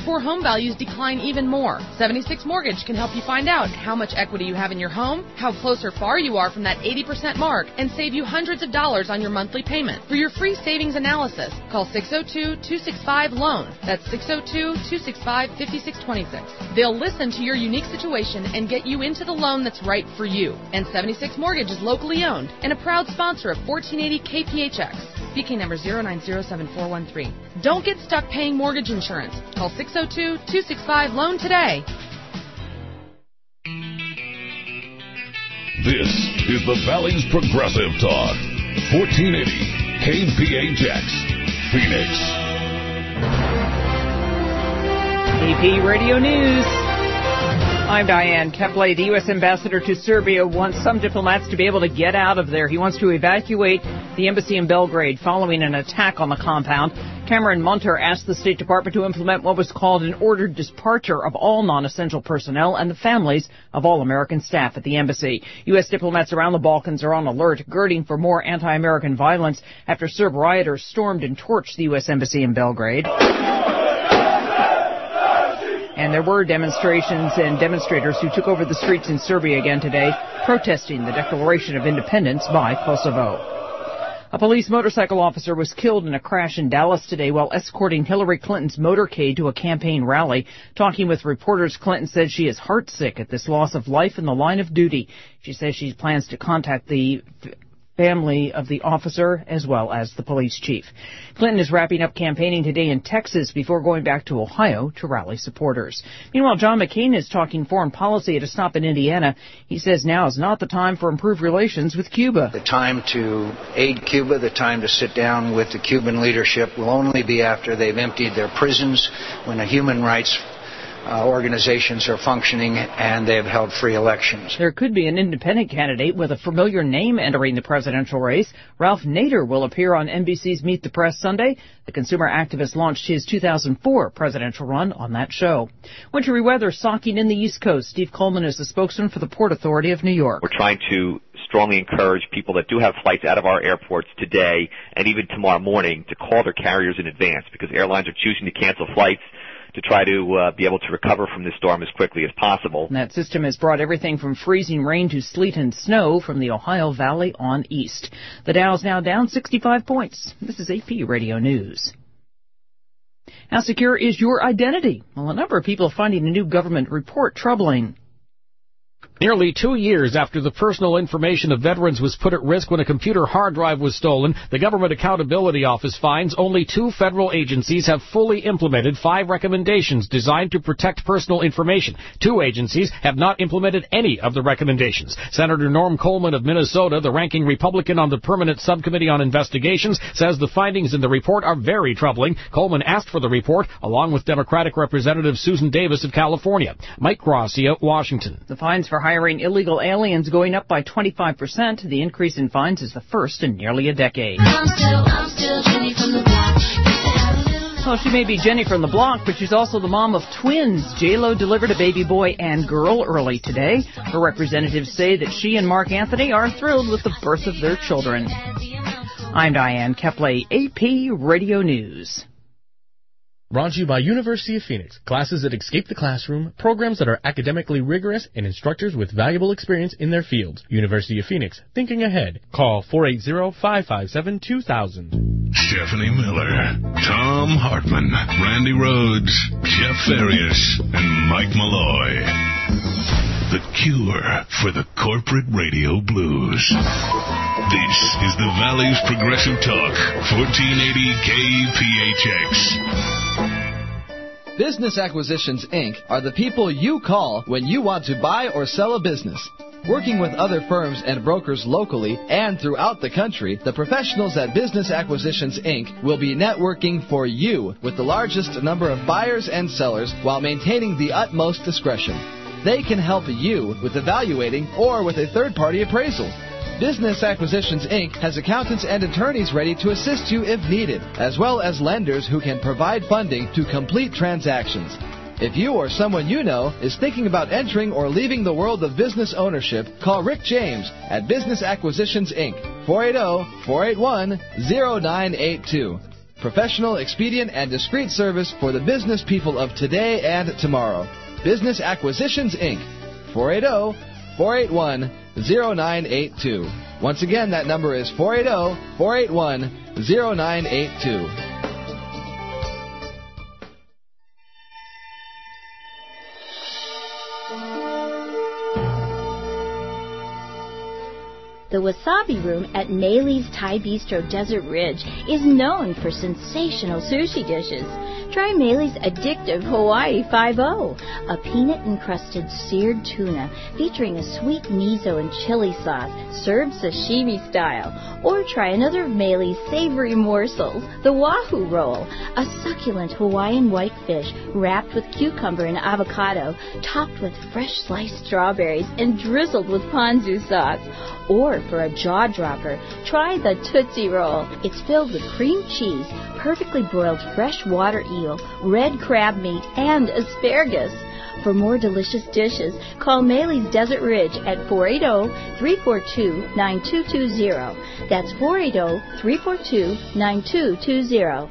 before home values decline even more. 76 Mortgage can help you find out how much equity you have in your home, how close or far you are from that 80% mark, and save you hundreds of dollars on your monthly payment. For your free savings analysis, call 602-265-LOAN. That's 602-265-5626. They'll listen to your unique situation and get you into the loan that's right for you. And 76 Mortgage is locally owned and a proud sponsor of 1480 KPHX. BK number 0907413. Don't get stuck paying mortgage insurance. Call 602-265-LOAN today. This is the Valley's Progressive Talk. 1480 KPHX, Phoenix. AP Radio News. I'm Diane Kepley. The U.S. ambassador to Serbia wants some diplomats to be able to get out of there. He wants to evacuate the embassy in Belgrade following an attack on the compound. Cameron Munter asked the State Department to implement what was called an ordered departure of all non-essential personnel and the families of all American staff at the embassy. U.S. diplomats around the Balkans are on alert, girding for more anti-American violence after Serb rioters stormed and torched the U.S. embassy in Belgrade. And there were demonstrations and demonstrators who took over the streets in Serbia again today, protesting the declaration of independence by Kosovo. A police motorcycle officer was killed in a crash in Dallas today while escorting Hillary Clinton's motorcade to a campaign rally. Talking with reporters, Clinton said she is heartsick at this loss of life in the line of duty. She says she plans to contact the family of the officer as well as the police chief. Clinton is wrapping up campaigning today in Texas before going back to Ohio to rally supporters. Meanwhile, John McCain is talking foreign policy at a stop in Indiana. He says now is not the time for improved relations with Cuba. The time to aid Cuba, the time to sit down with the Cuban leadership will only be after they've emptied their prisons, when the human rights organizations are functioning and they have held free elections. There could be an independent candidate with a familiar name entering the presidential race. Ralph Nader will appear on NBC's Meet the Press Sunday. The consumer activist launched his 2004 presidential run on that show. Wintry weather socking in the East Coast. Steve Coleman is the spokesman for the Port Authority of New York. We're trying to strongly encourage people that do have flights out of our airports today and even tomorrow morning to call their carriers in advance, because airlines are choosing to cancel flights to try to be able to recover from this storm as quickly as possible. And that system has brought everything from freezing rain to sleet and snow from the Ohio Valley on east. The Dow's now down 65 points. This is AP Radio News. How secure is your identity? Well, a number of people are finding a new government report troubling. Nearly 2 years after the personal information of veterans was put at risk when a computer hard drive was stolen, the Government Accountability Office finds only 2 federal agencies have fully implemented 5 recommendations designed to protect personal information. 2 agencies have not implemented any of the recommendations. Senator Norm Coleman of Minnesota, the ranking Republican on the Permanent Subcommittee on Investigations, says the findings in the report are very troubling. Coleman asked for the report, along with Democratic Representative Susan Davis of California. Mike Gracia, Washington. The fines for hiring illegal aliens going up by 25%. The increase in fines is the first in nearly a decade. I'm still Jenny from the block. Well, she may be Jenny from the block, but she's also the mom of twins. J-Lo delivered a baby boy and girl early today. Her representatives say that she and Mark Anthony are thrilled with the birth of their children. I'm Diane Kepley, AP Radio News. Brought to you by University of Phoenix. Classes that escape the classroom, programs that are academically rigorous, and instructors with valuable experience in their fields. University of Phoenix, thinking ahead. Call 480-557-2000. Stephanie Miller, Tom Hartman, Randy Rhodes, Jeff Farias, and Mike Malloy. The cure for the corporate radio blues. This is the Valley's Progressive Talk, 1480 KPHX. Business Acquisitions, Inc. are the people you call when you want to buy or sell a business. Working with other firms and brokers locally and throughout the country, the professionals at Business Acquisitions, Inc. will be networking for you with the largest number of buyers and sellers while maintaining the utmost discretion. They can help you with evaluating or with a third-party appraisal. Business Acquisitions, Inc. has accountants and attorneys ready to assist you if needed, as well as lenders who can provide funding to complete transactions. If you or someone you know is thinking about entering or leaving the world of business ownership, call Rick James at Business Acquisitions, Inc. 480-481-0982. Professional, expedient, and discreet service for the business people of today and tomorrow. Business Acquisitions, Inc. 480-481-0982. Once again, that number is 480-481-0982. The Wasabi Room at Maylee's Thai Bistro Desert Ridge is known for sensational sushi dishes. Try Maylee's addictive Hawaii 5-0, a peanut-encrusted seared tuna featuring a sweet miso and chili sauce served sashimi style. Or try another of Maylee's savory morsels, the Wahoo Roll, a succulent Hawaiian whitefish wrapped with cucumber and avocado, topped with fresh sliced strawberries and drizzled with ponzu sauce. Or for a jaw-dropper, try the Tootsie Roll. It's filled with cream cheese, perfectly broiled freshwater eel, red crab meat, and asparagus. For more delicious dishes, call Maylee's Desert Ridge at 480-342-9220. That's 480-342-9220.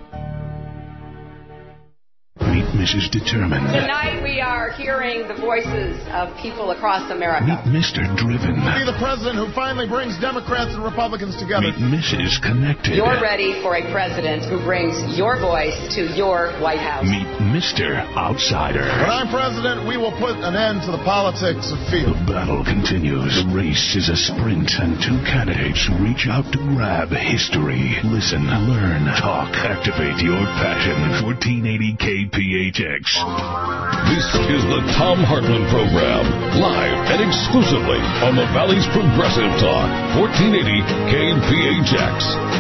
Meet Mrs. Determined. Tonight we are hearing the voices of people across America. Meet Mr. Driven. Be the president who finally brings Democrats and Republicans together. Meet Mrs. Connected. You're ready for a president who brings your voice to your White House. Meet Mr. Outsider. When I'm president, we will put an end to the politics of fear. The battle continues. The race is a sprint, and two candidates reach out to grab history. Listen, learn, talk, activate your passion. 1480 KPHX. This is the Thom Hartmann Program, live and exclusively on the Valley's Progressive Talk, 1480 KPHX.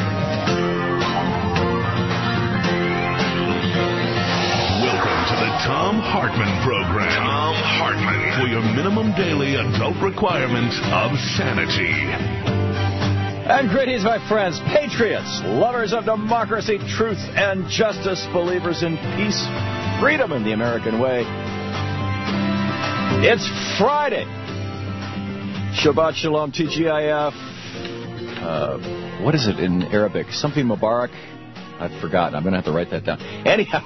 Welcome to the Thom Hartmann Program. Thom Hartmann. For your minimum daily adult requirement of sanity. And greetings, my friends, patriots, lovers of democracy, truth, and justice, believers in peace, freedom, and the American way. It's Friday. Shabbat Shalom, TGIF. What is it in Arabic? Something Mubarak? I've forgotten. I'm going to have to write that down. Anyhow,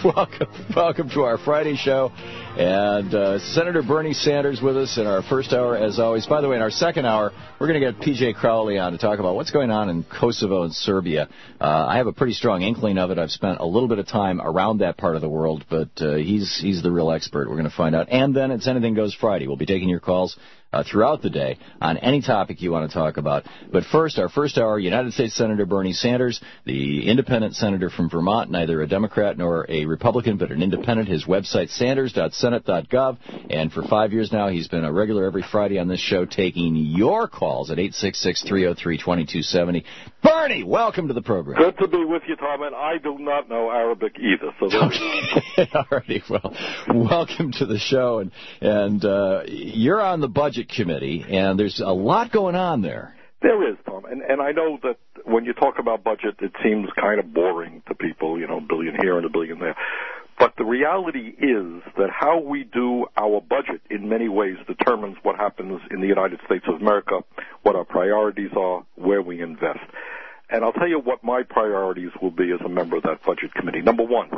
welcome to our Friday show. And Senator Bernie Sanders with us in our first hour, as always. By the way, in our second hour, we're going to get P.J. Crowley on to talk about what's going on in Kosovo and Serbia. I have a pretty strong inkling of it. I've spent a little bit of time around that part of the world, but he's the real expert. We're going to find out. And then it's Anything Goes Friday. We'll be taking your calls throughout the day on any topic you want to talk about. But first, our first hour, United States Senator Bernie Sanders, the independent senator from Vermont, neither a Democrat nor a Republican, but an independent. His website, sanders.senate.gov. And for 5 years now, he's been a regular every Friday on this show taking your calls at 866-303-2270. Bernie, welcome to the program. Good to be with you, Tom, and I do not know Arabic either. So okay. All righty. Well, welcome to the show. And you're on the Budget Committee, and there's a lot going on there. There is, Tom, and I know that when you talk about budget, it seems kind of boring to people, you know, a billion here and a billion there. But the reality is that how we do our budget in many ways determines what happens in the United States of America, what our priorities are, where we invest. And I'll tell you what my priorities will be as a member of that Budget Committee. Number one,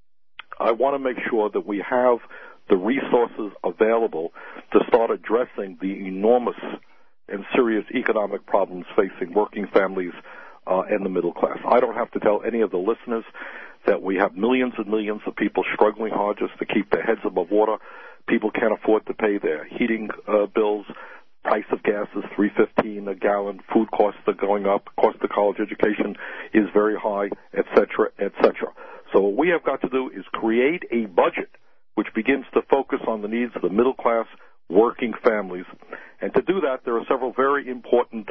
I want to make sure that we have the resources available to start addressing the enormous and serious economic problems facing working families and the middle class. I don't have to tell any of the listeners that we have millions and millions of people struggling hard just to keep their heads above water. People can't afford to pay their heating bills. Price of gas is $3.15 a gallon. Food costs are going up. Cost of college education is very high, et cetera, et cetera. So what we have got to do is create a budget which begins to focus on the needs of the middle class, working families. And to do that, there are several very important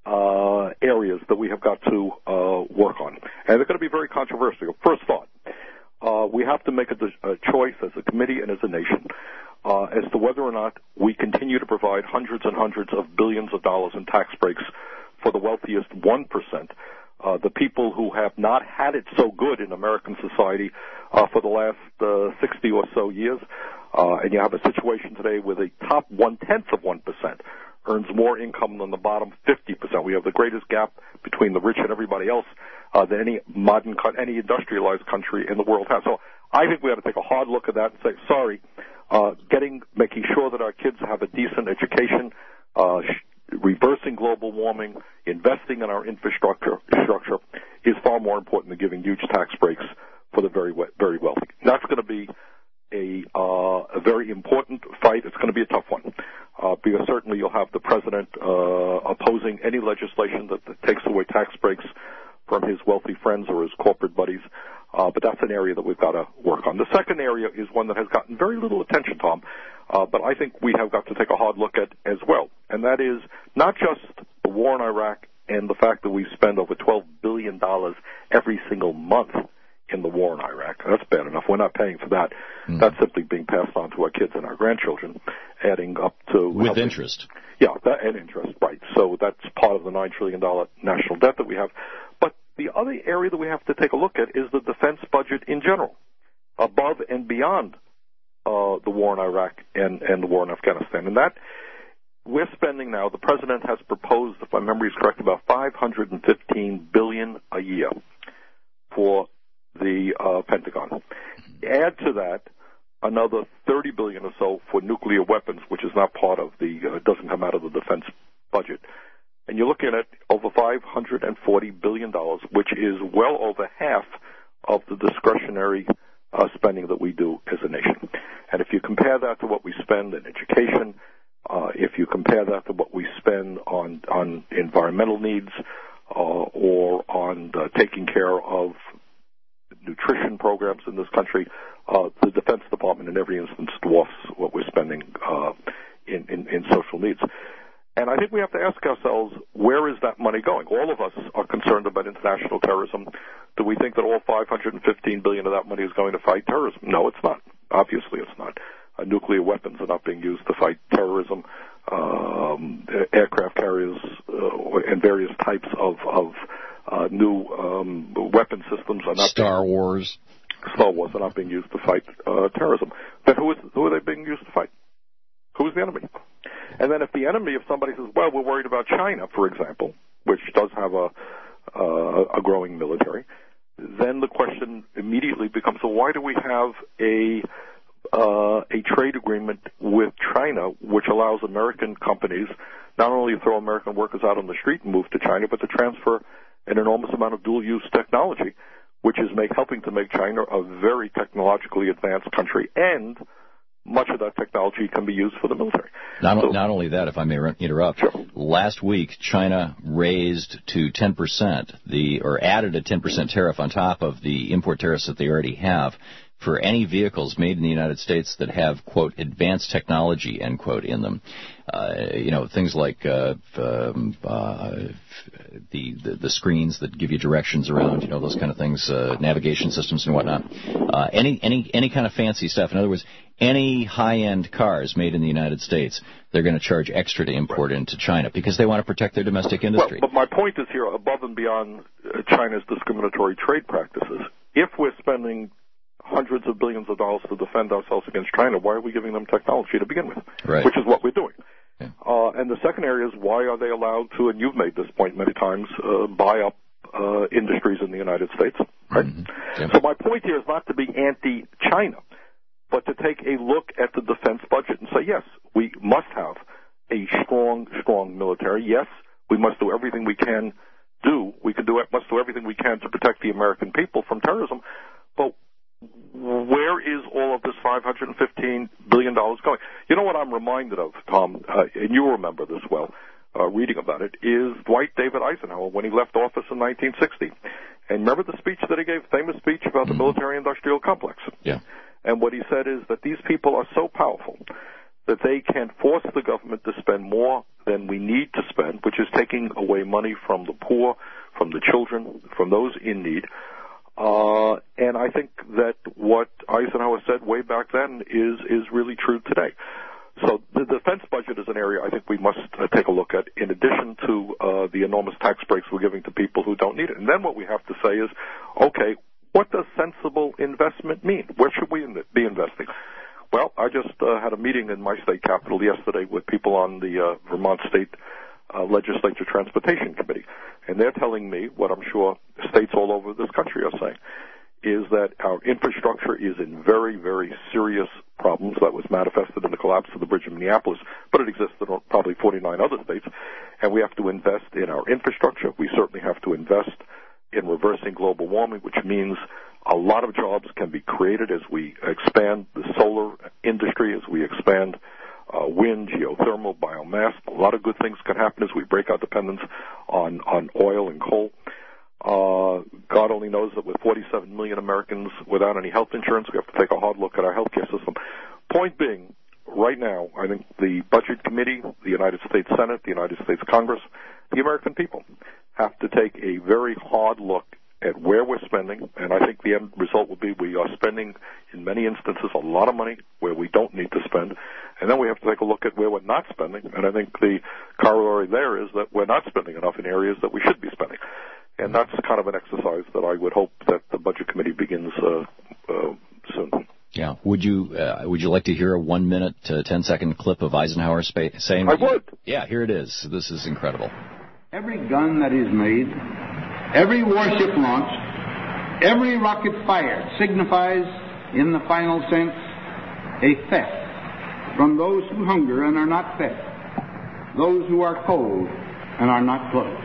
areas that we have got to work on. And they're going to be very controversial. First thought, we have to make a choice as a committee and as a nation as to whether or not we continue to provide hundreds and hundreds of billions of dollars in tax breaks for the wealthiest 1%, the people who have not had it so good in American society for the last 60 or so years. And you have a situation today where the top 1/10 of 1% earns more income than the bottom 50%. We have the greatest gap between the rich and everybody else than any any industrialized country in the world has. So I think we ought to take a hard look at that and say, sorry, making sure that our kids have a decent education, reversing global warming, investing in our infrastructure is far more important than giving huge tax breaks for the very wealthy. That's going to be a very important fight. It's going to be a tough one because certainly you'll have the president opposing any legislation that takes away tax breaks from his wealthy friends or his corporate buddies. But that's an area that we've got to work on. The second area is one that has gotten very little attention, Tom, but I think we have got to take a hard look at as well, and that is not just the war in Iraq and the fact that we spend over $12 billion every single month in the war in Iraq. That's bad enough. We're not paying for that. That's simply being passed on to our kids and our grandchildren, adding up to... With interest. Yeah, and interest, right. So that's part of the $9 trillion national debt that we have. But the other area that we have to take a look at is the defense budget in general, above and beyond the war in Iraq and the war in Afghanistan. And that we're spending now, the president has proposed, if my memory is correct, about $515 billion a year for the Pentagon. Add to that another $30 billion or so for nuclear weapons, which is not part of doesn't come out of the defense budget. And you're looking at over $540 billion, which is well over half of the discretionary spending that we do as a nation. And if you compare that to what we spend in education, if you compare that to what we spend on environmental needs or on taking care of nutrition programs in this country, the Defense Department in every instance dwarfs what we're spending in social needs. And I think we have to ask ourselves, where is that money going? All of us are concerned about international terrorism. Do we think that all $515 billion of that money is going to fight terrorism? No, it's not. Obviously, it's not. Nuclear weapons are not being used to fight terrorism. Aircraft carriers and various types of new weapon systems are not. Star Wars are not being used to fight terrorism. Then who are they being used to fight? Who's the enemy? And then if somebody says, well, we're worried about China, for example, which does have a growing military, then the question immediately becomes, so why do we have a trade agreement with China which allows American companies not only to throw American workers out on the street and move to China, but to transfer an enormous amount of dual-use technology, which is helping to make China a very technologically advanced country, and much of that technology can be used for the military. Not only that, if I may interrupt, sure. Last week China raised to 10% or added a 10% tariff on top of the import tariffs that they already have for any vehicles made in the United States that have, quote, advanced technology, end quote, in them. Things like the screens that give you directions around, those kind of things, navigation systems and whatnot. Any kind of fancy stuff. In other words, any high-end cars made in the United States, they're going to charge extra to import into China because they want to protect their domestic industry. Well, but my point is here, above and beyond China's discriminatory trade practices, if we're spending hundreds of billions of dollars to defend ourselves against China, why are we giving them technology to begin with? Right. Which is what we're doing. Yeah. And the second area is, why are they allowed to, and you've made this point many times, buy up industries in the United States? Right? Mm-hmm. Yeah. So my point here is not to be anti-China, but to take a look at the defense budget and say, yes, we must have a strong military. Yes, we must do everything we can do. Must do everything we can to protect the American people from terrorism. But where is all of this $515 billion going? You know what I'm reminded of, Tom, and you remember this well, reading about it, is Dwight David Eisenhower when he left office in 1960. And remember the speech that he gave, famous speech about the military-industrial complex? Yeah. And what he said is that these people are so powerful that they can force the government to spend more than we need to spend, which is taking away money from the poor, from the children, from those in need. And I think that what Eisenhower said way back then is really true today. So the defense budget is an area I think we must take a look at, in addition to the enormous tax breaks we're giving to people who don't need it. And then what we have to say is, okay, what does sensible investment mean? Where should we be investing? Well, I just had a meeting in my state capital yesterday with people on the Vermont State Legislature Transportation Committee, and they're telling me what I'm sure states all over this country are saying, is that our infrastructure is in very, very serious problems. That was manifested in the collapse of the bridge in Minneapolis, but it exists in probably 49 other states, and we have to invest in our infrastructure. We certainly have to invest in reversing global warming, which means a lot of jobs can be created as we expand the solar industry, as we expand wind, geothermal, biomass. A lot of good things can happen as we break our dependence on oil and coal. God only knows that with 47 million Americans without any health insurance, we have to take a hard look at our healthcare system. Point being, right now, I think the Budget Committee, the United States Senate, the United States Congress, the American people have to take a very hard look at where we're spending, and I think the end result will be we are spending, in many instances, a lot of money where we don't need to spend, and then we have to take a look at where we're not spending, and I think the corollary there is that we're not spending enough in areas that we should be spending. And that's kind of an exercise that I would hope that the Budget Committee begins soon. Yeah. Would you like to hear a 1 minute, 10-second clip of Eisenhower saying? I would. Yeah, here it is. This is incredible. Every gun that is made, every warship launched, every rocket fired signifies, in the final sense, a theft from those who hunger and are not fed, those who are cold and are not clothed.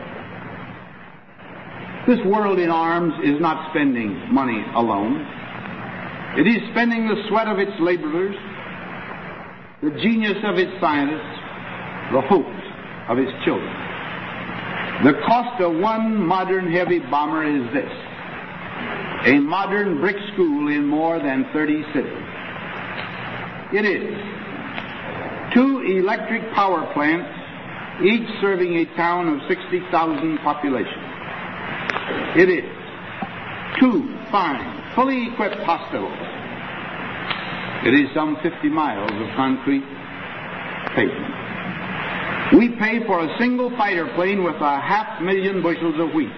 This world in arms is not spending money alone. It is spending the sweat of its laborers, the genius of its scientists, the hopes of its children. The cost of one modern heavy bomber is this: a modern brick school in more than 30 cities. It is 2 electric power plants, each serving a town of 60,000 population. It is 2 fine, fully equipped hospitals. It is some 50 miles of concrete pavement. We pay for a single fighter plane with 500,000 bushels of wheat.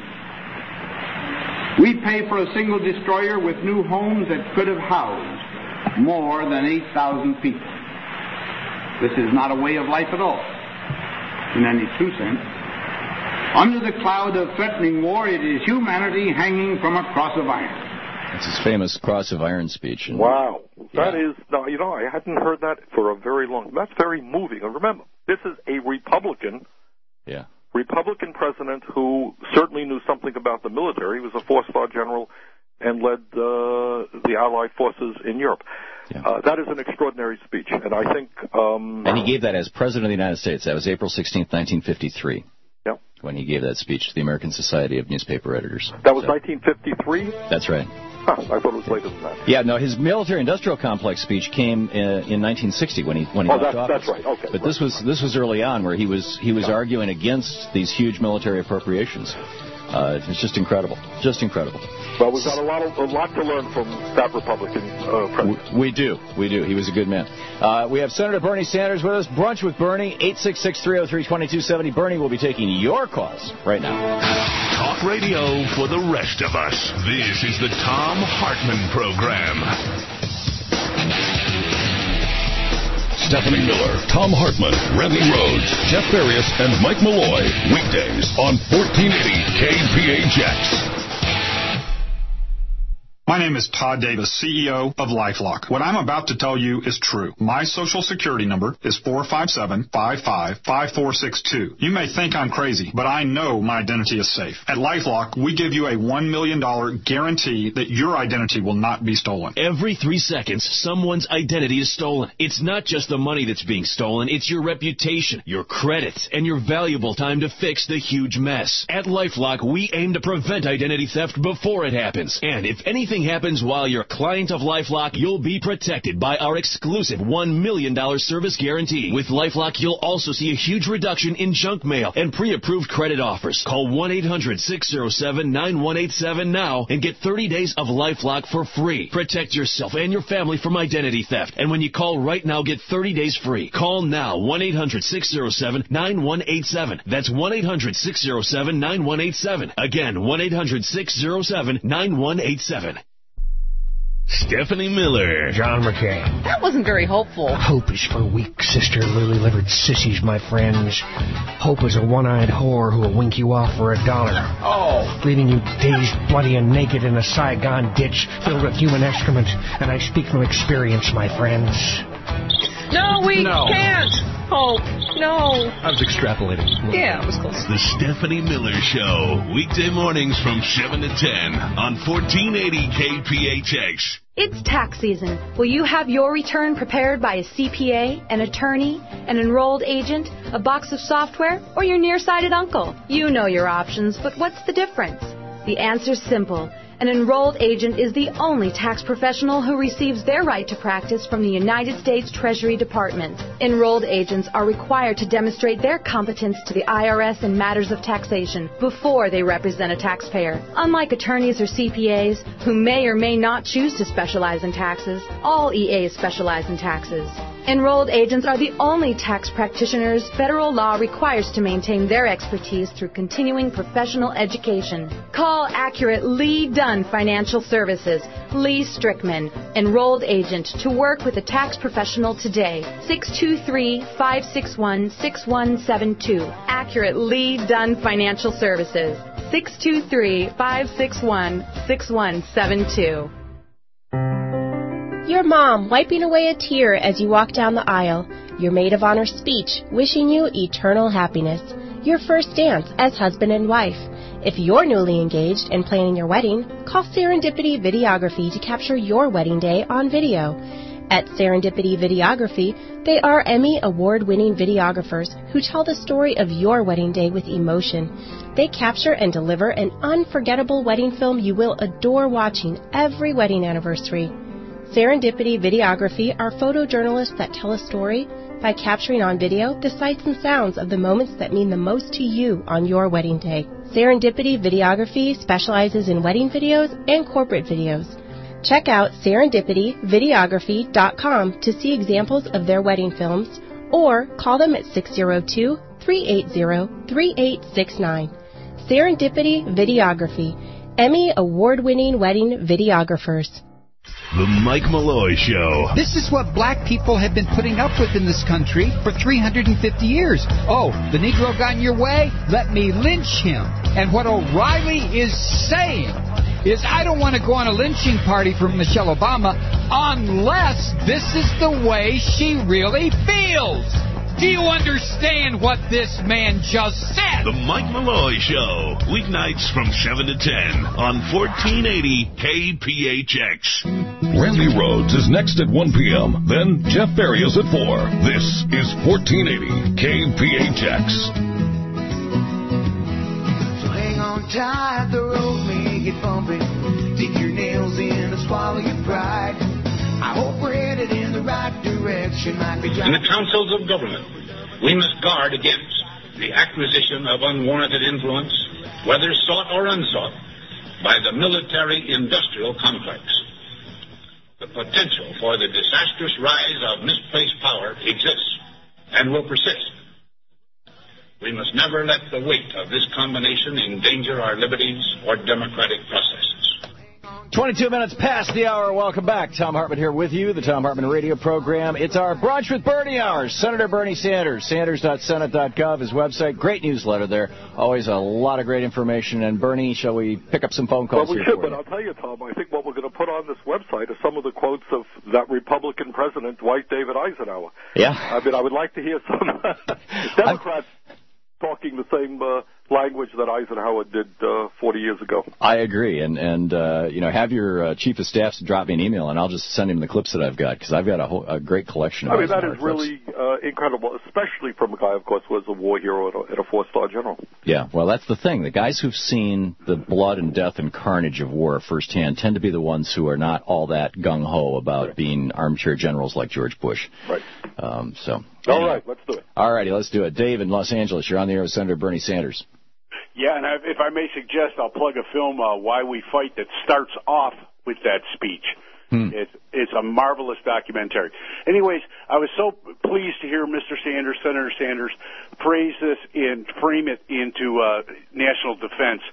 We pay for a single destroyer with new homes that could have housed more than 8,000 people. This is not a way of life at all, in any true sense. Under the cloud of threatening war, it is humanity hanging from a cross of iron. That's his famous Cross of Iron speech. Wow. That is, no, you know, I hadn't heard that for a very long time. That's very moving. And remember, this is a Republican president who certainly knew something about the military. He was a 4-star general and led the Allied forces in Europe. Yeah. That is an extraordinary speech. And I think... and he gave that as President of the United States. That was April 16th, 1953. Yep. When he gave that speech to the American Society of Newspaper Editors. That was 1953? That's right. Huh, I thought it was later than that. Yeah, no, his military-industrial complex speech came in 1960 when he left office. That's right. Okay. But this was early on, where he was arguing against these huge military appropriations. It's just incredible. Just incredible. Well, we've got a lot to learn from that Republican president. We do. He was a good man. We have Senator Bernie Sanders with us. Brunch with Bernie, 866-303-2270. Bernie will be taking your calls right now. Talk radio for the rest of us. This is the Thom Hartmann Program. Stephanie Miller, Thom Hartmann, Randy Rhodes, Jeff Farias, and Mike Malloy. Weekdays on 1480 KPHX. My name is Todd Davis, CEO of LifeLock. What I'm about to tell you is true. My Social Security number is 457-55-5462. You may think I'm crazy, but I know my identity is safe. At LifeLock, we give you a $1 million guarantee that your identity will not be stolen. Every 3 seconds, someone's identity is stolen. It's not just the money that's being stolen, it's your reputation, your credits, and your valuable time to fix the huge mess. At LifeLock, we aim to prevent identity theft before it happens. And if anything happens while you're a client of LifeLock, you'll be protected by our exclusive $1 million service guarantee. With LifeLock, you'll also see a huge reduction in junk mail and pre-approved credit offers. Call 1-800-607-9187 now and get 30 days of LifeLock for free. Protect yourself and your family from identity theft. And when you call right now, get 30 days free. Call now, 1-800-607-9187. That's 1-800-607-9187. Again, 1-800-607-9187. Stephanie Miller. John McCain. That wasn't very hopeful. Hope is for weak sister lily-livered sissies, my friends. Hope is a one-eyed whore who will wink you off for $1. Oh. Leaving you dazed, bloody, and naked in a Saigon ditch filled with human excrement. And I speak from experience, my friends. No, we can't. Hope. No. I was extrapolating. Yeah, it was close. The Stephanie Miller Show. Weekday mornings from 7 to 10 on 1480 KPHX. It's tax season. Will you have your return prepared by a CPA, an attorney, an enrolled agent, a box of software, or your nearsighted uncle? You know your options, but what's the difference? The answer's simple. An enrolled agent is the only tax professional who receives their right to practice from the United States Treasury Department. Enrolled agents are required to demonstrate their competence to the IRS in matters of taxation before they represent a taxpayer. Unlike attorneys or CPAs, who may or may not choose to specialize in taxes, all EAs specialize in taxes. Enrolled agents are the only tax practitioners federal law requires to maintain their expertise through continuing professional education. Call Accurate Lee Dunn Financial Services, Lee Strickman, enrolled agent, to work with a tax professional today. 623-561-6172. Accurate Lee Dunn Financial Services. 623-561-6172. Your mom wiping away a tear as you walk down the aisle. Your maid of honor speech wishing you eternal happiness. Your first dance as husband and wife. If you're newly engaged and planning your wedding, call Serendipity Videography to capture your wedding day on video. At Serendipity Videography, they are Emmy award-winning videographers who tell the story of your wedding day with emotion. They capture and deliver an unforgettable wedding film you will adore watching every wedding anniversary. Serendipity Videography are photojournalists that tell a story by capturing on video the sights and sounds of the moments that mean the most to you on your wedding day. Serendipity Videography specializes in wedding videos and corporate videos. Check out serendipityvideography.com to see examples of their wedding films or call them at 602-380-3869. Serendipity Videography, Emmy award-winning wedding videographers. The Mike Malloy Show. This is what black people have been putting up with in this country for 350 years. Oh, the Negro got in your way? Let me lynch him. And what O'Reilly is saying is, I don't want to go on a lynching party for Michelle Obama unless this is the way she really feels. Do you understand what this man just said? The Mike Malloy Show. Weeknights from 7 to 10 on 1480 KPHX. Randy Rhodes is next at 1 p.m. Then Jeff Farias at 4. This is 1480 KPHX. So hang on tight, the road may get bumpy. Dig your nails in and swallow your pride. I hope we're headed in the right direction. In the councils of government, we must guard against the acquisition of unwarranted influence, whether sought or unsought, by the military-industrial complex. The potential for the disastrous rise of misplaced power exists and will persist. We must never let the weight of this combination endanger our liberties or democratic processes. 22 minutes past the hour. Welcome back. Tom Hartman here with you, the Tom Hartman radio program. It's our Brunch with Bernie hour. Senator Bernie Sanders, sanders.senate.gov, his website. Great newsletter there. Always a lot of great information. And Bernie, shall we pick up some phone calls? Well, we should, but I'll tell you, Tom, I think what we're going to put on this website are some of the quotes of that Republican president, Dwight David Eisenhower. Yeah. I mean, I would like to hear some Democrats talking the same language that Eisenhower did 40 years ago. I agree, and you know, have your chief of staff drop me an email, and I'll just send him the clips that I've got, because I've got a great collection of I mean, that is clips. really incredible, especially from a guy, of course, who was a war hero and a four-star general. Yeah, well, that's the thing. The guys who've seen the blood and death and carnage of war firsthand tend to be the ones who are not all that gung-ho about being armchair generals like George Bush. Right. All right, let's do it. All righty, let's do it. Dave in Los Angeles, you're on the air with Senator Bernie Sanders. Yeah, and if I may suggest, I'll plug a film, Why We Fight, that starts off with that speech. It's a marvelous documentary. Anyways, I was so pleased to hear Mr. Sanders, Senator Sanders, praise this and frame it into national defense.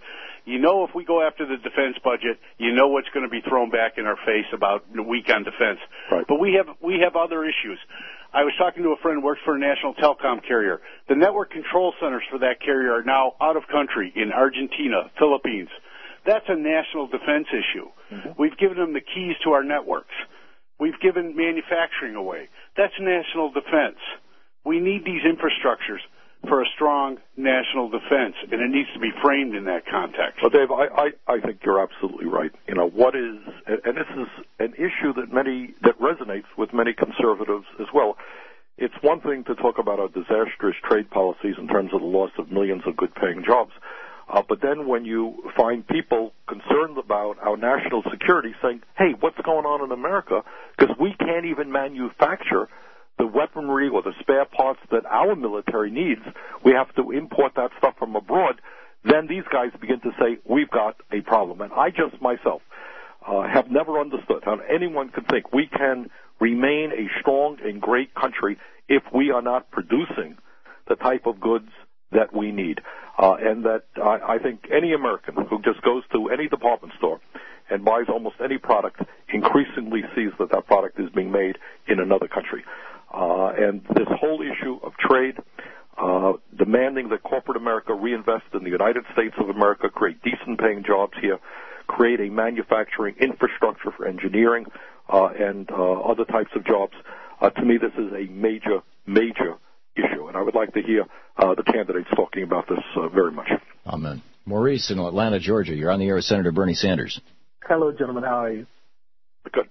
You know, if we go after the defense budget, you know what's going to be thrown back in our face about the week on defense. Right. But we have other issues. I was talking to a friend who works for a national telecom carrier. The network control centers for that carrier are now out of country in Argentina, Philippines. That's a national defense issue. Mm-hmm. We've given them the keys to our networks. We've given manufacturing away. That's national defense. We need these infrastructures for a strong national defense, and it needs to be framed in that context. Well, Dave, I think you're absolutely right. You know, what is, and this is an issue that resonates with many conservatives as well. It's one thing to talk about our disastrous trade policies in terms of the loss of millions of good-paying jobs. But then when you find people concerned about our national security saying, hey, what's going on in America? Because we can't even manufacture the weaponry or the spare parts that our military needs. We have to import that stuff from abroad. Then these guys begin to say, we've got a problem. And I just myself have never understood how anyone could think we can remain a strong and great country if we are not producing the type of goods that we need. And that I think any American who just goes to any department store and buys almost any product increasingly sees that that product is being made in another country. And this whole issue of trade, demanding that corporate America reinvest in the United States of America, create decent-paying jobs here, create a manufacturing infrastructure for engineering and other types of jobs, to me this is a major, major issue. And I would like to hear the candidates talking about this very much. Amen. Maurice in Atlanta, Georgia. You're on the air with Senator Bernie Sanders. Hello, gentlemen. How are you? Good.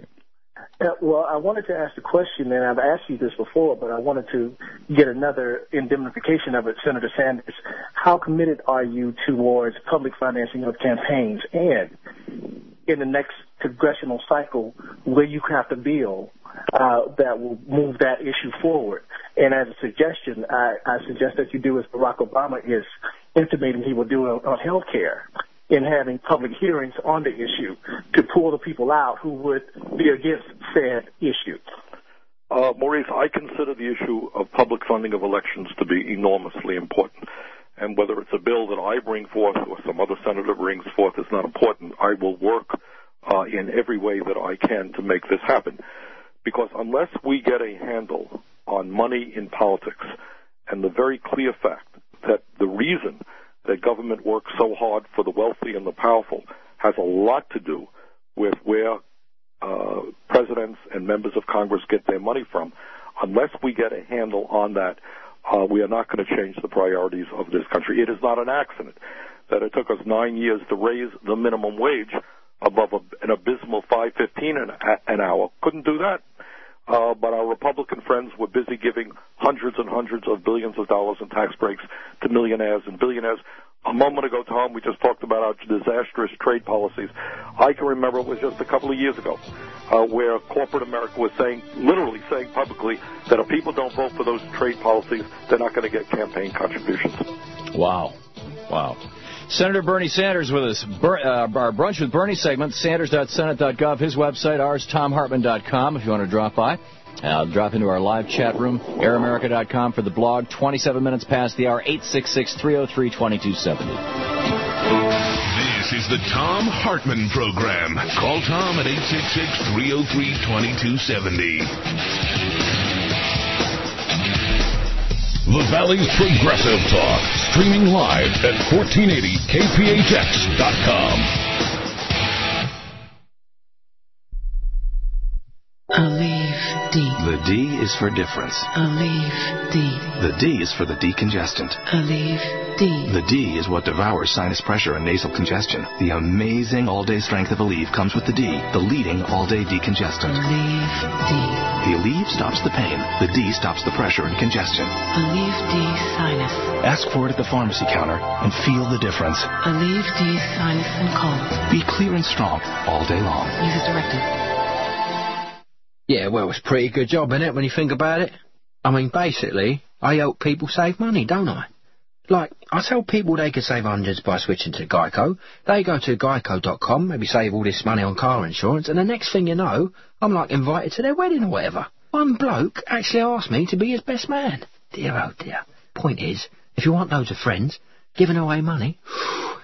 Well, I wanted to ask a question, and I've asked you this before, but I wanted to get another indemnification of it, Senator Sanders. How committed are you towards public financing of campaigns? And in the next congressional cycle, will you craft a bill that will move that issue forward? And as a suggestion, I suggest that you do as Barack Obama is intimating he will do on health care, in having public hearings on the issue to pull the people out who would be against said issue. Maurice, I consider the issue of public funding of elections to be enormously important. And whether it's a bill that I bring forth or some other senator brings forth is not important. I will work in every way that I can to make this happen. Because unless we get a handle on money in politics and the very clear fact that the reason that government works so hard for the wealthy and the powerful has a lot to do with where presidents and members of Congress get their money from. Unless we get a handle on that, we are not going to change the priorities of this country. It is not an accident that it took us 9 years to raise the minimum wage above an abysmal $5.15 an hour. Couldn't do that. But our Republican friends were busy giving hundreds and hundreds of billions of dollars in tax breaks to millionaires and billionaires. A moment ago, Tom, we just talked about our disastrous trade policies. I can remember it was just a couple of years ago where corporate America was literally saying publicly that if people don't vote for those trade policies, they're not going to get campaign contributions. Wow. Wow. Senator Bernie Sanders with us. Our Brunch with Bernie segment, sanders.senate.gov, his website, ours, tomhartman.com, if you want to drop by. Drop into our live chat room, airamerica.com for the blog. 27 minutes past the hour, 866-303-2270. This is the Tom Hartman Program. Call Tom at 866-303-2270. The Valley's Progressive Talk, streaming live at 1480kphx.com. Aleve D. The D is for difference. Aleve D. The D is for the decongestant. Aleve D. The D is what devours sinus pressure and nasal congestion. The amazing all-day strength of Aleve comes with the D, the leading all-day decongestant. Aleve D. The Aleve stops the pain. The D stops the pressure and congestion. Aleve D Sinus. Ask for it at the pharmacy counter and feel the difference. Aleve D Sinus and cold. Be clear and strong all day long. Use as directed. Yeah, well, it's a pretty good job, isn't it, when you think about it? I mean, basically, I help people save money, don't I? Like, I tell people they could save hundreds by switching to Geico. They go to geico.com, maybe save all this money on car insurance, and the next thing you know, I'm like invited to their wedding or whatever. One bloke actually asked me to be his best man. Dear, oh dear. Point is, if you want loads of friends, giving away money,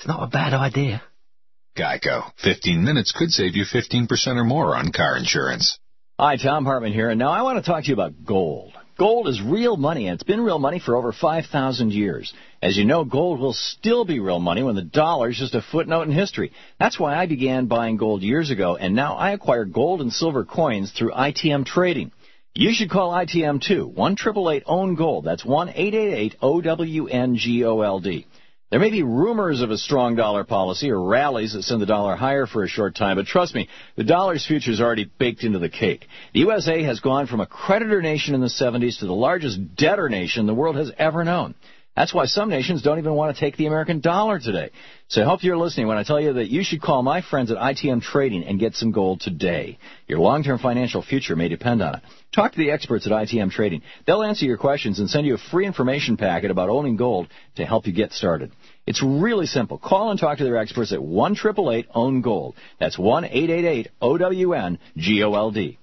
It's not a bad idea. Geico. 15 minutes could save you 15% or more on car insurance. Hi, Tom Hartman here, and now I want to talk to you about gold. Gold is real money, and it's been real money for over 5,000 years. As you know, gold will still be real money when the dollar is just a footnote in history. That's why I began buying gold years ago, and now I acquire gold and silver coins through ITM Trading. You should call ITM too. 1-888-OWN-GOLD. That's 1-888-OWN-GOLD. There may be rumors of a strong dollar policy or rallies that send the dollar higher for a short time, but trust me, the dollar's future is already baked into the cake. The USA has gone from a creditor nation in the 70s to the largest debtor nation the world has ever known. That's why some nations don't even want to take the American dollar today. So I hope you're listening when I tell you that you should call my friends at ITM Trading and get some gold today. Your long-term financial future may depend on it. Talk to the experts at ITM Trading. They'll answer your questions and send you a free information packet about owning gold to help you get started. It's really simple. Call and talk to their experts at 1-888-OWN-GOLD. That's 1-888-OWN-GOLD.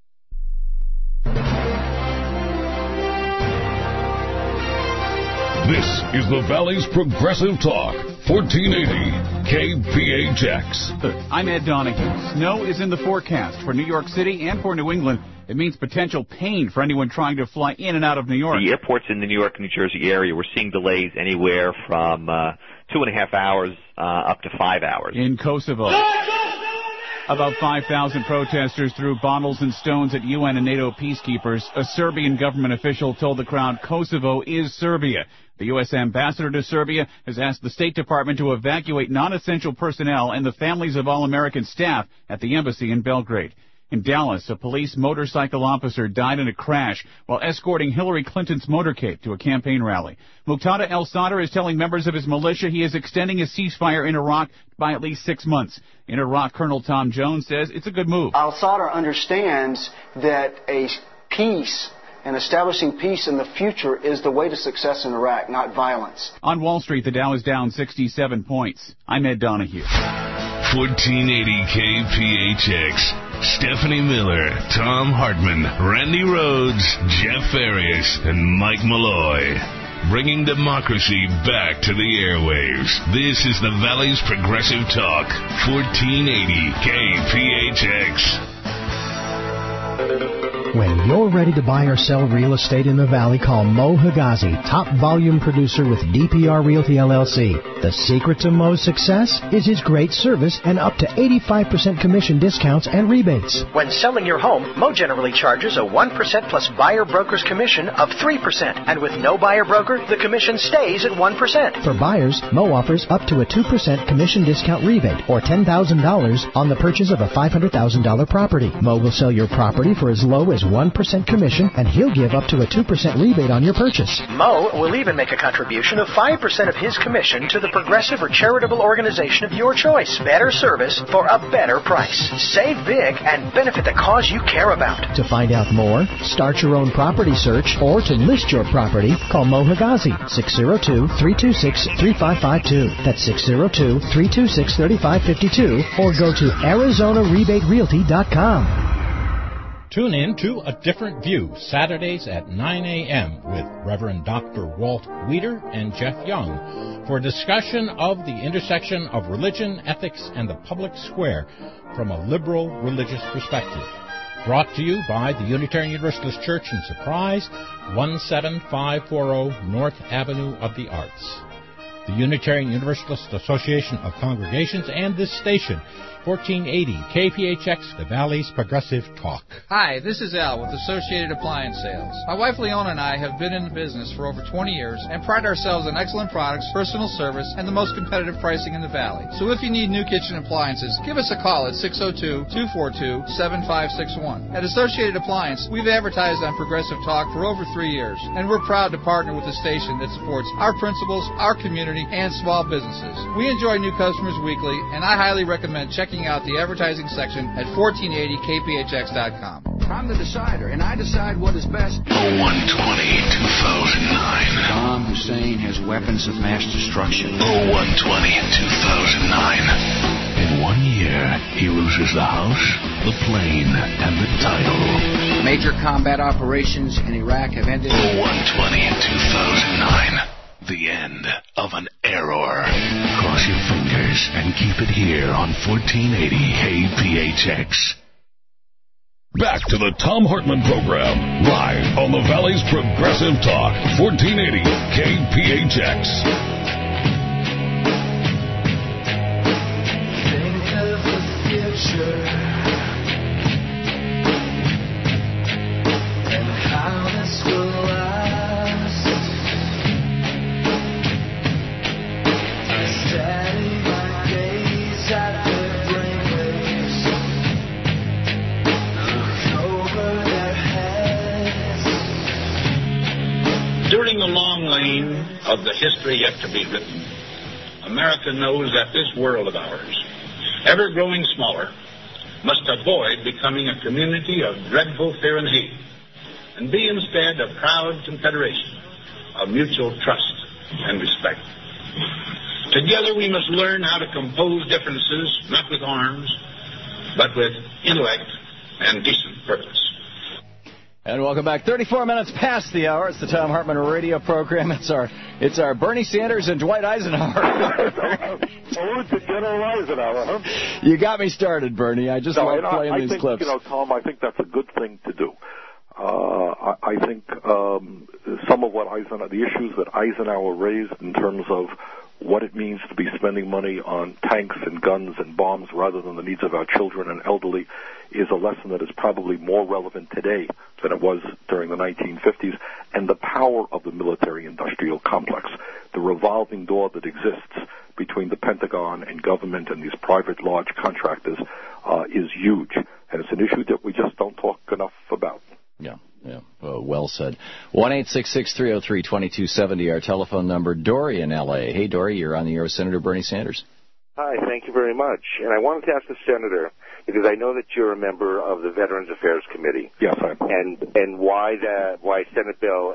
This is the Valley's Progressive Talk, 1480 KPHX. I'm Ed Donahue. Snow is in the forecast for New York City and for New England. It means potential pain for anyone trying to fly in and out of New York. The airports in the New York, New Jersey area, we're seeing delays anywhere from 2.5 hours up to 5 hours. In Kosovo, about 5,000 protesters threw bottles and stones at UN and NATO peacekeepers. A Serbian government official told the crowd Kosovo is Serbia. The U.S. ambassador to Serbia has asked the State Department to evacuate non-essential personnel and the families of all American staff at the embassy in Belgrade. In Dallas, a police motorcycle officer died in a crash while escorting Hillary Clinton's motorcade to a campaign rally. Muqtada al-Sadr is telling members of his militia he is extending a ceasefire in Iraq by at least 6 months. In Iraq, Colonel Tom Jones says it's a good move. Al-Sadr understands that a peace and establishing peace in the future is the way to success in Iraq, not violence. On Wall Street, the Dow is down 67 points. I'm Ed Donahue. 1480 KPHX. Stephanie Miller, Tom Hartman, Randy Rhodes, Jeff Farias, and Mike Malloy. Bringing democracy back to the airwaves. This is the Valley's Progressive Talk. 1480 KPHX. When you're ready to buy or sell real estate in the Valley, call Mo Higazi, top volume producer with DPR Realty LLC. The secret to Mo's success is his great service and up to 85% commission discounts and rebates. When selling your home, Mo generally charges a 1% plus buyer broker's commission of 3%. And with no buyer broker, the commission stays at 1%. For buyers, Mo offers up to a 2% commission discount rebate or $10,000 on the purchase of a $500,000 property. Mo will sell your property for as low as 1% commission, and he'll give up to a 2% rebate on your purchase. Mo will even make a contribution of 5% of his commission to the progressive or charitable organization of your choice. Better service for a better price. Save big and benefit the cause you care about. To find out more, start your own property search, or to list your property, call Mo Higazi, 602-326-3552. That's 602-326-3552, or go to ArizonaRebateRealty.com. Tune in to A Different View, Saturdays at 9 a.m. with Reverend Dr. Walt Weider and Jeff Young for a discussion of the intersection of religion, ethics, and the public square from a liberal religious perspective. Brought to you by the Unitarian Universalist Church in Surprise, 17540 North Avenue of the Arts. The Unitarian Universalist Association of Congregations and this station, 1480 KPHX, the Valley's Progressive Talk. Hi, this is Al with Associated Appliance Sales. My wife Leona and I have been in the business for over 20 years and pride ourselves on excellent products, personal service, and the most competitive pricing in the Valley. So if you need new kitchen appliances, give us a call at 602-242-7561. At Associated Appliance, we've advertised on Progressive Talk for over 3 years, and we're proud to partner with a station that supports our principals, our community, and small businesses. We enjoy new customers weekly, and I highly recommend checking out the advertising section at 1480kphx.com. I'm the decider, and I decide what is best. 01/20/2009. Saddam Hussein has weapons of mass destruction. 01/20/2009. In 1 year, he loses the house, the plane, and the title. Major combat operations in Iraq have ended. 01/20/2009. the end of an error. Cross your fingers and keep it here on 1480 KPHX. Back to the Thom Hartmann Program, live on the Valley's Progressive Talk, 1480 KPHX. Think of the future and how this will last. I steady my gaze at the brainwaves, look over their heads. During the long lane of the history yet to be written, America knows that this world of ours, ever growing smaller, must avoid becoming a community of dreadful fear and hate, and be instead a proud confederation of mutual trust and respect. Together we must learn how to compose differences, not with arms, but with intellect and decent purpose. And welcome back. 34 minutes past the hour. It's the Thom Hartmann radio program. It's our Bernie Sanders and Dwight Eisenhower. General Eisenhower, huh? You got me started, Bernie. I just love playing these clips. Tom, I think that's a good thing to do. I think some of what the issues that Eisenhower raised in terms of what it means to be spending money on tanks and guns and bombs rather than the needs of our children and elderly is a lesson that is probably more relevant today than it was during the 1950s, and the power of the military-industrial complex, the revolving door that exists between the Pentagon and government and these private large contractors is huge, and it's an issue that we just don't talk enough about. Yeah. Well said. 1-866-303-2270, our telephone number. Dory in L.A. Hey, Dory, you're on the air with Senator Bernie Sanders. Hi, thank you very much. And I wanted to ask the Senator, because I know that you're a member of the Veterans Affairs Committee. Yes, I am. And why Senate Bill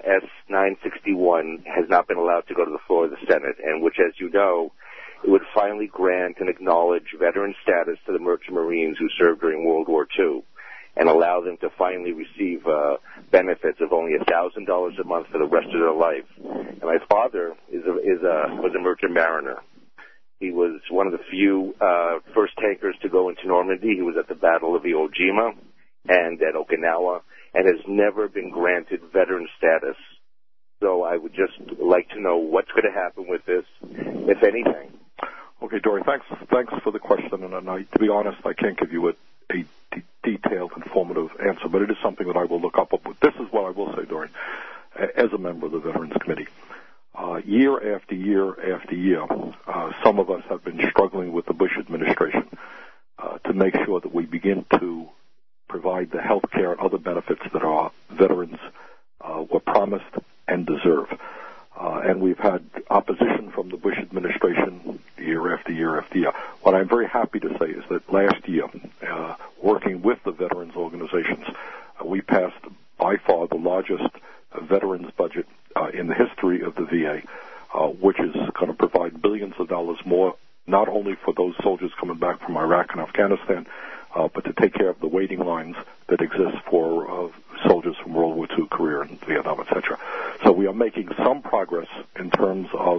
S-961 has not been allowed to go to the floor of the Senate, and which, as you know, it would finally grant and acknowledge veteran status to the merchant marines who served during World War II, and allow them to finally receive benefits of only $1,000 a month for the rest of their life. And my father was a merchant mariner. He was one of the few first tankers to go into Normandy. He was at the Battle of Iwo Jima and at Okinawa, and has never been granted veteran status. So I would just like to know what's going to happen with this, if anything. Okay, Dory, thanks for the question. And to be honest, I can't give you a detailed, informative answer, but it is something that I will look up. But this is what I will say, Dory, as a member of the Veterans Committee. Year after year after year, some of us have been struggling with the Bush administration to make sure that we begin to provide the health care and other benefits that our veterans were promised and deserve. And we've had opposition from the Bush administration year after year after year. What I'm very happy to say is that last year, working with the veterans organizations, we passed by far the largest veterans budget in the history of the VA, which is going to provide billions of dollars more, not only for those soldiers coming back from Iraq and Afghanistan, but to take care of the waiting lines that exist for soldiers from World War II, Korea, and Vietnam, etc. So we are making some progress in terms of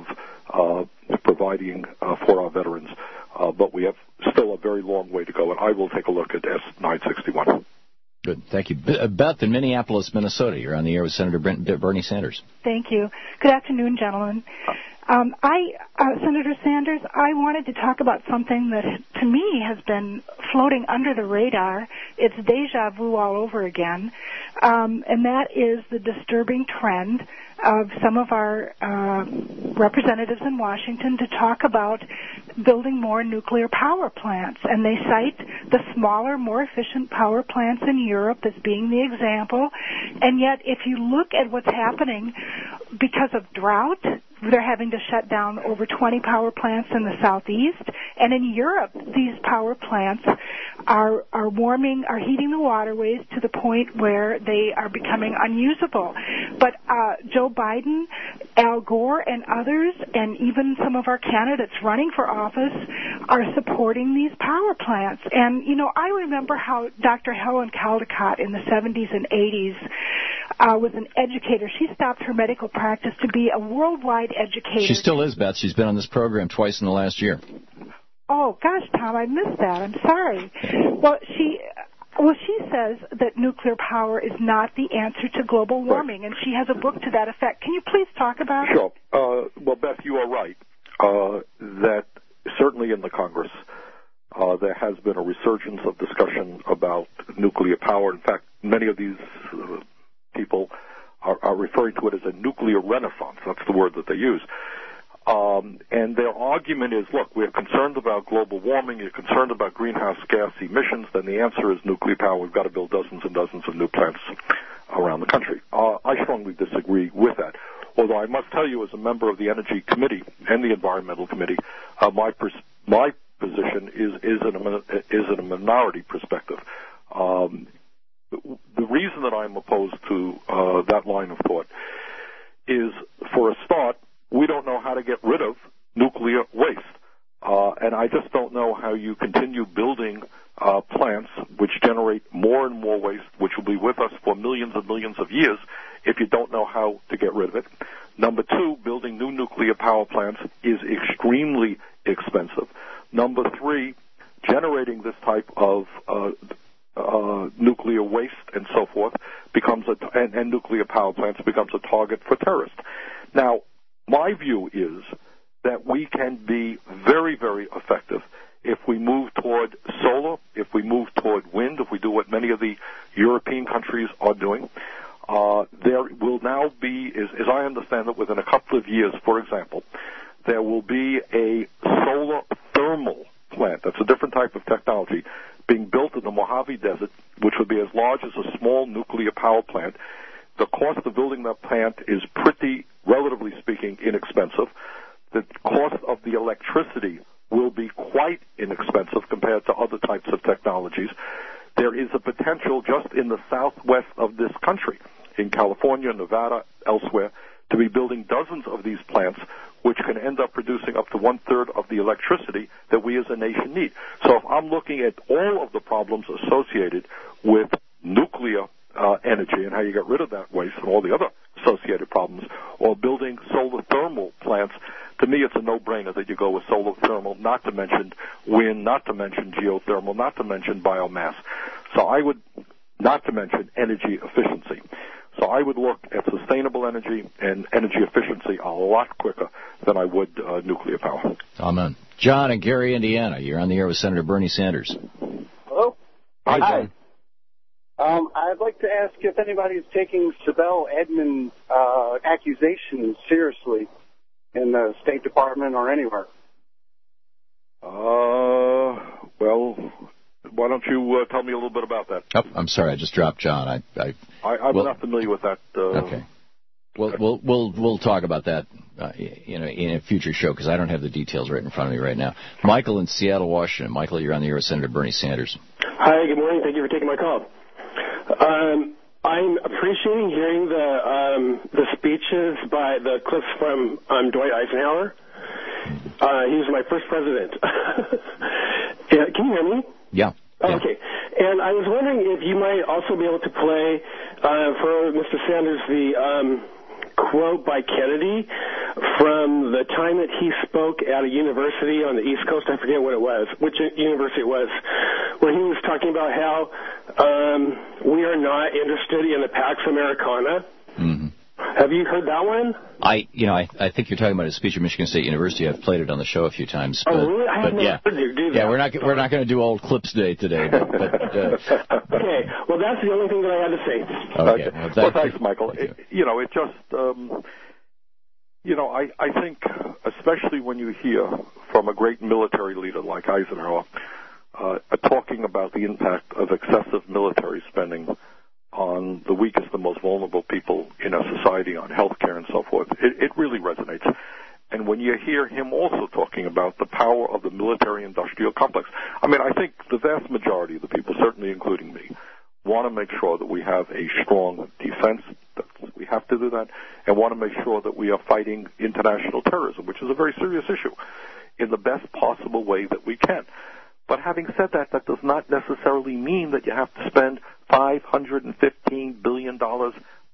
providing for our veterans, but we have still a very long way to go, and I will take a look at S-961. Good. Thank you. Beth in Minneapolis, Minnesota. You're on the air with Senator Bernie Sanders. Thank you. Good afternoon, gentlemen. Senator Sanders, I wanted to talk about something that, to me, has been floating under the radar. It's deja vu all over again, and that is the disturbing trend of some of our representatives in Washington to talk about building more nuclear power plants. And they cite the smaller, more efficient power plants in Europe as being the example. And yet, if you look at what's happening because of drought, they're having to shut down over 20 power plants in the southeast. And in Europe, these power plants are heating the waterways to the point where they are becoming unusable. But Joe Biden, Al Gore, and others, and even some of our candidates running for office are supporting these power plants. And, I remember how Dr. Helen Caldicott in the 70s and 80s was an educator. She stopped her medical practice to be a worldwide educator. She still is, Beth. She's been on this program twice in the last year. Oh, gosh, Tom, I missed that. I'm sorry. Well, she says that nuclear power is not the answer to global warming, and she has a book to that effect. Can you please talk about it? Sure. Well, Beth, you are right that certainly in the Congress there has been a resurgence of discussion about nuclear power. In fact, many of these people are referring to it as a nuclear renaissance. That's the word that they use. And their argument is, look, we're concerned about global warming, you're concerned about greenhouse gas emissions, then the answer is nuclear power. We've got to build dozens and dozens of new plants around the country. I strongly disagree with that. Although I must tell you, as a member of the Energy Committee and the Environmental Committee, my position is in a minority perspective. The reason that I'm opposed to that line of thought is, for a start, we don't know how to get rid of nuclear waste. And I just don't know how you continue building plants which generate more and more waste, which will be with us for millions and millions of years, if you don't know how to get rid of it. Number two, building new nuclear power plants is extremely expensive. Number three, generating this type of nuclear waste and so forth and nuclear power plants becomes a target for terrorists. Now, my view is that we can be very, very effective if we move toward solar, if we move toward wind, if we do what many of the European countries are doing. There will now be, as I understand it, within a couple of years, for example, there will be a solar thermal plant. That's a different type of technology being built in the Mojave Desert, which would be as large as a small nuclear power plant. The cost of building that plant is pretty, relatively speaking, inexpensive. The cost of the electricity will be quite inexpensive compared to other types of technologies. There is a potential just in the southwest of this country, in California, Nevada, elsewhere, to be building dozens of these plants, which can end up producing up to one-third of the electricity that we as a nation need. So if I'm looking at all of the problems associated with nuclear energy and how you get rid of that waste and all the other associated problems, or building solar thermal plants, to me it's a no-brainer that you go with solar thermal, not to mention wind, not to mention geothermal, not to mention biomass. So I would, not to mention energy efficiency. So I would look at sustainable energy and energy efficiency a lot quicker than I would nuclear power. Amen. John in Gary, Indiana. You're on the air with Senator Bernie Sanders. Hello? Hi, John. I'd like to ask if anybody's taking Sibel Edmonds' accusations seriously in the State Department or anywhere. Well, why don't you tell me a little bit about that? Oh, I'm sorry, I just dropped John. I'm not familiar with that. Okay. We'll talk about that in a future show because I don't have the details right in front of me right now. Michael in Seattle, Washington. Michael, you're on the air with Senator Bernie Sanders. Hi, good morning. Thank you for taking my call. I'm appreciating hearing the speeches by the clips from Dwight Eisenhower. He was my first president. Yeah, can you hear me? Yeah. Okay. And I was wondering if you might also be able to play for Mr. Sanders the quote by Kennedy from the time that he spoke at a university on the East Coast. I forget what it was, which university it was, where he was talking about how we are not interested in the Pax Americana. Mm-hmm. Have you heard that one? I think you're talking about a speech at Michigan State University. I've played it on the show a few times. But, really? I haven't heard you do that. Yeah, we're not going to do old clips today. But okay. Well, that's the only thing that I had to say. Okay. Well, thanks, Michael. It just, I think, especially when you hear from a great military leader like Eisenhower talking about the impact of excessive military spending on the weakest and most vulnerable people in our society, on health care and so forth, it really resonates. And when you hear him also talking about the power of the military-industrial complex, I mean, I think the vast majority of the people, certainly including me, want to make sure that we have a strong defense, that we have to do that, and want to make sure that we are fighting international terrorism, which is a very serious issue, in the best possible way that we can. But having said that, that does not necessarily mean that you have to spend $515 billion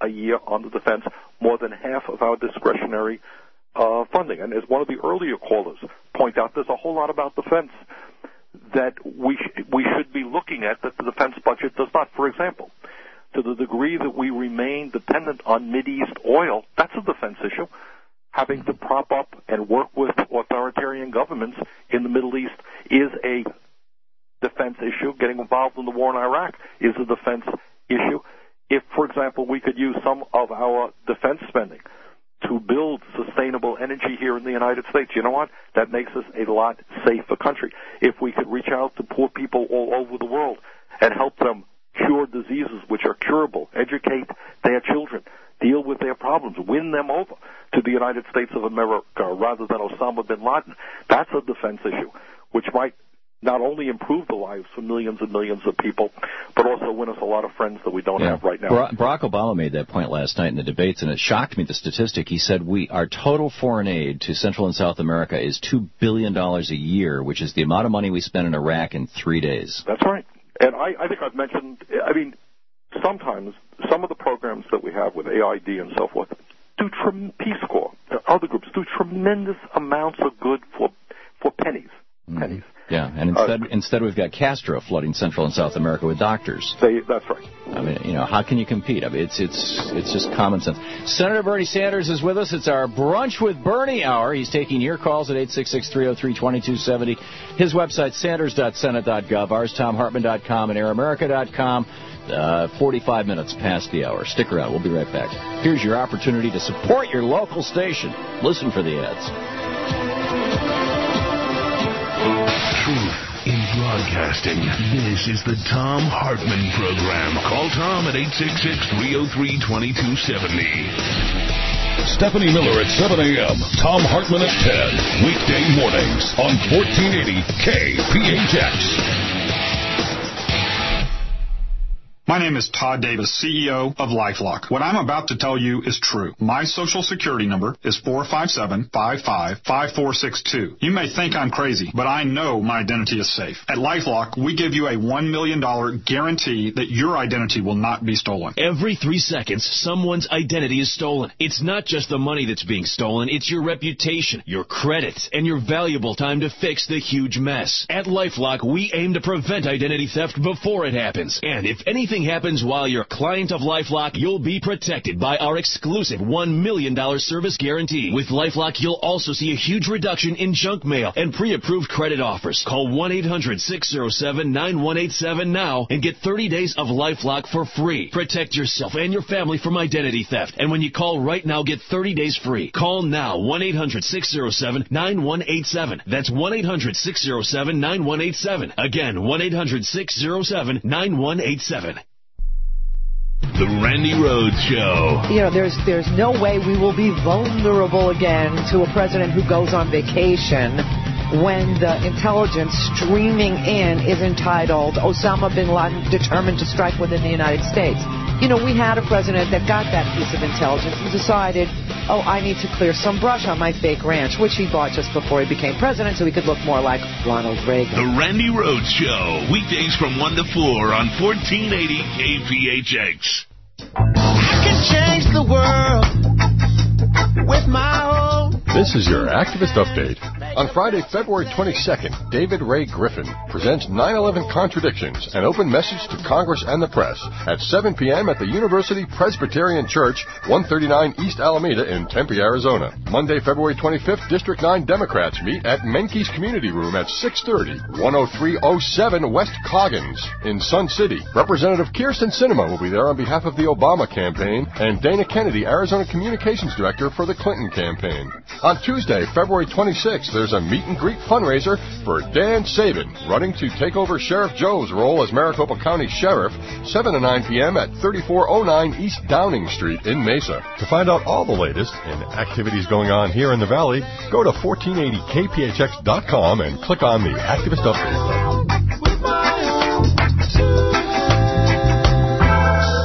a year on the defense, more than half of our discretionary funding. And as one of the earlier callers point out, there's a whole lot about defense that we should be looking at that the defense budget does not. For example, to the degree that we remain dependent on Mideast oil, that's a defense issue. Having to prop up and work with authoritarian governments in the Middle East is a defense issue. Getting involved in the war in Iraq is a defense issue. If, for example, we could use some of our defense spending to build sustainable energy here in the United States, you know what? That makes us a lot safer country. If we could reach out to poor people all over the world and help them cure diseases which are curable, educate their children, deal with their problems, win them over to the United States of America rather than Osama bin Laden, that's a defense issue, which might not only improve the lives for millions and millions of people, but also win us a lot of friends that we don't have right now. Barack Obama made that point last night in the debates, and it shocked me, the statistic. He said our total foreign aid to Central and South America is $2 billion a year, which is the amount of money we spend in Iraq in 3 days. That's right. And I think I've mentioned, sometimes some of the programs that we have with AID and so forth Peace Corps, other groups do tremendous amounts of good for pennies. Pennies. Yeah, and instead we've got Castro flooding Central and South America with doctors. That's right. I mean, how can you compete? I mean, it's just common sense. Senator Bernie Sanders is with us. It's our Brunch with Bernie hour. He's taking your calls at 866-303-2270. His website, sanders.senate.gov. Ours, TomHartman.com and AirAmerica.com. 45 minutes past the hour. Stick around. We'll be right back. Here's your opportunity to support your local station. Listen for the ads. Truth in broadcasting. This is the Thom Hartmann Program. Call Tom at 866-303-2270. Stephanie Miller at 7 a.m. Thom Hartmann at 10. Weekday mornings on 1480 KPHX. My name is Todd Davis, CEO of LifeLock. What I'm about to tell you is true. My Social Security number is 457-55-5462. You may think I'm crazy, but I know my identity is safe. At LifeLock, we give you a $1 million guarantee that your identity will not be stolen. Every 3 seconds, someone's identity is stolen. It's not just the money that's being stolen, it's your reputation, your credit, and your valuable time to fix the huge mess. At LifeLock, we aim to prevent identity theft before it happens. And if anything happens while you're a client of LifeLock, you'll be protected by our exclusive $1 million service guarantee. With LifeLock, you'll also see a huge reduction in junk mail and pre-approved credit offers. Call 1-800-607-9187 now and get 30 days of LifeLock for free. Protect yourself and your family from identity theft. And when you call right now, get 30 days free. Call now, 1-800-607-9187. That's 1-800-607-9187. Again, 1-800-607-9187. The Randy Rhoads Show. You know, there's no way we will be vulnerable again to a president who goes on vacation when the intelligence streaming in is entitled Osama bin Laden determined to strike within the United States. You know, we had a president that got that piece of intelligence and decided, I need to clear some brush on my fake ranch, which he bought just before he became president so he could look more like Ronald Reagan. The Randy Rhoads Show, weekdays from 1 to 4 on 1480 KPHX. I can change the world with my own. This is your Activist Update. On Friday, February 22nd, David Ray Griffin presents 9/11 Contradictions, an open message to Congress and the press at 7 p.m. at the University Presbyterian Church, 139 East Alameda in Tempe, Arizona. Monday, February 25th, District 9 Democrats meet at Menke's Community Room at 6:30, 10307 West Coggins in Sun City. Representative Kirsten Sinema will be there on behalf of the Obama campaign and Dana Kennedy, Arizona Communications Director for the Clinton campaign. On Tuesday, February 26th, there's a meet and greet fundraiser for Dan Sabin, running to take over Sheriff Joe's role as Maricopa County Sheriff, 7 to 9 p.m. at 3409 East Downing Street in Mesa. To find out all the latest in activities going on here in the Valley, go to 1480kphx.com and click on the Activist Update button.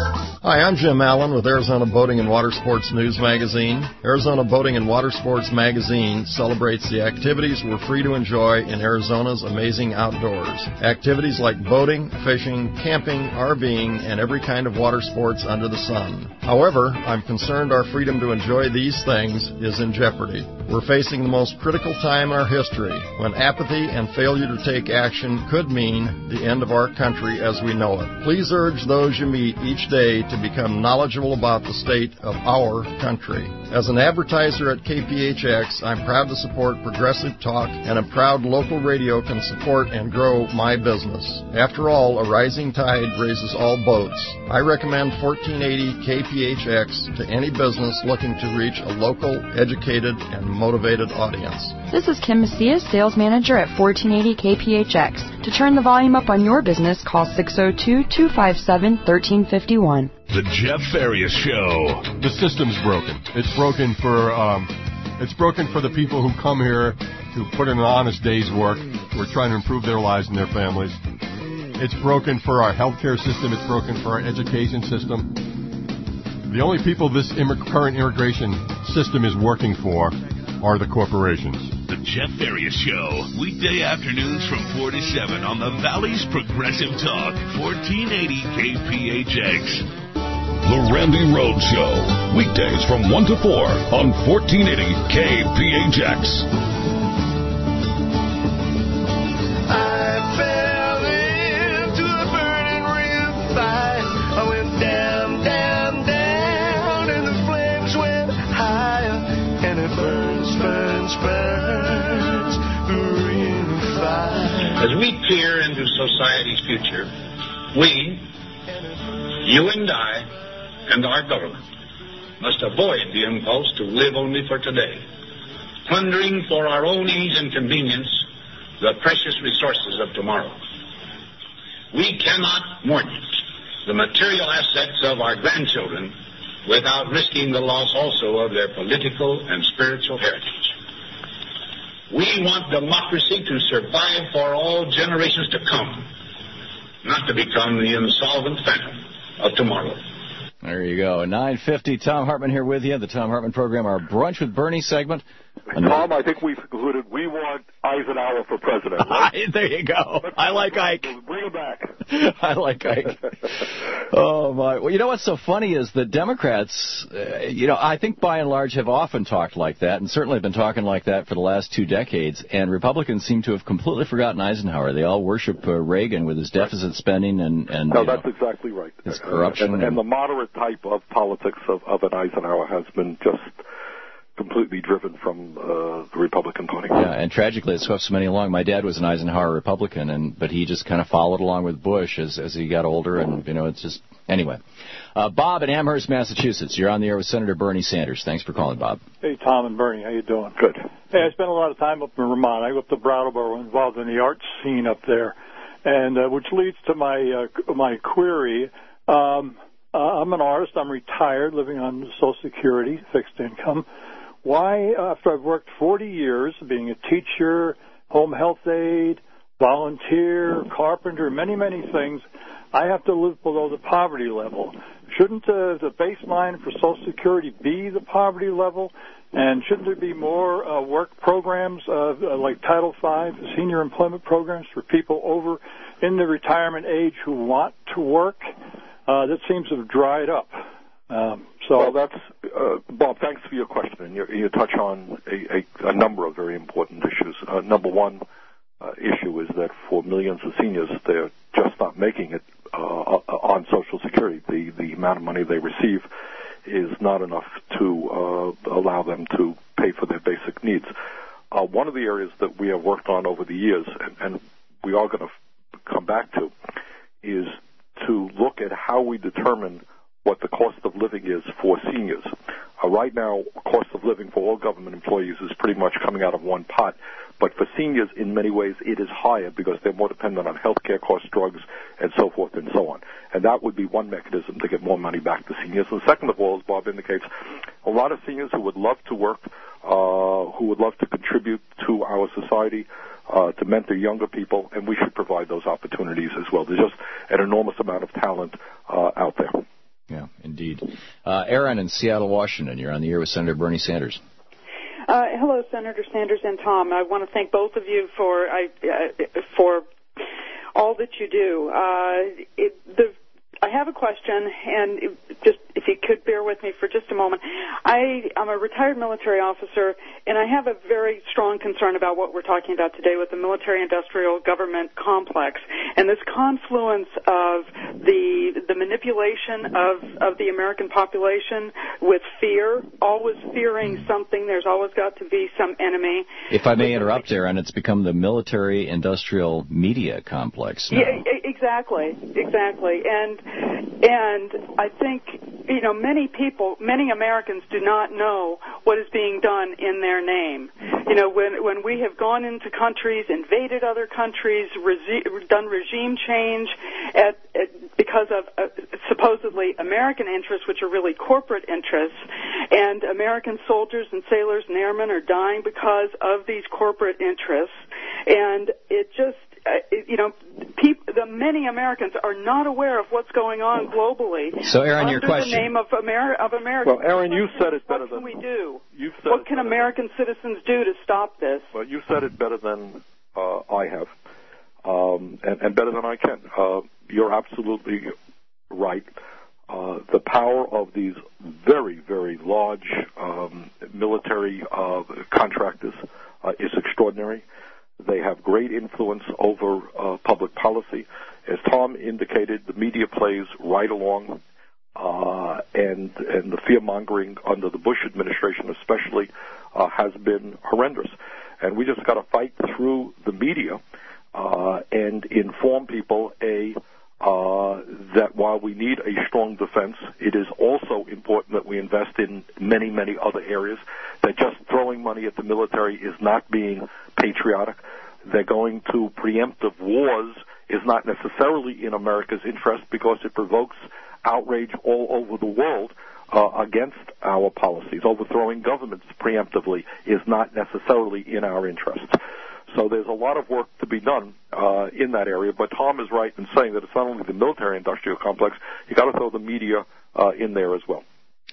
Hi, I'm Jim Allen with Arizona Boating and Water Sports News Magazine. Arizona Boating and Water Sports Magazine celebrates the activities we're free to enjoy in Arizona's amazing outdoors. Activities like boating, fishing, camping, RVing, and every kind of water sports under the sun. However, I'm concerned our freedom to enjoy these things is in jeopardy. We're facing the most critical time in our history, when apathy and failure to take action could mean the end of our country as we know it. Please urge those you meet each day to become knowledgeable about the state of our country. As an advertiser at KPHX, I'm proud to support progressive talk, and I'm proud local radio can support and grow my business. After all, a rising tide raises all boats. I recommend 1480 KPHX to any business looking to reach a local, educated, and motivated audience. This is Kim Macias, Sales Manager at 1480 KPHX. To turn the volume up on your business, call 602-257-1351. The Jeff Farias Show. The system's broken. It's broken for the people who come here to put in an honest day's work. We're trying to improve their lives and their families. It's broken for our healthcare system. It's broken for our education system. The only people this current immigration system is working for are the corporations. The Jeff Farias Show, weekday afternoons from 4 to 7 on the Valley's Progressive Talk, 1480 KPHX. The Randy Rhodes Show, weekdays from 1 to 4 on 1480 KPHX. I fell into a burning real fire. I went down, down, down, and the flames went higher. And it burns, burns, burns, real fire. As we peer into society's future, we, you and I, and our government must avoid the impulse to live only for today, plundering for our own ease and convenience the precious resources of tomorrow. We cannot mortgage the material assets of our grandchildren without risking the loss also of their political and spiritual heritage. We want democracy to survive for all generations to come, not to become the insolvent phantom of tomorrow. There you go. 9:50. Tom Hartman here with you. The Tom Hartman Program, our Brunch with Bernie segment. Tom, I think we've concluded we want Eisenhower for president. Right? There you go. I like Ike. Bring him back. I like Ike. Oh, my. Well, you know what's so funny is the Democrats, I think by and large have often talked like that, and certainly have been talking like that for the last 2 decades, and Republicans seem to have completely forgotten Eisenhower. They all worship Reagan with his deficit spending and no, that's exactly right. His corruption. And the moderate type of politics of an Eisenhower has been just completely driven from the Republican Party. Yeah, and tragically it swept so many along. My dad was an Eisenhower Republican, but he just kind of followed along with Bush as he got older, and, it's just... Anyway. Bob in Amherst, Massachusetts. You're on the air with Senator Bernie Sanders. Thanks for calling, Bob. Hey, Tom and Bernie. How you doing? Good. Hey, I spent a lot of time up in Vermont. I go up to Brattleboro, involved in the arts scene up there, and which leads to my query. I'm an artist. I'm retired, living on Social Security, fixed income. Why, after I've worked 40 years being a teacher, home health aide, volunteer, carpenter, many, many things, I have to live below the poverty level? Shouldn't the baseline for Social Security be the poverty level? And shouldn't there be more work programs like Title V, senior employment programs for people over in the retirement age who want to work? That seems to have dried up. Well, that's Bob. Thanks for your question. You touch on a number of very important issues. Number one issue is that for millions of seniors, they're just not making it on Social Security. The amount of money they receive is not enough to allow them to pay for their basic needs. One of the areas that we have worked on over the years, and we are going to come back to, is to look at how we determine what the cost of living is for seniors. Right now, cost of living for all government employees is pretty much coming out of one pot, but for seniors, in many ways, it is higher because they're more dependent on health care costs, drugs, and so forth and so on. And that would be one mechanism to get more money back to seniors. And second of all, as Bob indicates, a lot of seniors who would love to work, who would love to contribute to our society, to mentor younger people, and we should provide those opportunities as well. There's just an enormous amount of talent out there. Yeah, indeed. Aaron in Seattle, Washington, you're on the air with Senator Bernie Sanders. Hello, Senator Sanders and Tom. I want to thank both of you for all that you do. I have a question, and just if you could bear with me for just a moment. I'm a retired military officer, and I have a very strong concern about what we're talking about today with the military-industrial government complex and this confluence of the manipulation of the American population with fear, always fearing something. There's always got to be some enemy. If I may interrupt, Aaron, it's become the military-industrial media complex now. Yeah, exactly. And I think, many Americans do not know what is being done in their name. When we have gone into countries, invaded other countries, done regime change because of supposedly American interests, which are really corporate interests, and American soldiers and sailors and airmen are dying because of these corporate interests, and it just many Americans are not aware of what's going on globally. So, Aaron, your question. Under the name of America. Well, Aaron, you said it better than... What can we do? What can American citizens do to stop this? Well, you said it better than I have, and better than I can. You're absolutely right. The power of these very, very large military contractors is extraordinary. They have great influence over public policy. As Tom indicated, the media plays right along, and the fear-mongering under the Bush administration especially has been horrendous. And we just got to fight through the media and inform people, that while we need a strong defense, it is also important that we invest in many, many other areas, that just throwing money at the military is not being patriotic. They're going to preemptive wars is not necessarily in America's interest because it provokes outrage all over the world against our policies. Overthrowing governments preemptively is not necessarily in our interest. So there's a lot of work to be done in that area. But Tom is right in saying that it's not only the military-industrial complex. You got to throw the media in there as well.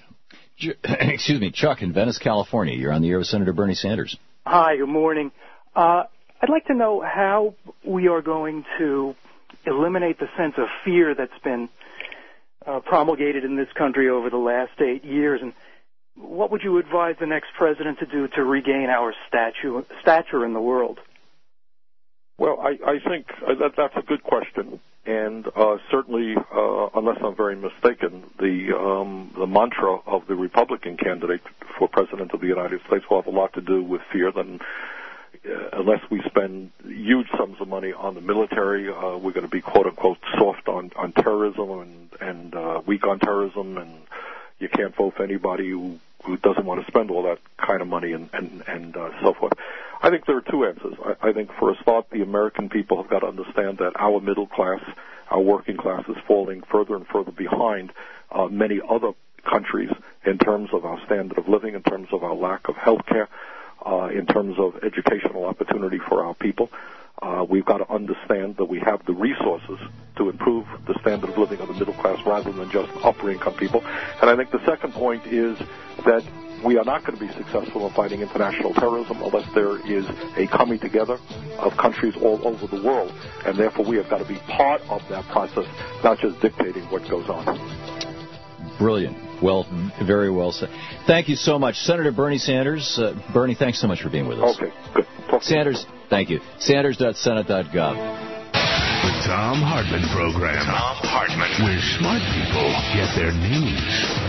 Excuse me, Chuck in Venice, California. You're on the air with Senator Bernie Sanders. Hi, good morning. I'd like to know how we are going to eliminate the sense of fear that's been promulgated in this country over the last 8 years, and what would you advise the next president to do to regain our stature in the world? Well, I think that's a good question, and certainly, unless I'm very mistaken, the mantra of the Republican candidate for president of the United States will have a lot to do with fear. Then, unless we spend huge sums of money on the military, we're going to be quote unquote soft on terrorism and weak on terrorism, and you can't vote for anybody who doesn't want to spend all that kind of money and so forth. I think there are two answers. I think for a start, the American people have got to understand that our middle class, our working class, is falling further and further behind many other countries in terms of our standard of living, in terms of our lack of health care, in terms of educational opportunity for our people. We've got to understand that we have the resources to improve the standard of living of the middle class rather than just upper-income people. And I think the second point is that we are not going to be successful in fighting international terrorism unless there is a coming together of countries all over the world. And therefore, we have got to be part of that process, not just dictating what goes on. Brilliant. Well, very well said. Thank you so much, Senator Bernie Sanders. Bernie, thanks so much for being with us. Okay, good. Sanders, thank you. Sanders.senate.gov. The Thom Hartmann Program. Thom Hartmann. Where smart people get their news.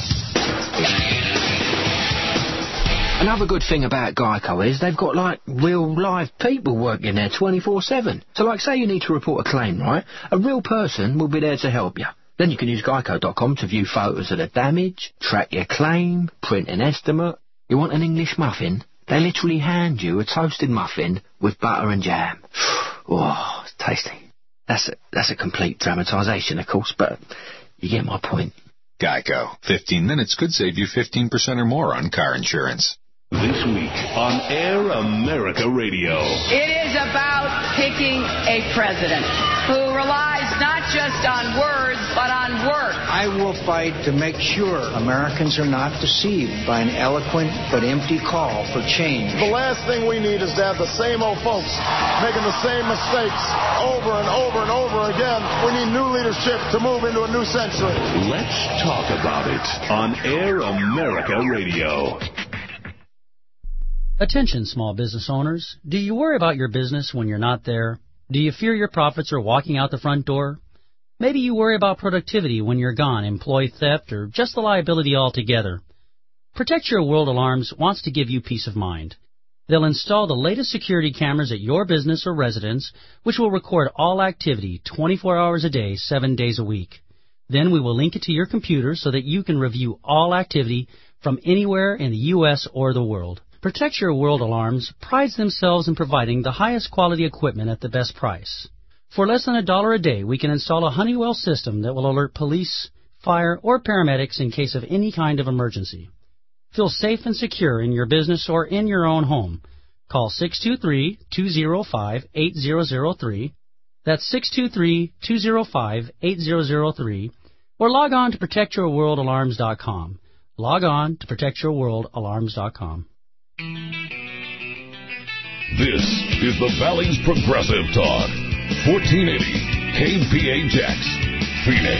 Another good thing about Geico is they've got, like, real live people working there 24/7. So, like, say you need to report a claim, right? A real person will be there to help you. Then you can use Geico.com to view photos of the damage, track your claim, print an estimate. You want an English muffin? They literally hand you a toasted muffin with butter and jam. Oh, it's tasty. That's a complete dramatisation, of course, but you get my point. Geico. 15 minutes could save you 15% or more on car insurance. This week on Air America Radio. It is about picking a president who relies not just on words, but on work. I will fight to make sure Americans are not deceived by an eloquent but empty call for change. The last thing we need is to have the same old folks making the same mistakes over and over and over again. We need new leadership to move into a new century. Let's talk about it on Air America Radio. Attention, small business owners. Do you worry about your business when you're not there? Do you fear your profits are walking out the front door? Maybe you worry about productivity when you're gone, employee theft, or just the liability altogether. Protect Your World Alarms wants to give you peace of mind. They'll install the latest security cameras at your business or residence, which will record all activity 24 hours a day, 7 days a week. Then we will link it to your computer so that you can review all activity from anywhere in the U.S. or the world. Protect Your World Alarms prides themselves in providing the highest quality equipment at the best price. For less than $1 a day, we can install a Honeywell system that will alert police, fire, or paramedics in case of any kind of emergency. Feel safe and secure in your business or in your own home. Call 623-205-8003. That's 623-205-8003. Or log on to ProtectYourWorldAlarms.com. Log on to ProtectYourWorldAlarms.com. This is the Valley's Progressive Talk. 1480 KPHX, Phoenix.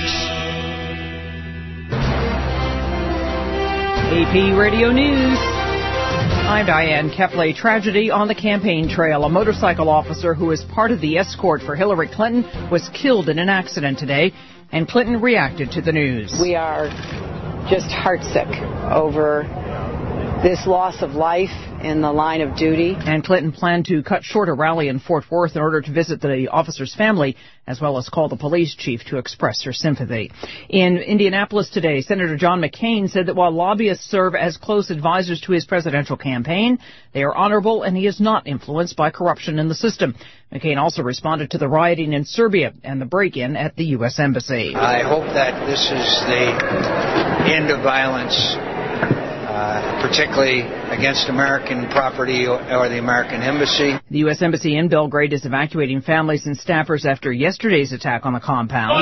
AP Radio News. I'm Diane Kepley. Tragedy on the campaign trail. A motorcycle officer who is part of the escort for Hillary Clinton was killed in an accident today, and Clinton reacted to the news. We are just heartsick over this loss of life in the line of duty. And Clinton planned to cut short a rally in Fort Worth in order to visit the officer's family, as well as call the police chief to express her sympathy. In Indianapolis today, Senator John McCain said that while lobbyists serve as close advisors to his presidential campaign, they are honorable and he is not influenced by corruption in the system. McCain also responded to the rioting in Serbia and the break-in at the U.S. Embassy. I hope that this is the end of violence, particularly against American property or the American embassy. The U.S. Embassy in Belgrade is evacuating families and staffers after yesterday's attack on the compound.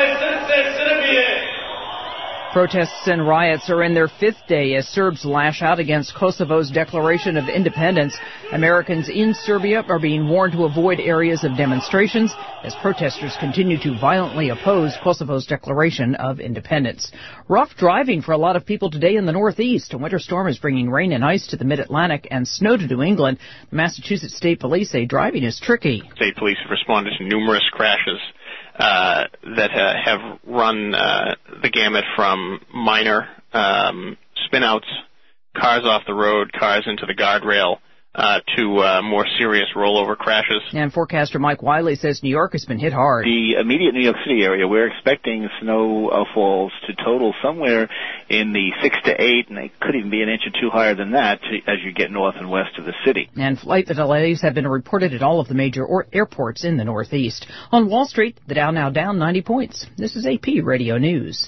Protests and riots are in their fifth day as Serbs lash out against Kosovo's declaration of independence. Americans in Serbia are being warned to avoid areas of demonstrations as protesters continue to violently oppose Kosovo's declaration of independence. Rough driving for a lot of people today in the Northeast. A winter storm is bringing rain and ice to the Mid-Atlantic and snow to New England. Massachusetts State Police say driving is tricky. State police have responded to numerous crashes that have run the gamut from minor spin-outs, cars off the road, cars into the guardrail, to more serious rollover crashes. And forecaster Mike Wiley says New York has been hit hard. The immediate New York City area, we're expecting snowfalls to total somewhere in the 6 to 8, and it could even be an inch or two higher than that as you get north and west of the city. And flight delays have been reported at all of the major airports in the Northeast. On Wall Street, the Dow now down 90 points. This is AP Radio News.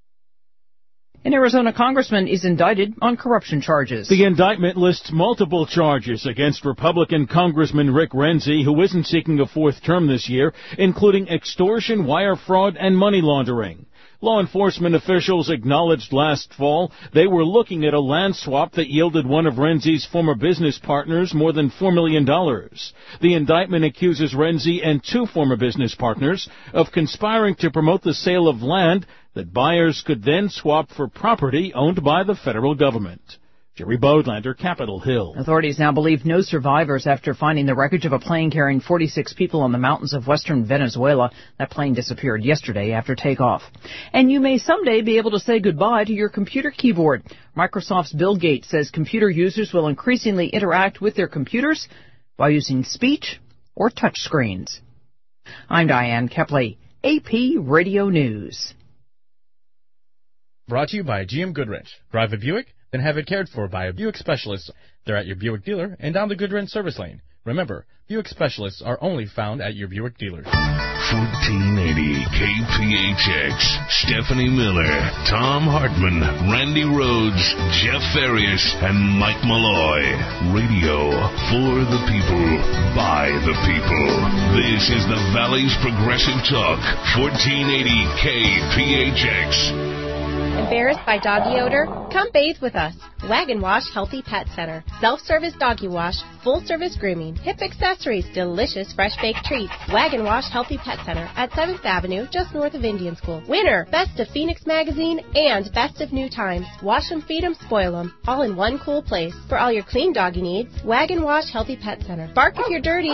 An Arizona congressman is indicted on corruption charges. The indictment lists multiple charges against Republican Congressman Rick Renzi, who isn't seeking a fourth term this year, including extortion, wire fraud, and money laundering. Law enforcement officials acknowledged last fall they were looking at a land swap that yielded one of Renzi's former business partners more than $4 million. The indictment accuses Renzi and two former business partners of conspiring to promote the sale of land that buyers could then swap for property owned by the federal government. Jerry Bodlander, Capitol Hill. Authorities now believe no survivors after finding the wreckage of a plane carrying 46 people in the mountains of western Venezuela. That plane disappeared yesterday after takeoff. And you may someday be able to say goodbye to your computer keyboard. Microsoft's Bill Gates says computer users will increasingly interact with their computers by using speech or touch screens. I'm Diane Kepley, AP Radio News. Brought to you by GM Goodwrench. Drive a Buick? Then have it cared for by a Buick specialist. They're at your Buick dealer and down the Goodwrench service lane. Remember, Buick specialists are only found at your Buick dealers. 1480 KPHX, Stephanie Miller, Tom Hartman, Randy Rhodes, Jeff Farias, and Mike Malloy. Radio for the people, by the people. This is the Valley's Progressive Talk, 1480 KPHX. Embarrassed by doggy odor? Come bathe with us. Wagon Wash Healthy Pet Center. Self-service doggy wash, full-service grooming, hip accessories, delicious fresh-baked treats. Wagon Wash Healthy Pet Center at 7th Avenue, just north of Indian School. Winner, Best of Phoenix Magazine, and Best of New Times. Wash them, feed them, spoil them, all in one cool place. For all your clean doggy needs, Wagon Wash Healthy Pet Center. Bark if you're dirty.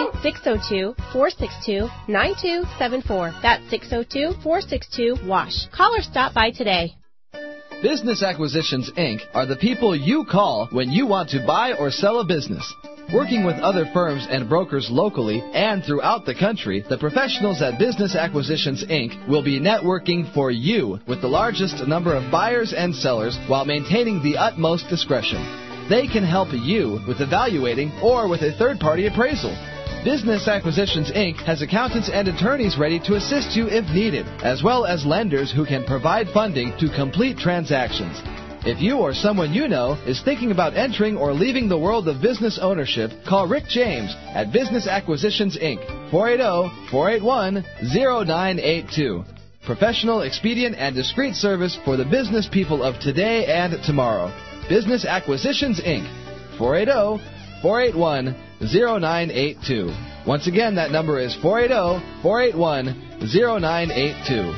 602-462-9274. That's 602-462-WASH. Call or stop by today. Business Acquisitions, Inc. are the people you call when you want to buy or sell a business. Working with other firms and brokers locally and throughout the country, the professionals at Business Acquisitions, Inc. will be networking for you with the largest number of buyers and sellers while maintaining the utmost discretion. They can help you with evaluating or with a third-party appraisal. Business Acquisitions, Inc. has accountants and attorneys ready to assist you if needed, as well as lenders who can provide funding to complete transactions. If you or someone you know is thinking about entering or leaving the world of business ownership, call Rick James at Business Acquisitions, Inc. 480-481-0982. Professional, expedient, and discreet service for the business people of today and tomorrow. Business Acquisitions, Inc. 480-481-0982. Once again, that number is 480-481-0982.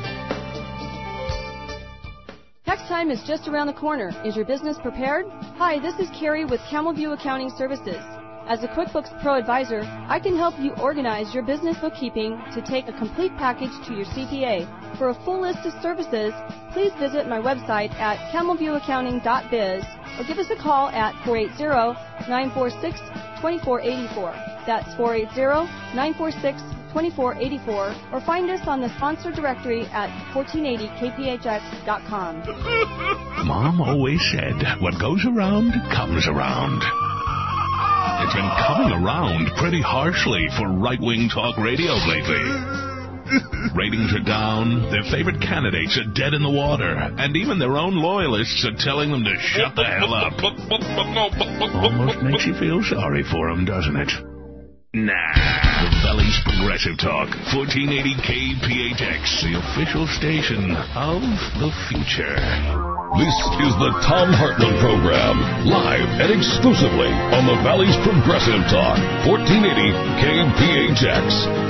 Tax time is just around the corner. Is your business prepared? Hi, this is Carrie with Camel View Accounting Services. As a QuickBooks Pro advisor, I can help you organize your business bookkeeping to take a complete package to your CPA. For a full list of services, please visit my website at camelviewaccounting.biz or give us a call at 480-946-2484. That's 480-946-2484, or find us on the sponsor directory at 1480kphx.com. Mom always said, what goes around comes around. It's been coming around pretty harshly for right-wing talk radio lately. Ratings are down, their favorite candidates are dead in the water, and even their own loyalists are telling them to shut the hell up. Almost makes you feel sorry for them, doesn't it? Nah. The Valley's Progressive Talk, 1480 KPHX, the official station of the future. This is the Tom Hartman Program, live and exclusively on the Valley's Progressive Talk, 1480 KPHX.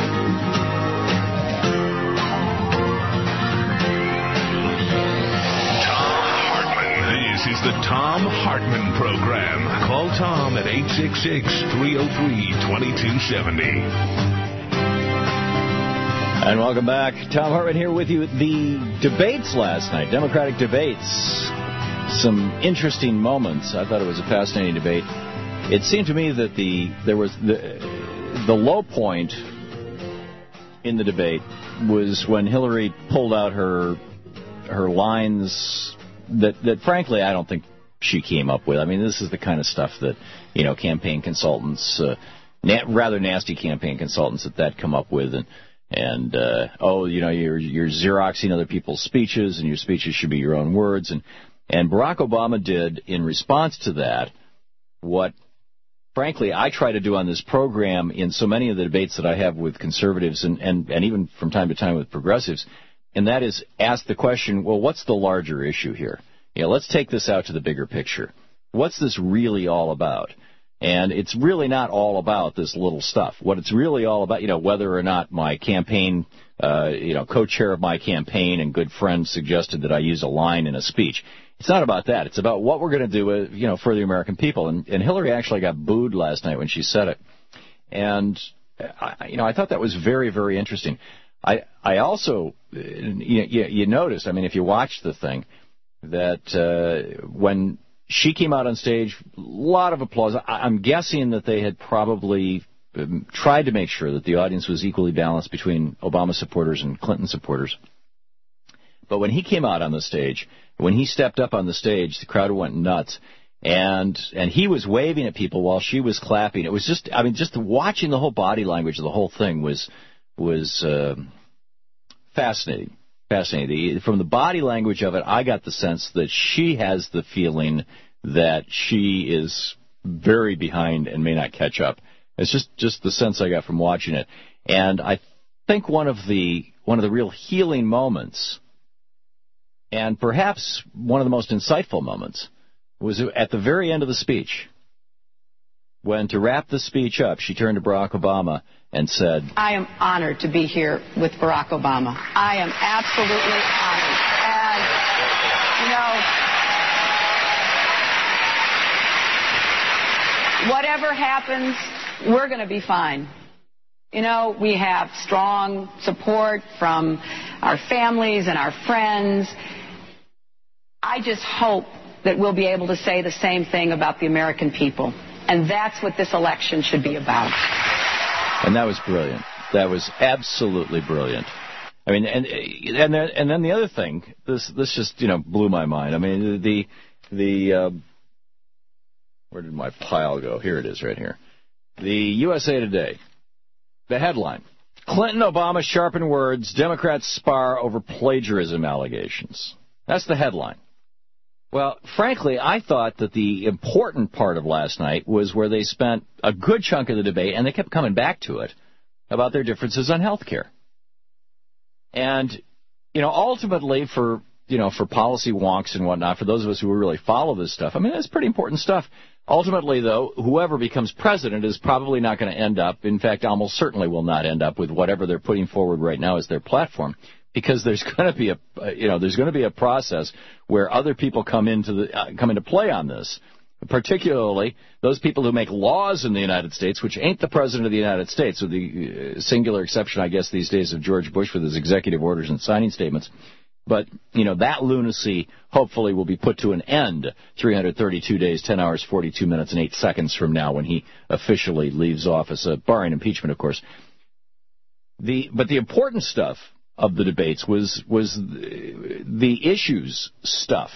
This is the Tom Hartman Program. Call Tom at 866-303-2270. And welcome back. Tom Hartman here with you. The debates last night, Democratic debates, some interesting moments. I thought it was a fascinating debate. It seemed to me that there was the low point in the debate was when Hillary pulled out her lines that frankly I don't think she came up with. I mean, this is the kind of stuff that, campaign consultants, rather nasty campaign consultants that come up with, and you're Xeroxing other people's speeches, and your speeches should be your own words, and Barack Obama did in response to that what frankly I try to do on this program in so many of the debates that I have with conservatives and even from time to time with progressives. And that is ask the question, well, what's the larger issue here? Let's take this out to the bigger picture. What's this really all about? And it's really not all about this little stuff. What it's really all about, whether or not my campaign, co-chair of my campaign and good friend suggested that I use a line in a speech. It's not about that. It's about what we're going to do, for the American people. And Hillary actually got booed last night when she said it. And, I thought that was very, very interesting. I also, you notice, if you watch the thing, that when she came out on stage, a lot of applause. I'm guessing that they had probably tried to make sure that the audience was equally balanced between Obama supporters and Clinton supporters. But when he came out on the stage, when he stepped up on the stage, the crowd went nuts. And he was waving at people while she was clapping. It was just, I mean, just watching the whole body language of the whole thing was fascinating. Fascinating. From the body language of it, I got the sense that she has the feeling that she is very behind and may not catch up. It's just the sense I got from watching it. And I think one of the real healing moments, and perhaps one of the most insightful moments, was at the very end of the speech, when, to wrap the speech up, she turned to Barack Obama and said, I am honored to be here with Barack Obama. I am absolutely honored. And, whatever happens, we're going to be fine. We have strong support from our families and our friends. I just hope that we'll be able to say the same thing about the American people. And that's what this election should be about. And that was brilliant. That was absolutely brilliant. I mean, and then the other thing, this just, blew my mind. I mean, the where did my pile go? Here it is right here. The USA Today, the headline, Clinton, Obama sharpen words, Democrats spar over plagiarism allegations. That's the headline. Well, frankly, I thought that the important part of last night was where they spent a good chunk of the debate, and they kept coming back to it, about their differences on health care. And, ultimately for policy wonks and whatnot, for those of us who really follow this stuff, I mean, that's pretty important stuff. Ultimately, though, whoever becomes president is probably not going to end up, in fact, almost certainly will not end up with whatever they're putting forward right now as their platform, because there's going to be a process where other people come into play on this, particularly those people who make laws in the United States, which ain't the president of the United States, with the singular exception, I guess, these days of George Bush with his executive orders and signing statements. But, that lunacy hopefully will be put to an end 332 days, 10 hours, 42 minutes, and 8 seconds from now when he officially leaves office, barring impeachment, of course. But the important stuff of the debates was the issues stuff.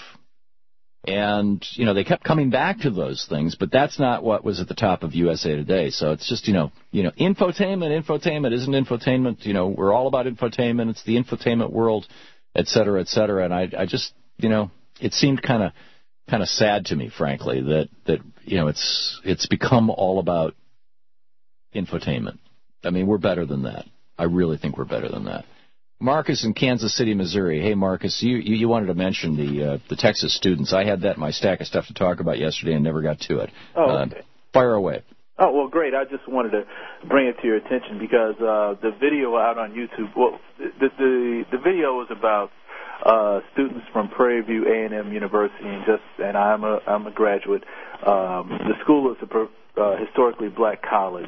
And, they kept coming back to those things, but that's not what was at the top of USA Today. So it's just, infotainment isn't infotainment. We're all about infotainment. It's the infotainment world, et cetera, et cetera. And I just, it seemed kind of sad to me, frankly, that it's become all about infotainment. I mean, we're better than that. I really think we're better than that. Marcus in Kansas City, Missouri. Hey, Marcus, you wanted to mention the Texas students. I had that in my stack of stuff to talk about yesterday and never got to it. Oh, okay. Fire away. Oh, well, great. I just wanted to bring it to your attention because the video out on YouTube, well, the video was about students from Prairie View A&M University, and I'm a graduate. The school is a historically black college,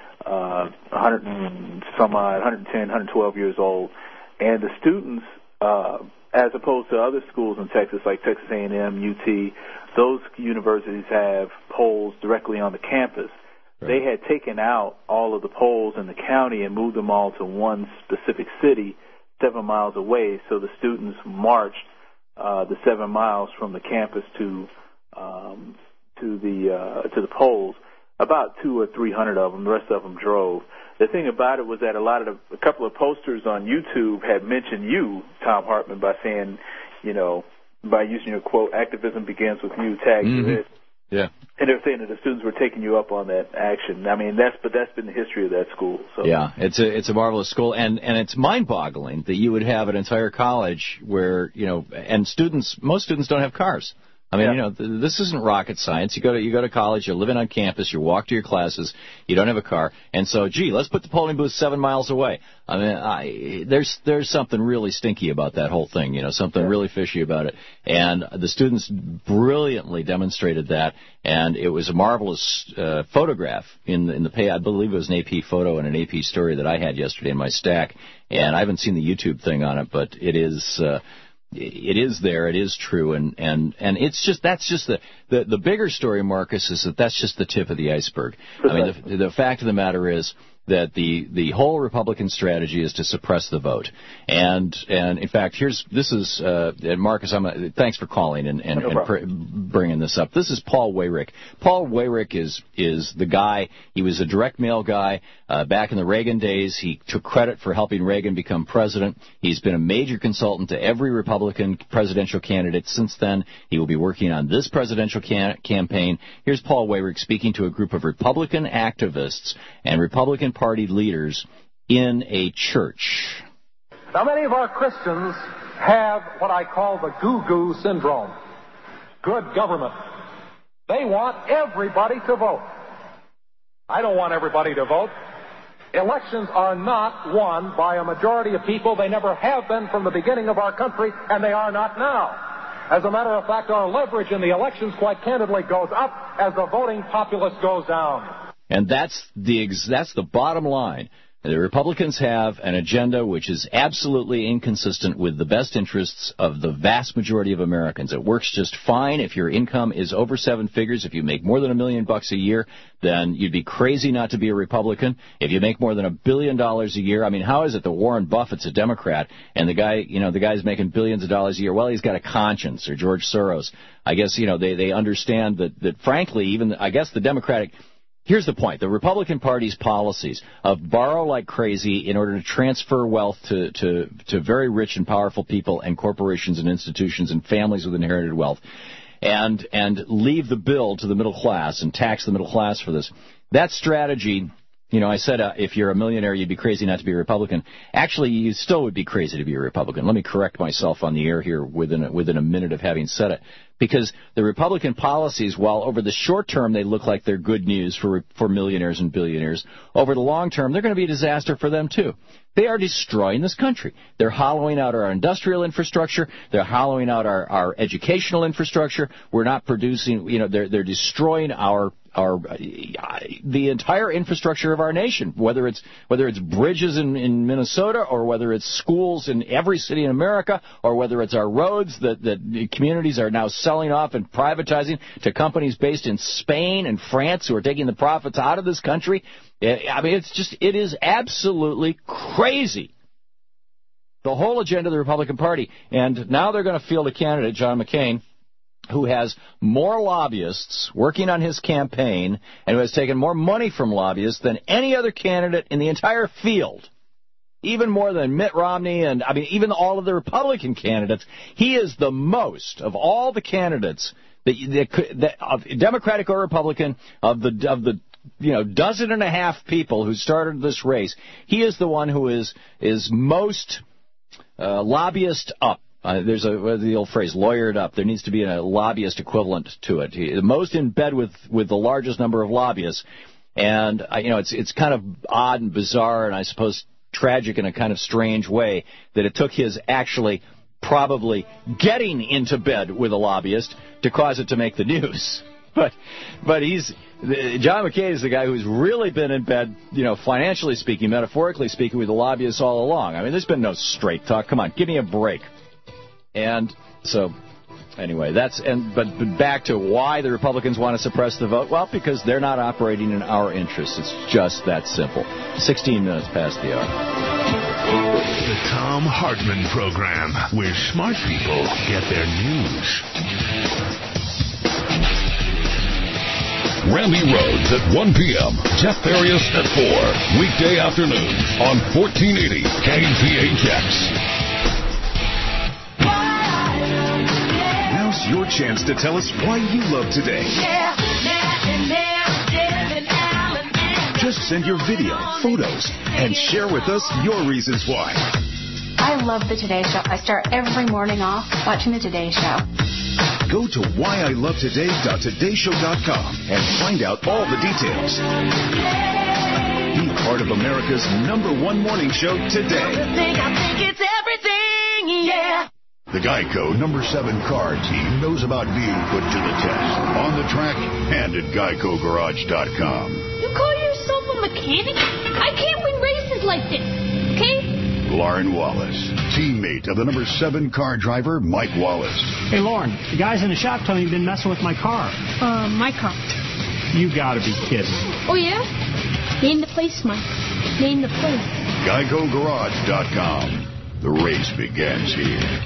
110, 112 years old. And the students, as opposed to other schools in Texas, like Texas A&M, UT, those universities have polls directly on the campus. Right. They had taken out all of the polls in the county and moved them all to one specific city 7 miles away. So the students marched the 7 miles from the campus to the polls. About 200 or 300 of them. The rest of them drove. The thing about it was that a couple of posters on YouTube had mentioned you, Thom Hartmann, by saying, by using your quote, activism begins with you, tag you it. Yeah. And they're saying that the students were taking you up on that action. I mean, that's been the history of that school. So. Yeah, it's a marvelous school, and it's mind-boggling that you would have an entire college where, and most students don't have cars. I mean, this isn't rocket science. You go to college, you're living on campus, you walk to your classes, you don't have a car, and so, let's put the polling booth 7 miles away. I mean, there's something really stinky about that whole thing, something really fishy about it. And the students brilliantly demonstrated that, and it was a marvelous photograph in the I believe it was an AP photo and an AP story that I had yesterday in my stack, and I haven't seen the YouTube thing on it, but it is. It is there. It is true, and that's just the bigger story, Marcus, is that's just the tip of the iceberg. I mean, the fact of the matter is that the whole Republican strategy is to suppress the vote. And in fact, and Marcus, thanks for calling and bringing this up. This is Paul Weyrich. Paul Weyrich is the guy. He was a direct mail guy back in the Reagan days. He took credit for helping Reagan become president. He's been a major consultant to every Republican presidential candidate since then. He will be working on this presidential campaign. Here's Paul Weyrich speaking to a group of Republican activists and Republican Party leaders in a church. Now, many of our Christians have what I call the goo-goo syndrome. Good government. They want everybody to vote. I don't want everybody to vote. Elections are not won by a majority of people. They never have been from the beginning of our country, and they are not now. As a matter of fact, our leverage in the elections, quite candidly, goes up as the voting populace goes down. And that's the bottom line. The Republicans have an agenda which is absolutely inconsistent with the best interests of the vast majority of Americans. It works just fine if your income is over 7 figures. If you make more than $1 million a year, then you'd be crazy not to be a Republican. If you make more than $1 billion a year, I mean, how is it that Warren Buffett's a Democrat and the guy's making billions of dollars a year? Well, he's got a conscience. Or George Soros. I guess, they understand that frankly, even, I guess the Democratic... Here's the point. The Republican Party's policies of borrow like crazy in order to transfer wealth to very rich and powerful people and corporations and institutions and families with inherited wealth and leave the bill to the middle class and tax the middle class for this. That strategy, I said if you're a millionaire, you'd be crazy not to be a Republican. Actually, you still would be crazy to be a Republican. Let me correct myself on the air here within a minute of having said it. Because the Republican policies, while over the short term they look like they're good news for millionaires and billionaires, over the long term they're going to be a disaster for them too. They are destroying this country. They're hollowing out our industrial infrastructure. They're hollowing out our educational infrastructure. We're not producing, they're destroying the entire infrastructure of our nation, whether it's bridges in Minnesota or whether it's schools in every city in America or whether it's our roads that communities are now selling off and privatizing to companies based in Spain and France who are taking the profits out of this country. I mean, it is absolutely crazy. The whole agenda of the Republican Party. And now they're going to field a candidate, John McCain, who has more lobbyists working on his campaign and who has taken more money from lobbyists than any other candidate in the entire field. Even more than Mitt Romney and, even all of the Republican candidates. He is the most of all the candidates, Democratic or Republican, of the dozen and a half people who started this race. He is the one who is most lobbyist up. There's the old phrase, lawyered up. There needs to be a lobbyist equivalent to it. The most in bed with the largest number of lobbyists. And, it's kind of odd and bizarre and I suppose tragic in a kind of strange way that it took his actually probably getting into bed with a lobbyist to cause it to make the news. But John McCain is the guy who's really been in bed, financially speaking, metaphorically speaking, with the lobbyists all along. There's been no straight talk. Come on, give me a break. And so, anyway, but back to why the Republicans want to suppress the vote. Well, because they're not operating in our interests. It's just that simple. 16 minutes past the hour. The Thom Hartmann Program, where smart people get their news. Randy Rhodes at 1 p.m. Jeff Farias at 4. Weekday afternoons on 1480 KPHX. Your chance to tell us why you love today. Just send your video, photos, and share with us your reasons why. I love the Today Show. I start every morning off watching the Today Show. Go to whyilovetoday.todayshow.com and find out all the details. Be part of America's #1 morning show today. I think it's everything, yeah. The Geico #7 car team knows about being put to the test on the track and at GeicoGarage.com. You call yourself a mechanic? I can't win races like this, okay? Lauren Wallace, teammate of the #7 car driver, Mike Wallace. Hey, Lauren, the guys in the shop told me you've been messing with my car. My car. You gotta be kidding. Oh, yeah? Name the place, Mike. Name the place. GeicoGarage.com. The race begins here.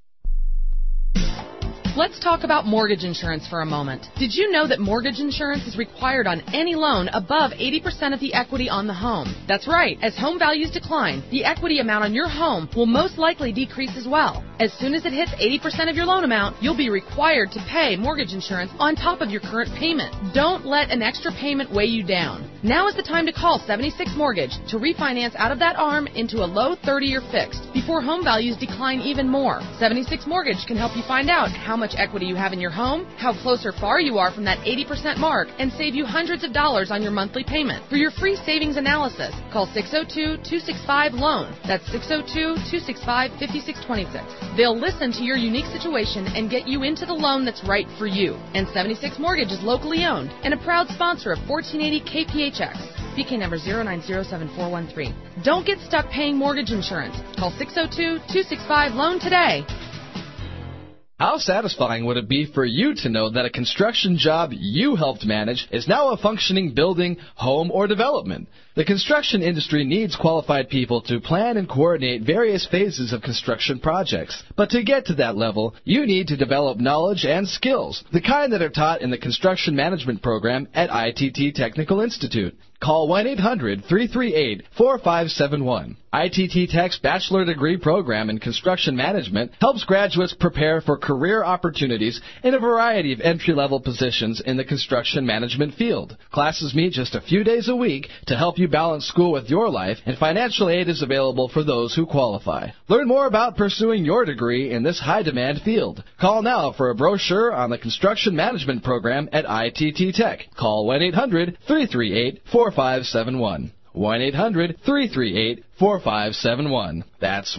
Let's talk about mortgage insurance for a moment. Did you know that mortgage insurance is required on any loan above 80% of the equity on the home? That's right. As home values decline, the equity amount on your home will most likely decrease as well. As soon as it hits 80% of your loan amount, you'll be required to pay mortgage insurance on top of your current payment. Don't let an extra payment weigh you down. Now is the time to call 76 Mortgage to refinance out of that ARM into a low 30-year fixed before home values decline even more. 76 Mortgage can help you find out how much equity you have in your home, how close or far you are from that 80% mark, and save you hundreds of dollars on your monthly payment. For your free savings analysis, call 602-265-LOAN. That's 602-265-5626. They'll listen to your unique situation and get you into the loan that's right for you. And 76 Mortgage is locally owned and a proud sponsor of 1480 KPHX. BK number 0907413. Don't get stuck paying mortgage insurance. Call 602-265-LOAN today. How satisfying would it be for you to know that a construction job you helped manage is now a functioning building, home, or development? The construction industry needs qualified people to plan and coordinate various phases of construction projects. But to get to that level, you need to develop knowledge and skills, the kind that are taught in the construction management program at ITT Technical Institute. Call 1-800-338-4571. ITT Tech's bachelor degree program in construction management helps graduates prepare for career opportunities in a variety of entry-level positions in the construction management field. Classes meet just a few days a week to help you balance school with your life, and financial aid is available for those who qualify. Learn more about pursuing your degree in this high-demand field. Call now for a brochure on the construction management program at ITT Tech. Call 1-800-338-4571. 1-800-338-4571. That's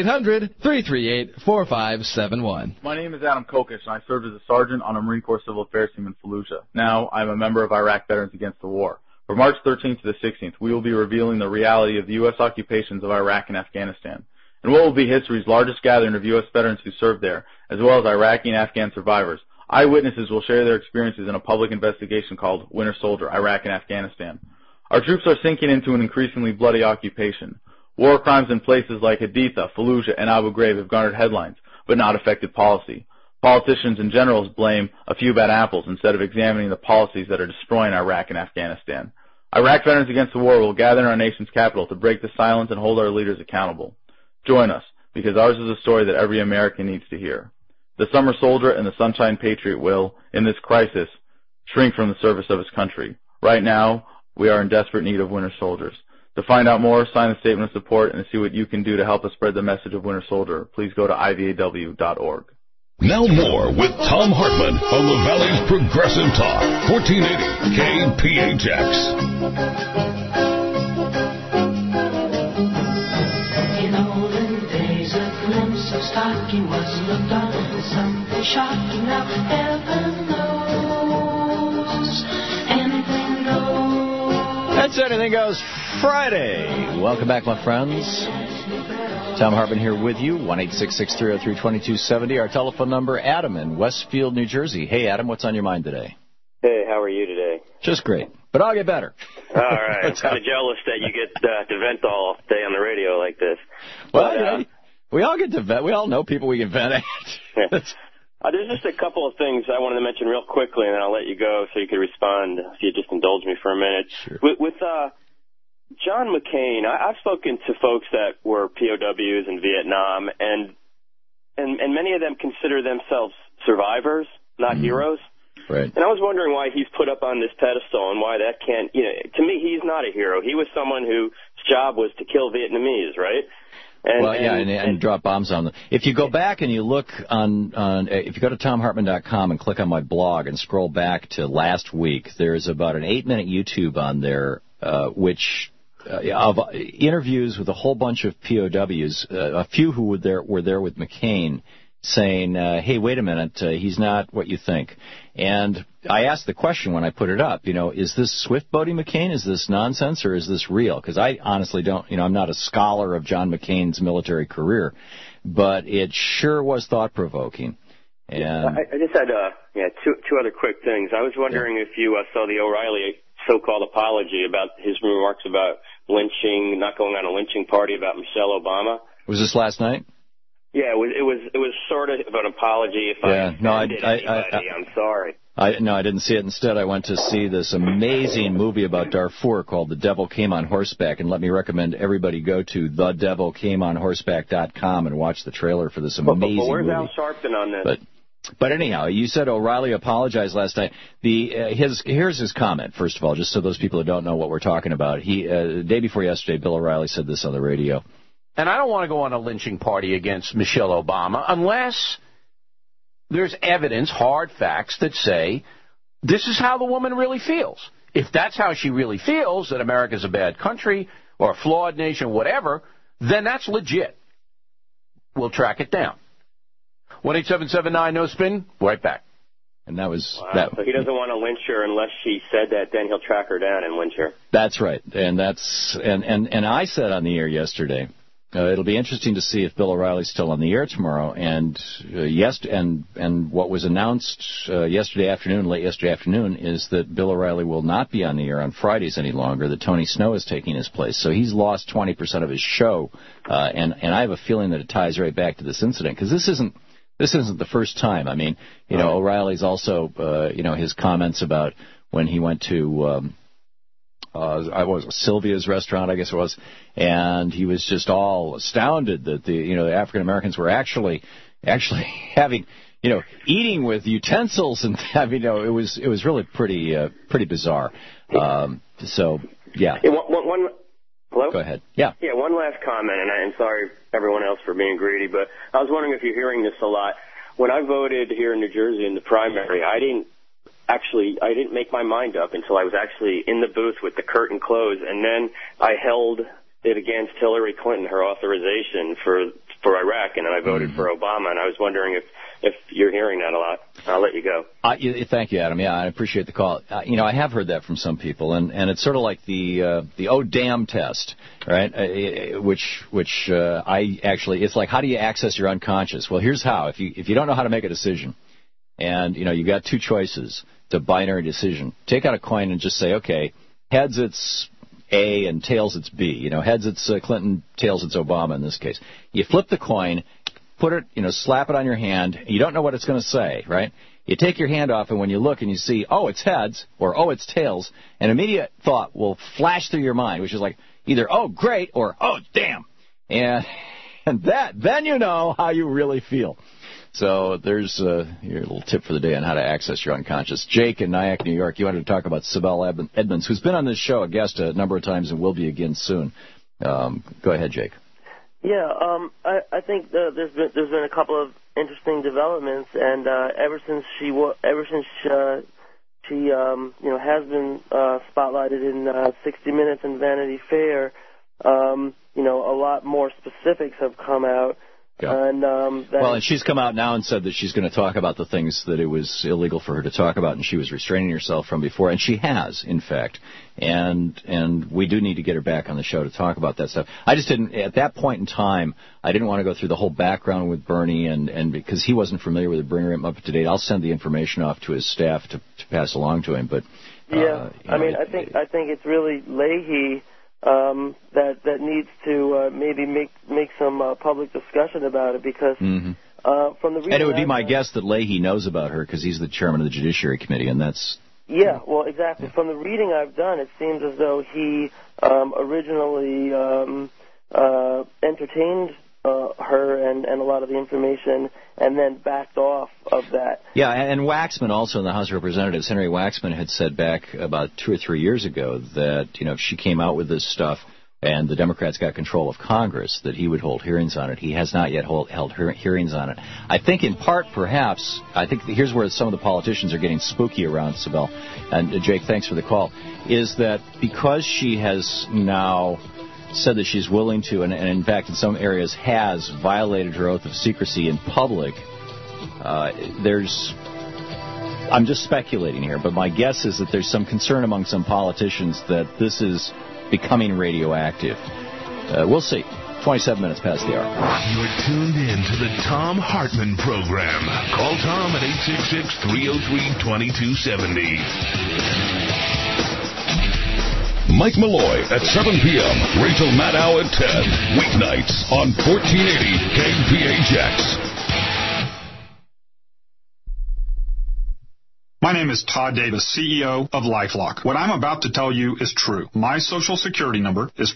1-800-338-4571. My name is Adam Kokish, and I served as a sergeant on a Marine Corps Civil Affairs team in Fallujah. Now I'm a member of Iraq Veterans Against the War. From March 13th to the 16th, we will be revealing the reality of the U.S. occupations of Iraq and Afghanistan, and what will be history's largest gathering of U.S. veterans who served there, as well as Iraqi and Afghan survivors. Eyewitnesses will share their experiences in a public investigation called Winter Soldier, Iraq and Afghanistan. Our troops are sinking into an increasingly bloody occupation. War crimes in places like Haditha, Fallujah, and Abu Ghraib have garnered headlines, but not affected policy. Politicians and generals blame a few bad apples instead of examining the policies that are destroying Iraq and Afghanistan. Iraq Veterans Against the War will gather in our nation's capital to break the silence and hold our leaders accountable. Join us, because ours is a story that every American needs to hear. The Summer Soldier and the Sunshine Patriot will, in this crisis, shrink from the service of his country. Right now, we are in desperate need of Winter Soldiers. To find out more, sign the statement of support and see what you can do to help us spread the message of Winter Soldier. Please go to ivaw.org. Now more with Thom Hartmann on the Valley's Progressive Talk, 1480 KPHX. In olden days, a glimpse of stocking was looked on as something shocking. Now heaven knows anything goes. That's Anything Goes Friday. Welcome back, my friends. Thom Hartmann here with you, 1-866-303-2270. Our telephone number, Adam in Westfield, New Jersey. Hey, Adam, what's on your mind today? Hey, how are you today? Just great, but I'll get better. All right. I'm kind of jealous that you get to vent all day on the radio like this. Well, we all get to vent. We all know people we can vent at. Yeah. There's just a couple of things I wanted to mention real quickly, and then I'll let you go so you can respond if you just indulge me for a minute. Sure. With John McCain, I've spoken to folks that were POWs in Vietnam, and many of them consider themselves survivors, not heroes. Right. And I was wondering why he's put up on this pedestal and why that can't, to me, he's not a hero. He was someone whose job was to kill Vietnamese, right? And drop bombs on them. If you go back and you look if you go to ThomHartmann.com and click on my blog and scroll back to last week, there's about an 8-minute YouTube on there, which of interviews with a whole bunch of POWs, a few who were there with McCain, saying, hey, wait a minute, he's not what you think. And I asked the question when I put it up, is this swift-boating McCain? Is this nonsense, or is this real? Because I honestly don't, I'm not a scholar of John McCain's military career, but it sure was thought-provoking. And I just had two other quick things. I was wondering if you saw the O'Reilly so-called apology about his remarks about lynching, not going on a lynching party about Michelle Obama. Was this last night? Yeah, it was sort of an apology if I offended anybody. I'm sorry. No, I didn't see it. Instead, I went to see this amazing movie about Darfur called The Devil Came on Horseback, and let me recommend everybody go to thedevilcameonhorseback.com and watch the trailer for this amazing but where's movie. Al Sharpton on this? But anyhow, you said O'Reilly apologized last night. Here's his comment, first of all, just so those people who don't know what we're talking about. The day before yesterday, Bill O'Reilly said this on the radio. And I don't want to go on a lynching party against Michelle Obama unless there's evidence, hard facts, that say this is how the woman really feels. If that's how she really feels, that America's a bad country or a flawed nation, whatever, then that's legit. We'll track it down. 1-877-9-NO-SPIN, right back. And that was wow. So he doesn't want to lynch her unless she said that, then he'll track her down and lynch her. That's right. And I said on the air yesterday, it'll be interesting to see if Bill O'Reilly's still on the air tomorrow. And what was announced late yesterday afternoon, is that Bill O'Reilly will not be on the air on Fridays any longer. That Tony Snow is taking his place. So he's lost 20% of his show. And I have a feeling that it ties right back to this incident, because this isn't the first time. I mean, O'Reilly's also, his comments about when he went to Sylvia's restaurant, I guess it was, and he was just all astounded that the African Americans were actually having, eating with utensils and having, it was really pretty bizarre. So yeah. Hello? Go ahead. Yeah. Yeah, one last comment, and I'm sorry everyone else for being greedy, but I was wondering if you're hearing this a lot. When I voted here in New Jersey in the primary, I didn't make my mind up until I was actually in the booth with the curtain closed, and then I held it against Hillary Clinton, her authorization for Iraq, and then I voted for Obama, and I was wondering if you're hearing that a lot. I'll let you go. Thank you, Adam. Yeah, I appreciate the call. I have heard that from some people, and it's sort of like the oh damn test, right? Which I actually, it's like, how do you access your unconscious? Well, here's how. If you don't know how to make a decision, and you've got two choices, it's a binary decision. Take out a coin and just say, okay, heads it's A and tails it's B. Heads it's Clinton, tails it's Obama in this case. You flip the coin, put it, slap it on your hand. You don't know what it's going to say, right? You take your hand off, and when you look and you see, oh, it's heads, or oh, it's tails, an immediate thought will flash through your mind, which is like either, oh, great, or oh, damn. And then you know how you really feel. So there's your little tip for the day on how to access your unconscious. Jake in Nyack, New York, you wanted to talk about Sibel Edmonds, who's been on this show, a guest a number of times, and will be again soon. Go ahead, Jake. Yeah, I think there's been a couple of interesting developments, and ever since she has been spotlighted in 60 Minutes and Vanity Fair, a lot more specifics have come out. Yeah. And she's come out now and said that she's going to talk about the things that it was illegal for her to talk about, and she was restraining herself from before, and she has, in fact. And we do need to get her back on the show to talk about that stuff. I just didn't, at that point in time, I didn't want to go through the whole background with Bernie, and because he wasn't familiar with it, bring him up to date. I'll send the information off to his staff to pass along to him. But I think it's really Leahy that needs to maybe make some public discussion about it, because from the reading, and it would be my guess that Leahy knows about her because he's the chairman of the Judiciary Committee, and that's well, exactly. From the reading I've done, it seems as though he originally entertained her and a lot of the information, and then backed off of that. Yeah, and Waxman also in the House of Representatives, Henry Waxman had said back about 2 or 3 years ago that, if she came out with this stuff and the Democrats got control of Congress, that he would hold hearings on it. He has not yet held hearings on it. I think in part, perhaps, here's where some of the politicians are getting spooky around Sibel, and Jake, thanks for the call, is that because she has now said that she's willing to, and in fact in some areas has violated her oath of secrecy in public, I'm just speculating here, but my guess is that there's some concern among some politicians that this is becoming radioactive. We'll see. 27 minutes past the hour. You're tuned in to the Thom Hartmann Program. Call Tom at 866-303-2270. Mike Malloy at 7 p.m. Rachel Maddow at 10. Weeknights on 1480 KPHX. My name is Todd Davis, CEO of LifeLock. What I'm about to tell you is true. My Social Security number is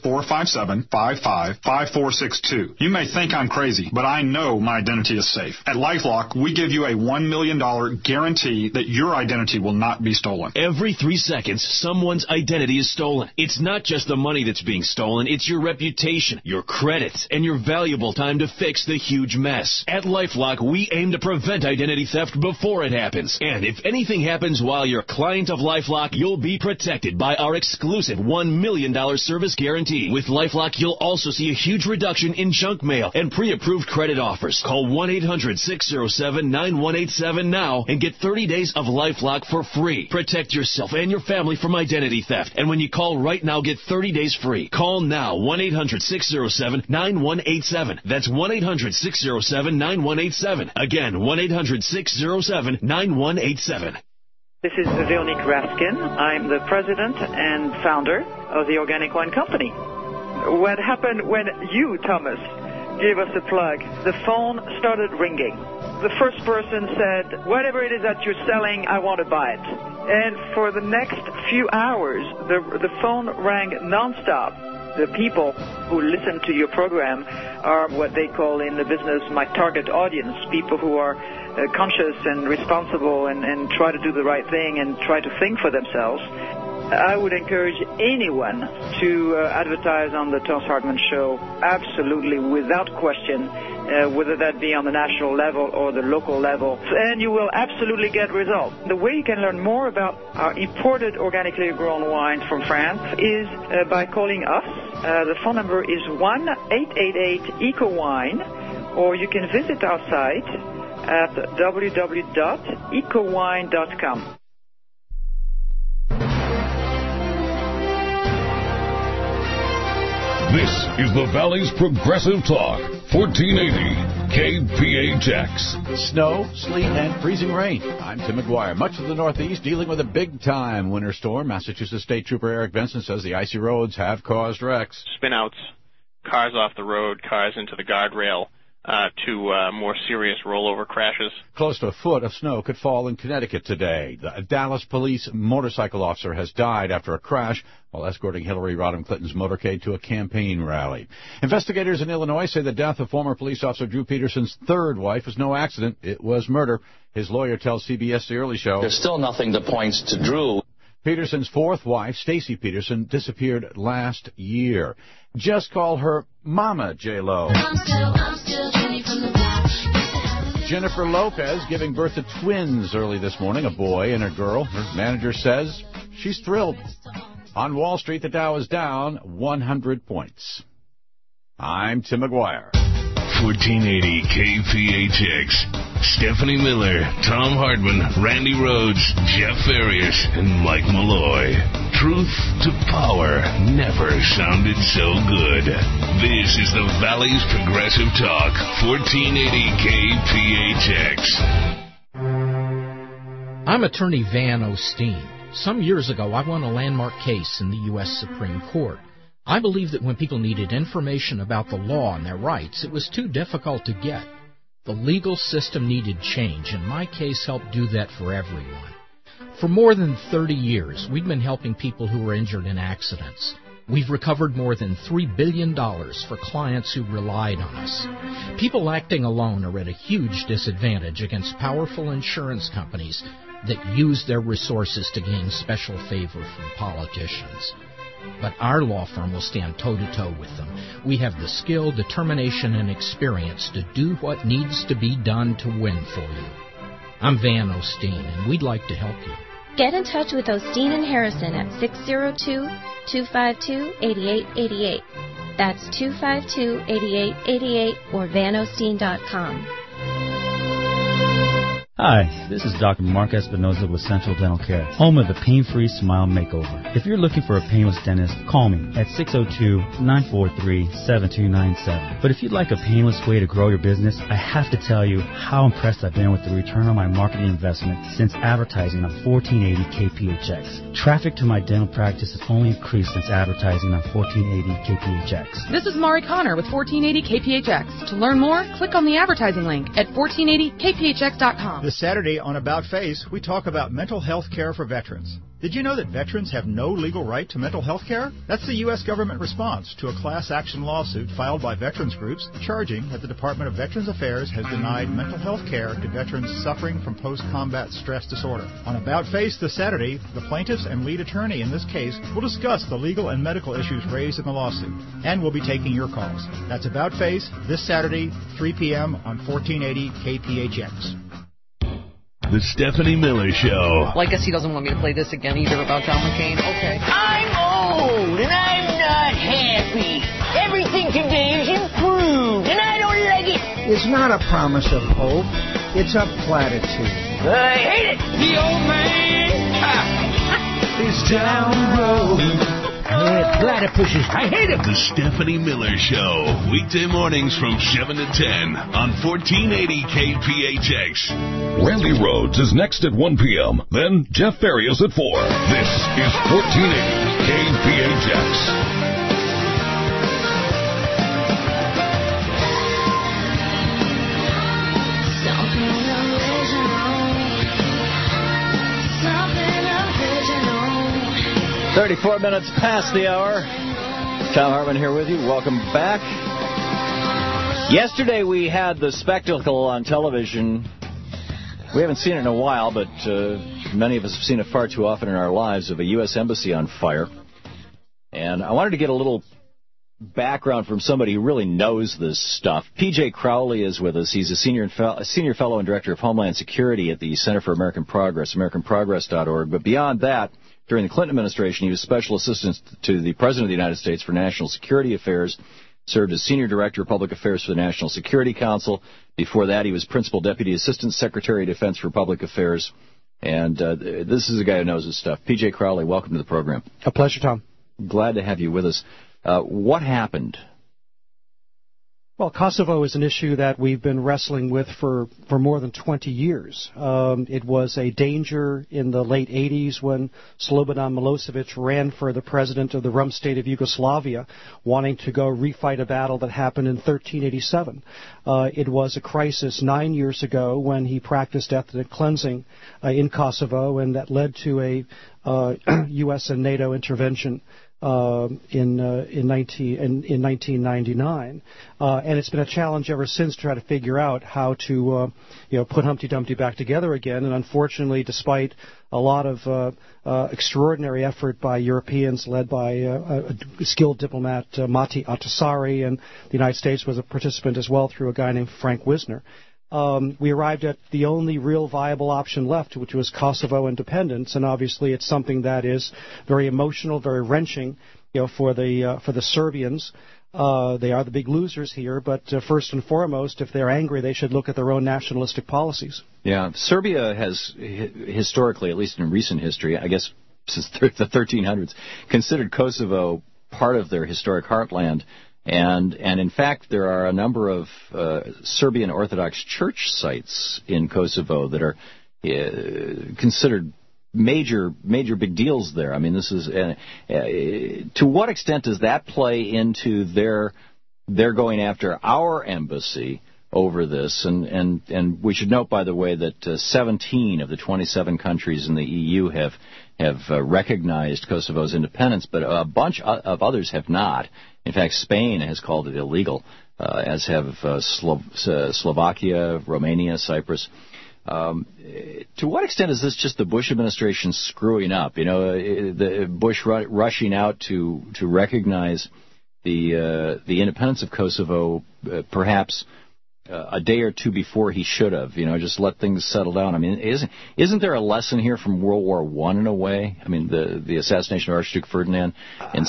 457-55-5462. You may think I'm crazy, but I know my identity is safe. At LifeLock, we give you a $1 million guarantee that your identity will not be stolen. Every 3 seconds, someone's identity is stolen. It's not just the money that's being stolen, it's your reputation, your credit, and your valuable time to fix the huge mess. At LifeLock, we aim to prevent identity theft before it happens. And if anything happens while you're a client of LifeLock, you'll be protected by our exclusive $1 million service guarantee. With LifeLock, you'll also see a huge reduction in junk mail and pre-approved credit offers. Call 1-800-607-9187 now and get 30 days of LifeLock for free. Protect yourself and your family from identity theft. And when you call right now, get 30 days free. Call now, 1-800-607-9187. That's 1-800-607-9187. Again, 1-800-607-9187. This is Veronique Raskin. I'm the president and founder of the Organic Wine Company. What happened when you, Thomas, gave us a plug? The phone started ringing. The first person said, whatever it is that you're selling, I want to buy it. And for the next few hours, the phone rang nonstop. The people who listen to your program are what they call in the business my target audience, people who are conscious and responsible and try to do the right thing and try to think for themselves. I would encourage anyone to advertise on the Thomas Hartman Show, absolutely, without question, whether that be on the national level or the local level, and you will absolutely get results. The way you can learn more about our imported organically grown wines from France is by calling us. The phone number is 1-888-ECO-WINE, or you can visit our site at www.ecowine.com. This is the Valley's Progressive Talk, 1480 KPHX. Snow, sleet, and freezing rain. I'm Tim McGuire. Much of the Northeast dealing with a big-time winter storm. Massachusetts State Trooper Eric Benson says the icy roads have caused wrecks. Spin-outs, cars off the road, cars into the guardrail, to more serious rollover crashes. Close to a foot of snow could fall in Connecticut today. The Dallas police motorcycle officer has died after a crash while escorting Hillary Rodham Clinton's motorcade to a campaign rally. Investigators in Illinois say the death of former police officer Drew Peterson's third wife was no accident. It was murder. His lawyer tells CBS The Early Show. There's still nothing that points to Drew. Peterson's fourth wife, Stacy Peterson, disappeared last year. Just call her Mama J-Lo. Jennifer Lopez giving birth to twins early this morning, a boy and a girl. Her manager says she's thrilled. On Wall Street, the Dow is down 100 points. I'm Tim McGuire. 1480 KPHX. Stephanie Miller, Tom Hartman, Randy Rhodes, Jeff Farias, and Mike Malloy. Truth to power never sounded so good. This is the Valley's Progressive Talk, 1480 KPHX. I'm attorney Van Osteen. Some years ago, I won a landmark case in the U.S. Supreme Court. I believe that when people needed information about the law and their rights, it was too difficult to get. The legal system needed change, and my case helped do that for everyone. For more than 30 years, we've been helping people who were injured in accidents. We've recovered more than $3 billion for clients who relied on us. People acting alone are at a huge disadvantage against powerful insurance companies that use their resources to gain special favor from politicians. But our law firm will stand toe-to-toe with them. We have the skill, determination, and experience to do what needs to be done to win for you. I'm Van Osteen, and we'd like to help you. Get in touch with Osteen and Harrison at 602-252-8888. That's 252-8888 or vanosteen.com. Hi, this is Dr. Mark Espinoza with Central Dental Care, home of the Pain-Free Smile Makeover. If you're looking for a painless dentist, call me at 602-943-7297. But if you'd like a painless way to grow your business, I have to tell you how impressed I've been with the return on my marketing investment since advertising on 1480 KPHX. Traffic to my dental practice has only increased since advertising on 1480 KPHX. This is Mari Connor with 1480 KPHX. To learn more, click on the advertising link at 1480kphx.com. This Saturday on About Face, we talk about mental health care for veterans. Did you know that veterans have no legal right to mental health care? That's the U.S. government response to a class action lawsuit filed by veterans groups charging that the Department of Veterans Affairs has denied mental health care to veterans suffering from post-combat stress disorder. On About Face this Saturday, the plaintiffs and lead attorney in this case will discuss the legal and medical issues raised in the lawsuit, and we'll be taking your calls. That's About Face this Saturday, 3 p.m. on 1480 KPHX. The Stephanie Miller Show. Well, I guess he doesn't want me to play this again either about John McCain. Okay. I'm old and I'm not happy. Everything today is improved and I don't like it. It's not a promise of hope. It's a platitude. I hate it. The old man is down the road. Platypuses. I hate it. The Stephanie Miller Show. Weekday mornings from 7 to 10 on 1480 KPHX. Randy Rhodes is next at 1 p.m. Then Jeff Farias at 4. This is 1480 KPHX. 34 minutes past the hour. Tom Hartman here with you. Welcome back. Yesterday we had the spectacle on television. We haven't seen it in a while, but many of us have seen it far too often in our lives, of a U.S. embassy on fire. And I wanted to get a little background from somebody who really knows this stuff. P.J. Crowley is with us. He's a senior fellow and director of Homeland Security at the Center for American Progress, AmericanProgress.org. But beyond that, during the Clinton administration, he was special assistant to the President of the United States for National Security Affairs, served as Senior Director of Public Affairs for the National Security Council. Before that, he was Principal Deputy Assistant Secretary of Defense for Public Affairs. And this is a guy who knows his stuff. P.J. Crowley, welcome to the program. A pleasure, Tom. Glad to have you with us. What happened? Well, Kosovo is an issue that we've been wrestling with for more than 20 years. It was a danger in the late 80s when Slobodan Milosevic ran for the president of the rump state of Yugoslavia, wanting to go refight a battle that happened in 1387. It was a crisis 9 years ago when he practiced ethnic cleansing in Kosovo, and that led to a U.S. and NATO intervention in 1999, and it's been a challenge ever since to try to figure out how to put Humpty Dumpty back together again. And unfortunately, despite a lot of extraordinary effort by Europeans, led by a skilled diplomat, Matti Ahtisaari, and the United States was a participant as well through a guy named Frank Wisner. We arrived at the only real viable option left, which was Kosovo independence, and obviously it's something that is very emotional, very wrenching, for the Serbians. They are the big losers here, but first and foremost, if they're angry, they should look at their own nationalistic policies. Yeah, Serbia has historically, at least in recent history, I guess since the 1300s, considered Kosovo part of their historic heartland. And in fact, there are a number of Serbian Orthodox Church sites in Kosovo that are considered major big deals there. I mean, this is to what extent does that play into their going after our embassy over this? And we should note, by the way, that 17 of the 27 countries in the EU have recognized Kosovo's independence, but a bunch of others have not. In fact, Spain has called it illegal, as have Slovakia, Romania, Cyprus. To what extent is this just the Bush administration screwing up? The Bush rushing out to recognize the independence of Kosovo, perhaps a day or two before he should have, just let things settle down. I mean, isn't there a lesson here from World War I in a way? I mean, the assassination of Archduke Ferdinand and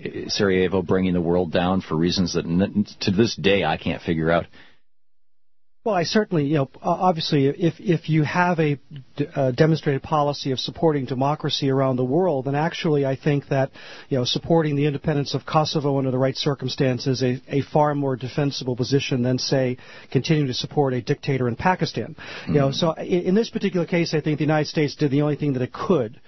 Sarajevo bringing the world down for reasons that to this day I can't figure out. Well, I certainly, obviously, if you have a demonstrated policy of supporting democracy around the world, then actually I think that, supporting the independence of Kosovo under the right circumstances is a far more defensible position than, say, continuing to support a dictator in Pakistan. Mm-hmm. So in this particular case, I think the United States did the only thing that it could.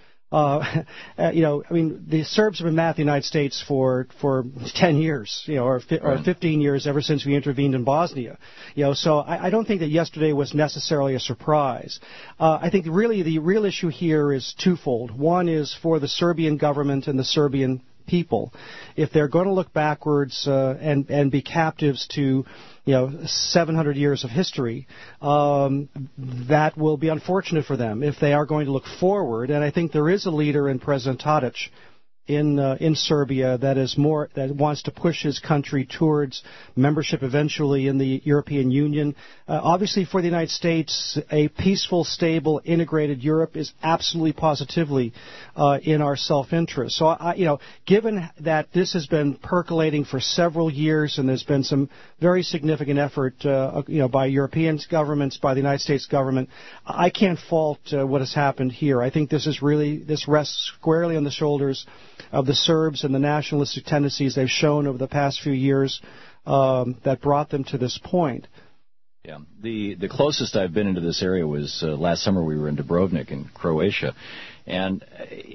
The Serbs have been mad at the United States for 10 years, or 15 years ever since we intervened in Bosnia. So I don't think that yesterday was necessarily a surprise. I think really the real issue here is twofold. One is for the Serbian government and the Serbian people. If they're going to look backwards and be captives to 700 years of history, that will be unfortunate for them. If they are going to look forward, and I think there is a leader in President Tadic in Serbia that wants to push his country towards membership eventually in the European Union. Obviously, for the United States, a peaceful, stable, integrated Europe is absolutely positively in our self-interest. So, given that this has been percolating for several years, and there's been some very significant effort, by European governments, by the United States government, I can't fault what has happened here. I think this rests squarely on the shoulders of the Serbs and the nationalistic tendencies they've shown over the past few years that brought them to this point. Yeah, the closest I've been into this area was last summer. We were in Dubrovnik in Croatia, and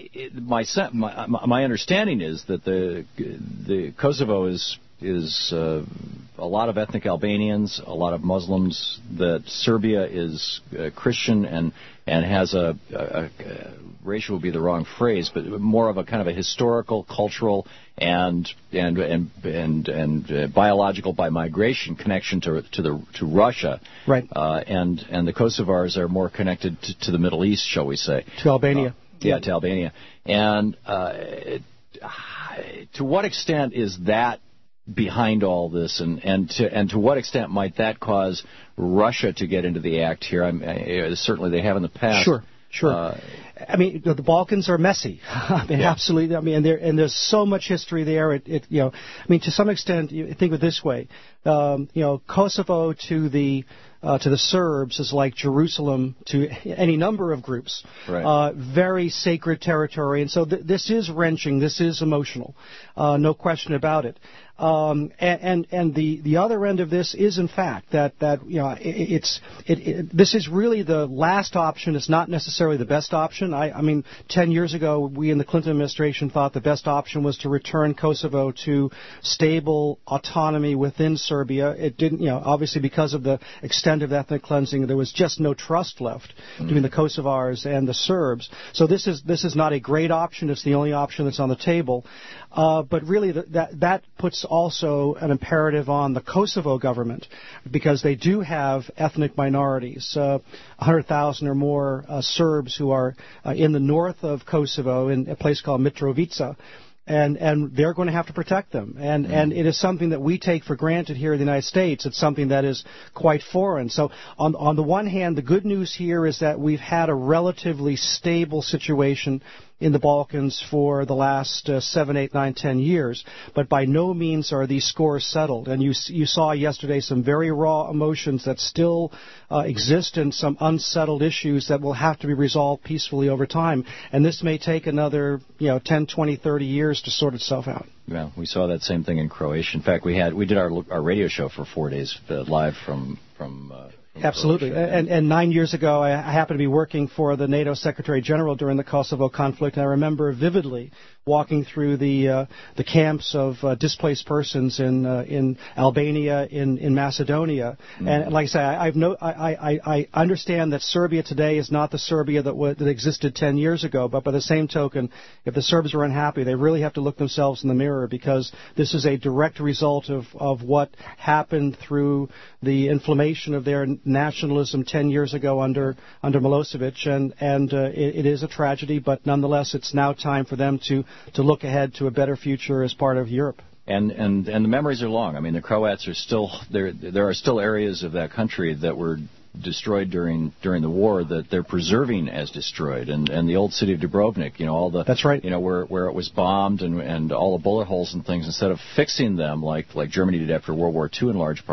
my understanding is that the Kosovo is a lot of ethnic Albanians, a lot of Muslims, that Serbia is Christian and has a racial would be the wrong phrase, but more of a kind of a historical, cultural, and biological by migration connection to Russia. Right. And the Kosovars are more connected to the Middle East, shall we say? To Albania. To Albania. And to what extent is that behind all this, and to what extent might that cause Russia to get into the act here? Certainly they have in the past. Sure. The Balkans are messy. Absolutely. And there's so much history there. To some extent, you think of it this way. Kosovo to the Serbs is like Jerusalem to any number of groups. Right. Very sacred territory, and so this is wrenching. This is emotional. No question about it. And the other end of this is, in fact, that this is really the last option. It's not necessarily the best option. 10 years ago, we in the Clinton administration thought the best option was to return Kosovo to stable autonomy within Serbia. It didn't, obviously because of the extent of ethnic cleansing, there was just no trust left between the Kosovars and the Serbs. So this is not a great option. It's the only option that's on the table. But really, that puts also an imperative on the Kosovo government, because they do have ethnic minorities, 100,000 or more Serbs who are in the north of Kosovo in a place called Mitrovica. And they're going to have to protect them. And it is something that we take for granted here in the United States. It's something that is quite foreign. So on the one hand, the good news here is that we've had a relatively stable situation in the Balkans for the last 7, 8, 9, 10 years. But by no means are these scores settled. And you saw yesterday some very raw emotions that still exist, and some unsettled issues that will have to be resolved peacefully over time. And this may take another 10, 20, 30 years to sort itself out. Yeah, we saw that same thing in Croatia. In fact, we did our radio show for 4 days live from Absolutely. And 9 years ago, I happened to be working for the NATO Secretary General during the Kosovo conflict, and I remember vividly walking through the camps of displaced persons in Albania, in Macedonia. Mm-hmm. And like I say, I understand that Serbia today is not the Serbia that existed 10 years ago, but by the same token, if the Serbs are unhappy, they really have to look themselves in the mirror, because this is a direct result of what happened through the inflammation of their nationalism 10 years ago under Milosevic, and it is a tragedy, but nonetheless, it's now time for them to look ahead to a better future as part of Europe. And the memories are long. I mean, the Croats are still there are still areas of that country that were destroyed during the war that they're preserving as destroyed, and the old city of Dubrovnik, that's right, where it was bombed and all the bullet holes and things, instead of fixing them like Germany did after World War II in large part,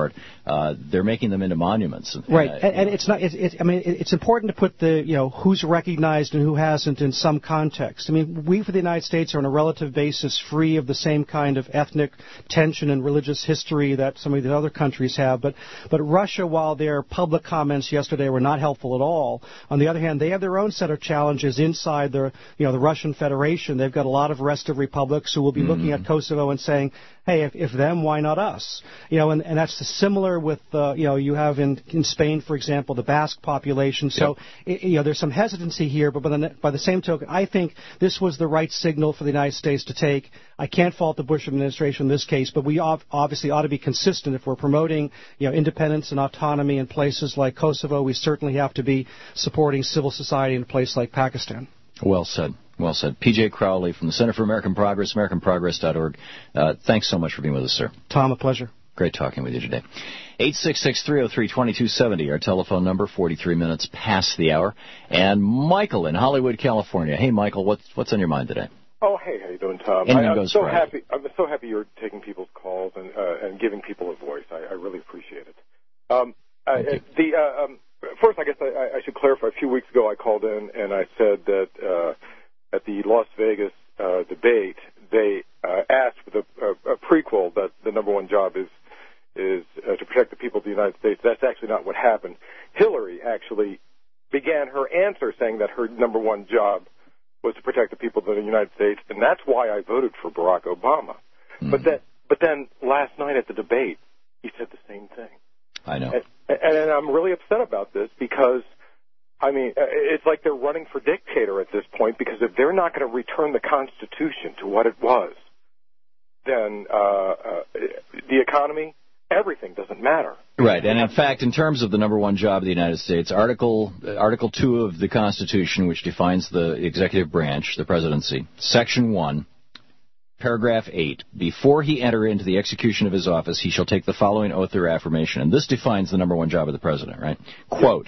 they're making them into monuments. Right, and it's not. It's important to put the who's recognized and who hasn't in some context. I mean, we for the United States are on a relative basis free of the same kind of ethnic tension and religious history that some of the other countries have. But Russia, while their public comments yesterday were not helpful at all, on the other hand, they have their own set of challenges inside the Russian Federation. They've got a lot of restive republics who will be looking at Kosovo and saying, hey, if them, why not us? And that's similar with, you have in Spain, for example, the Basque population. So, there's some hesitancy here, but by the same token, I think this was the right signal for the United States to take. I can't fault the Bush administration in this case, but we obviously ought to be consistent. If we're promoting, independence and autonomy in places like Kosovo, we certainly have to be supporting civil society in a place like Pakistan. Well said. Well said. P.J. Crowley from the Center for American Progress, AmericanProgress.org. Thanks so much for being with us, sir. Tom, a pleasure. Great talking with you today. 866-303-2270, our telephone number, 43 minutes past the hour. And Michael in Hollywood, California. Hey, Michael, what's on your mind today? Oh, hey, how you doing, Tom? I'm so happy you're taking people's calls and giving people a voice. I really appreciate it. First, I guess I should clarify. A few weeks ago, I called in and I said that at the Las Vegas debate, they asked for a prequel that the number one job is to protect the people of the United States. That's actually not what happened. Hillary actually began her answer saying that her number one job was to protect the people of the United States, and that's why I voted for Barack Obama. Mm-hmm. But then last night at the debate, he said the same thing. I know. And I'm really upset about this because, I mean, it's like they're running for dictator at this point, because if they're not going to return the Constitution to what it was, then the economy, everything doesn't matter. Right, and in fact, in terms of the number one job of the United States, Article 2 of the Constitution, which defines the executive branch, the presidency, Section 1, Paragraph 8, before he enter into the execution of his office, he shall take the following oath or affirmation. And this defines the number one job of the president, right? Quote,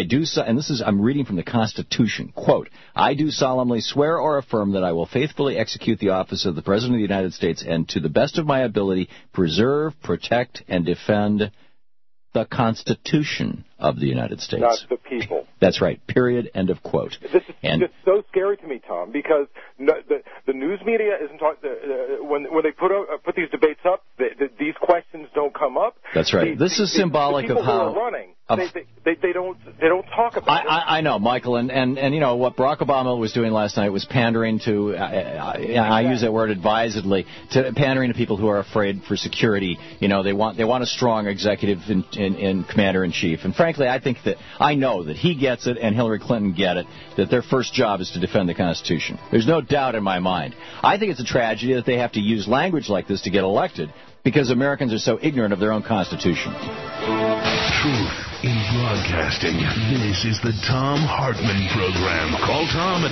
I'm reading from the Constitution, quote, I do solemnly swear or affirm that I will faithfully execute the office of the President of the United States and to the best of my ability preserve, protect, and defend the Constitution of the United States. Not the people. That's right. Period. End of quote. This is just so scary to me, Tom, because the news media isn't talking. When they put these debates up, these questions don't come up. That's right. This is symbolic of how who are running. They don't talk about it. I know, Michael, and you know what Barack Obama was doing last night was pandering to. I use that word advisedly, to pandering to people who are afraid for security. You know, they want a strong executive in commander in chief, and frankly, I know that he gets it and Hillary Clinton get it, that their first job is to defend the Constitution. There's no doubt in my mind. I think it's a tragedy that they have to use language like this to get elected because Americans are so ignorant of their own Constitution. Truth in broadcasting. This is the Thom Hartmann Program. Call Tom at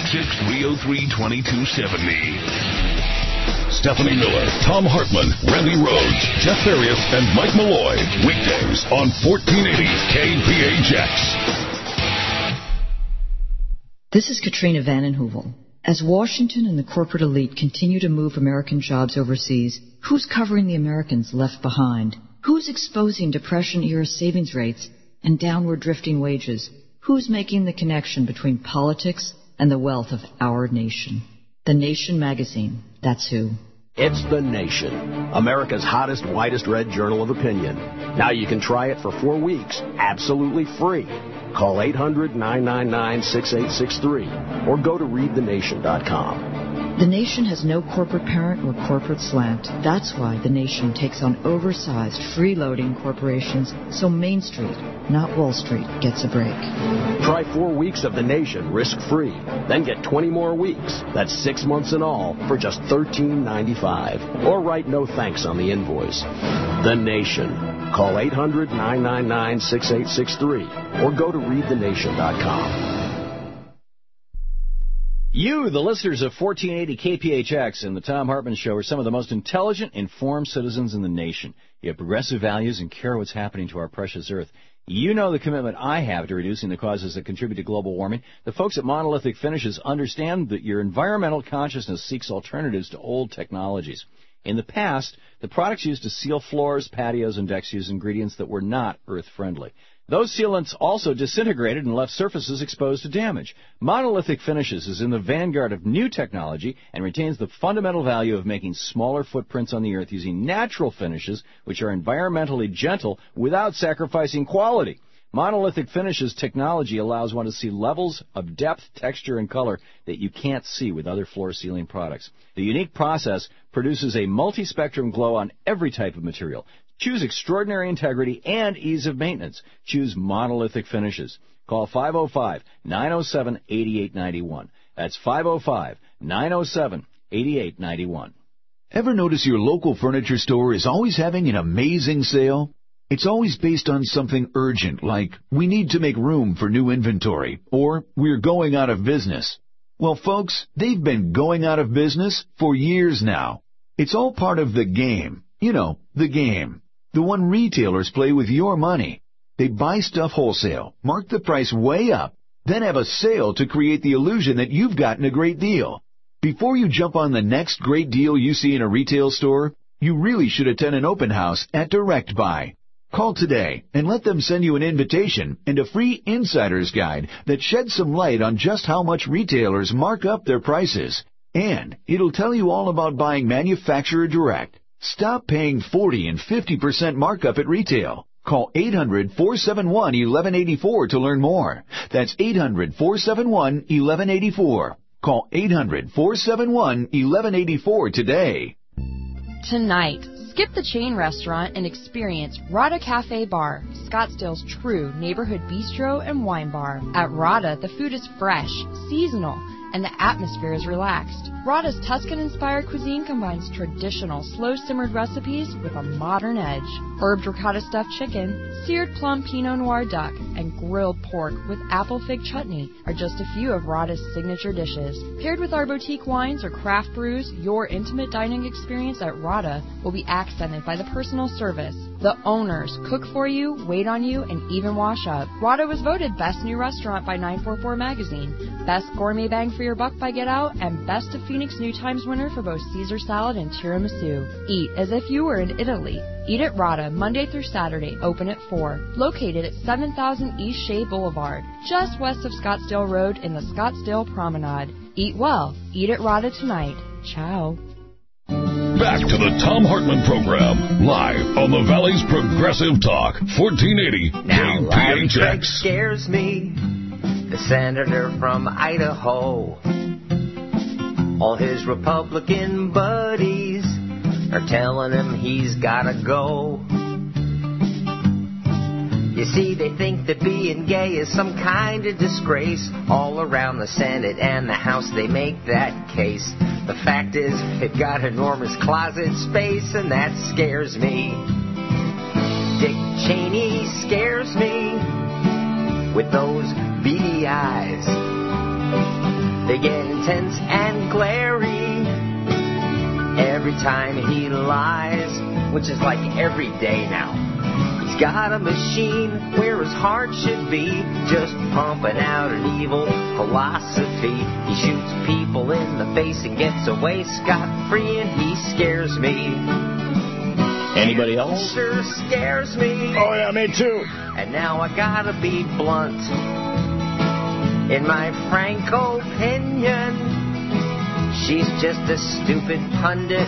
866-303-2270. Stephanie Miller, Thom Hartmann, Randy Rhodes, Jeff Farias, and Mike Malloy. Weekdays on 1480 KPHX. This is Katrina Vanden Heuvel. As Washington and the corporate elite continue to move American jobs overseas, who's covering the Americans left behind? Who's exposing Depression-era savings rates and downward drifting wages? Who's making the connection between politics and the wealth of our nation? The Nation magazine, that's who. It's The Nation, America's hottest, whitest red journal of opinion. Now you can try it for 4 weeks, absolutely free. Call 800-999-6863 or go to readthenation.com. The Nation has no corporate parent or corporate slant. That's why The Nation takes on oversized, freeloading corporations so Main Street, not Wall Street, gets a break. Try 4 weeks of The Nation risk-free. Then get 20 more weeks. That's 6 months in all for just $13.95. Or write no thanks on the invoice. The Nation. Call 800-999-6863 or go to readthenation.com. You, the listeners of 1480 KPHX and the Thom Hartmann Show, are some of the most intelligent, informed citizens in the nation. You have progressive values and care what's happening to our precious earth. You know the commitment I have to reducing the causes that contribute to global warming. The folks at Monolithic Finishes understand that your environmental consciousness seeks alternatives to old technologies. In the past, the products used to seal floors, patios, and decks used ingredients that were not earth-friendly. Those sealants also disintegrated and left surfaces exposed to damage. Monolithic Finishes is in the vanguard of new technology and retains the fundamental value of making smaller footprints on the earth using natural finishes, which are environmentally gentle without sacrificing quality. Monolithic Finishes technology allows one to see levels of depth, texture, and color that you can't see with other floor sealing products. The unique process produces a multi-spectrum glow on every type of material. Choose extraordinary integrity and ease of maintenance. Choose Monolithic Finishes. Call 505-907-8891. That's 505-907-8891. Ever notice your local furniture store is always having an amazing sale? It's always based on something urgent, like we need to make room for new inventory, or we're going out of business. Well, folks, they've been going out of business for years now. It's all part of the game. You know, the game. The one retailers play with your money. They buy stuff wholesale, mark the price way up, then have a sale to create the illusion that you've gotten a great deal. Before you jump on the next great deal you see in a retail store, you really should attend an open house at Direct Buy. Call today and let them send you an invitation and a free insider's guide that sheds some light on just how much retailers mark up their prices. And it'll tell you all about buying manufacturer direct. Stop paying 40 and 50% markup at retail. Call 800-471-1184 to learn more. That's 800-471-1184. Call 800-471-1184 today. Tonight, skip the chain restaurant and experience Rada Cafe Bar, Scottsdale's true neighborhood bistro and wine bar. At Rada, the food is fresh, seasonal, and the atmosphere is relaxed. Rada's Tuscan-inspired cuisine combines traditional slow-simmered recipes with a modern edge. Herbed ricotta stuffed chicken, seared plum Pinot Noir duck, and grilled pork with apple fig chutney are just a few of Rada's signature dishes. Paired with our boutique wines or craft brews, your intimate dining experience at Rada will be accented by the personal service. The owners cook for you, wait on you, and even wash up. Rada was voted Best New Restaurant by 944 Magazine, Best Gourmet Bang for Your Buck by Get Out, and Best of Phoenix New Times winner for both Caesar salad and tiramisu. Eat as if you were in Italy. Eat at Rada, Monday through Saturday, open at 4. Located at 7000 East Shea Boulevard, just west of Scottsdale Road in the Scottsdale Promenade. Eat well. Eat at Rada tonight. Ciao. Back to the Thom Hartmann Program, live on the Valley's Progressive Talk, 1480 Now, KPHX. Scares me, the senator from Idaho. All his Republican buddies are telling him he's gotta go. You see, they think that being gay is some kind of disgrace. All around the Senate and the House they make that case. The fact is, they've got enormous closet space, and that scares me. Dick Cheney scares me with those beady eyes. They get intense and glary every time he lies, which is like every day now. He's got a machine where his heart should be, just pumping out an evil philosophy. He shoots people in the face and gets away scot-free, and he scares me. Anybody else? Sure scares me. Oh, yeah, me too. And now I gotta be blunt. In my frank opinion, she's just a stupid pundit.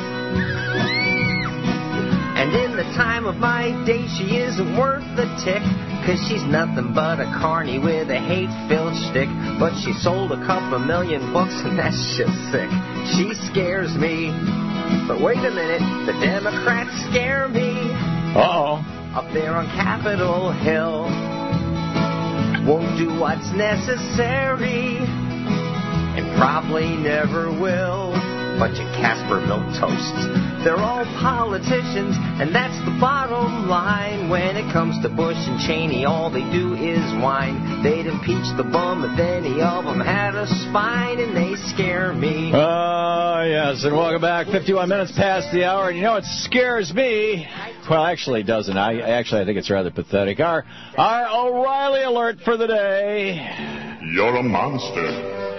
And in the time of my day, she isn't worth the tick, 'cause she's nothing but a carny with a hate-filled shtick. But she sold a couple million books, and that's just sick. She scares me. But wait a minute, the Democrats scare me. Uh-oh. Up there on Capitol Hill, won't do what's necessary, and probably never will. Bunch of Casper milk toasts. They're all politicians, and that's the bottom line. When it comes to Bush and Cheney, all they do is whine. They'd impeach the bum if any of them had a spine, and they scare me. Oh, yes, and welcome back. 51 minutes past the hour, and you know it scares me. Well, actually it doesn't. I think it's rather pathetic. Our O'Reilly alert for the day. You're a monster.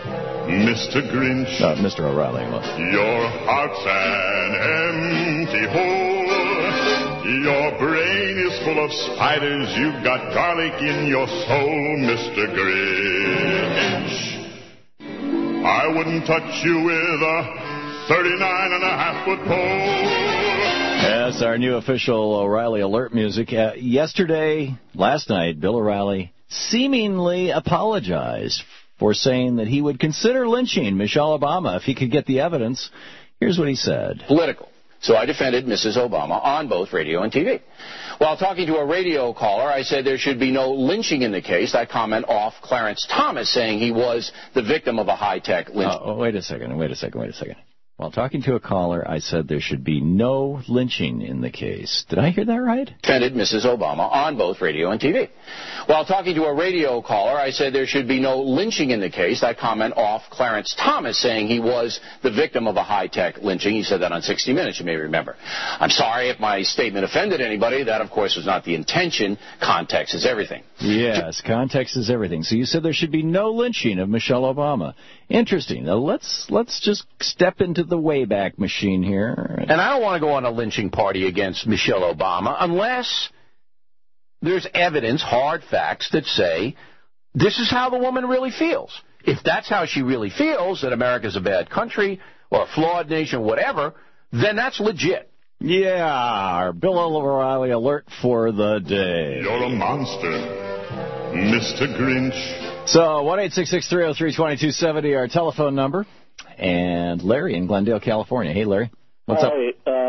Mr. Grinch. Mr. O'Reilly. Your heart's an empty hole. Your brain is full of spiders. You've got garlic in your soul, Mr. Grinch. I wouldn't touch you with a 39.5-foot pole. That's our new official O'Reilly alert music. Last night, Bill O'Reilly seemingly apologized for saying that he would consider lynching Michelle Obama if he could get the evidence. Here's what he said. Political. So I defended Mrs. Obama on both radio and TV. While talking to a radio caller, I said there should be no lynching in the case. That comment off Clarence Thomas saying he was the victim of a high-tech lynching. Wait a second. While talking to a caller, I said there should be no lynching in the case. Did I hear that right? Defended Mrs. Obama on both radio and TV. While talking to a radio caller, I said there should be no lynching in the case. That comment off Clarence Thomas saying he was the victim of a high-tech lynching. He said that on 60 Minutes, you may remember. I'm sorry if my statement offended anybody. That, of course, was not the intention. Context is everything. Yes, context is everything. So you said there should be no lynching of Michelle Obama. Interesting. Now let's just step into the Wayback Machine here. And I don't want to go on a lynching party against Michelle Obama unless there's evidence, hard facts, that say this is how the woman really feels. If that's how she really feels, that America's a bad country or a flawed nation, whatever, then that's legit. Yeah, our Bill O'Reilly alert for the day. You're a monster, Mr. Grinch. So 1-866-303-2270, our telephone number. And Larry in Glendale, California. Hey, Larry. What's up?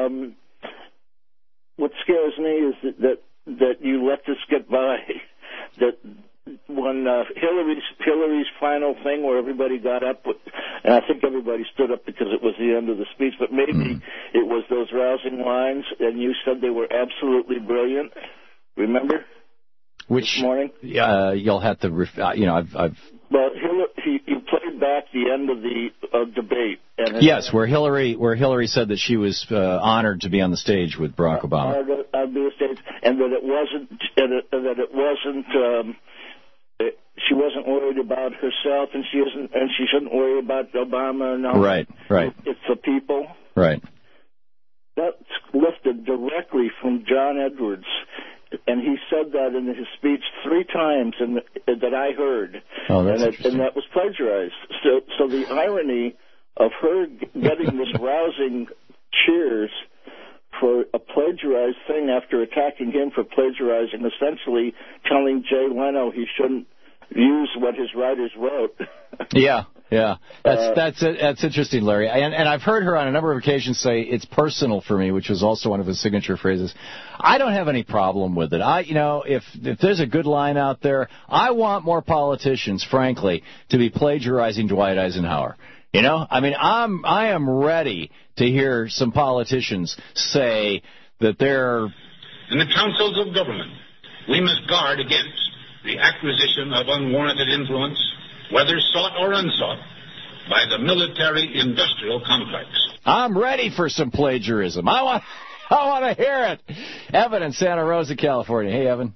What scares me is that you let this get by. That when Hillary's final thing where everybody got up, and I think everybody stood up because it was the end of the speech, but maybe it was those rousing lines, and you said they were absolutely brilliant. Remember? This morning? You'll have to, I've. Well, you played back the end of the debate. And yes, where Hillary said that she was honored to be on the stage with Barack Obama. Honored on the stage, and that it wasn't. She wasn't worried about herself, and she shouldn't worry about Obama. No. Right. It's the people. Right. That's lifted directly from John Edwards. And he said that in his speech 3 times that I heard. Oh, that's and that was plagiarized. So the irony of her getting this rousing cheers for a plagiarized thing after attacking him for plagiarizing, essentially telling Jay Leno he shouldn't use what his writers wrote. Yeah. That's interesting, Larry. And I've heard her on a number of occasions say it's personal for me, which was also one of his signature phrases. I don't have any problem with it. If there's a good line out there, I want more politicians, frankly, to be plagiarizing Dwight Eisenhower. I am ready to hear some politicians say that they're... In the councils of government, we must guard against the acquisition of unwarranted influence, whether sought or unsought, by the military-industrial complex. I'm ready for some plagiarism. I want to hear it. Evan in Santa Rosa, California. Hey, Evan.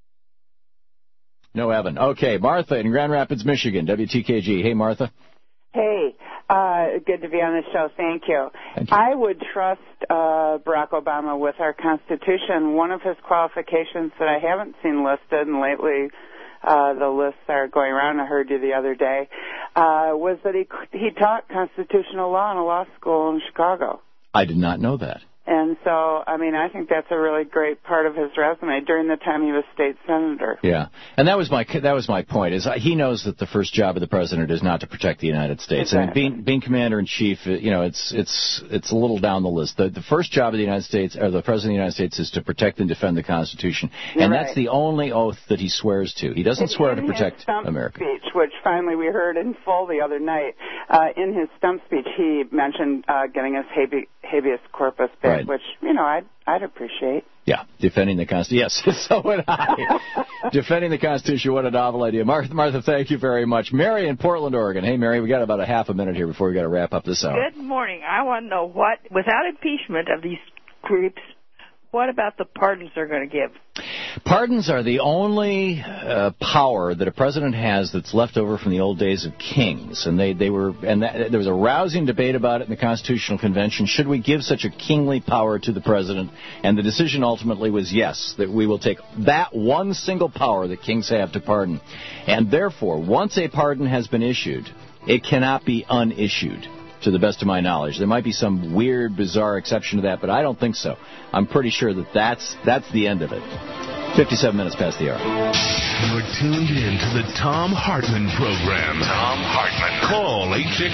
No, Evan. Okay, Martha in Grand Rapids, Michigan, WTKG. Hey, Martha. Hey, good to be on the show. Thank you. I would trust Barack Obama with our Constitution. One of his qualifications that I haven't seen listed, and lately the lists are going around, I heard you the other day, was that he taught constitutional law in a law school in Chicago. I did not know that. And so, I think that's a really great part of his resume during the time he was state senator. Yeah, and that was my point. Is he knows that the first job of the president is not to protect the United States. Exactly. Being commander in chief, it's a little down the list. The first job of the United States, or the president of the United States, is to protect and defend the Constitution, and that's the only oath that he swears to. He doesn't swear to protect America. Speech, which finally we heard in full the other night, in his stump speech, he mentioned getting his habeas corpus back. Right. Which, I'd appreciate. Yeah, defending the Constitution. Yes, so would I. Defending the Constitution, what a novel idea. Martha, thank you very much. Mary in Portland, Oregon. Hey, Mary, we got about a half a minute here before we got to wrap up this hour. Good morning. I want to know without impeachment of these creeps, what about the pardons they're going to give? Pardons are the only power that a president has that's left over from the old days of kings, and there was a rousing debate about it in the Constitutional Convention. Should we give such a kingly power to the president? And the decision ultimately was yes, that we will take that one single power that kings have to pardon, and therefore, once a pardon has been issued, it cannot be unissued. To the best of my knowledge. There might be some weird, bizarre exception to that, but I don't think so. I'm pretty sure that that's the end of it. 57 minutes past the hour. You're tuned in to the Thom Hartmann Program. Thom Hartmann. Call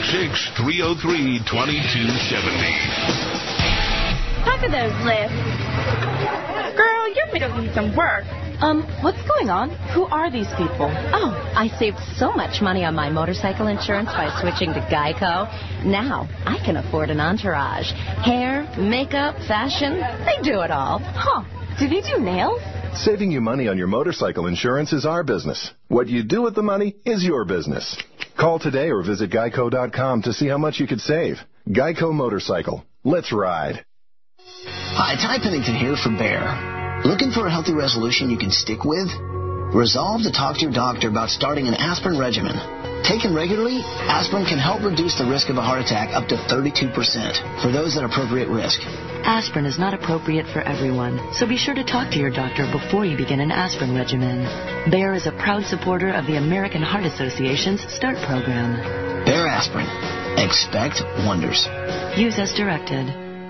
866-303-2270. How could those lift? Girl, your middle needs some work. What's going on? Who are these people? Oh, I saved so much money on my motorcycle insurance by switching to Geico. Now, I can afford an entourage. Hair, makeup, fashion, they do it all. Huh. Do they do nails? Saving you money on your motorcycle insurance is our business. What you do with the money is your business. Call today or visit geico.com to see how much you could save. Geico Motorcycle. Let's ride. Hi, Ty Pennington here for Bayer. Looking for a healthy resolution you can stick with? Resolve to talk to your doctor about starting an aspirin regimen. Taken regularly, aspirin can help reduce the risk of a heart attack up to 32% for those at appropriate risk. Aspirin is not appropriate for everyone, so be sure to talk to your doctor before you begin an aspirin regimen. Bayer is a proud supporter of the American Heart Association's START program. Bayer aspirin. Expect wonders. Use as directed.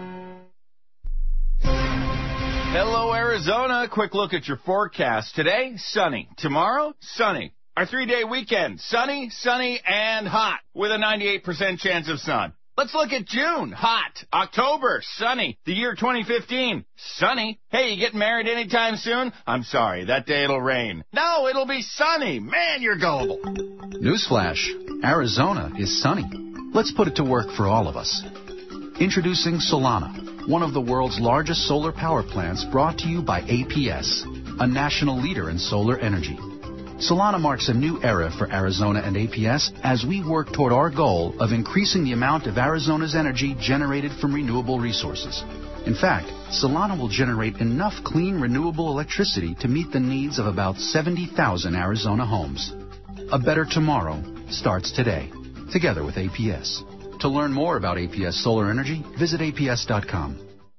Hello, Arizona. Quick look at your forecast. Today, sunny. Tomorrow, sunny. Our 3-day weekend, sunny, sunny, and hot, with a 98% chance of sun. Let's look at June. Hot. October, sunny. The year 2015, sunny. Hey, you getting married anytime soon? I'm sorry, that day it'll rain. No, it'll be sunny. Man, you're gullible. Newsflash, Arizona is sunny. Let's put it to work for all of us. Introducing Solana, one of the world's largest solar power plants, brought to you by APS, a national leader in solar energy. Solana marks a new era for Arizona and APS as we work toward our goal of increasing the amount of Arizona's energy generated from renewable resources. In fact, Solana will generate enough clean, renewable electricity to meet the needs of about 70,000 Arizona homes. A better tomorrow starts today, together with APS. To learn more about APS Solar Energy, visit aps.com.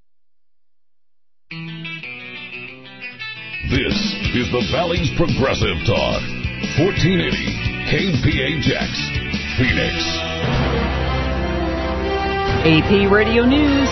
This is the Valley's Progressive Talk. 1480 KPHX, Phoenix. AP Radio News.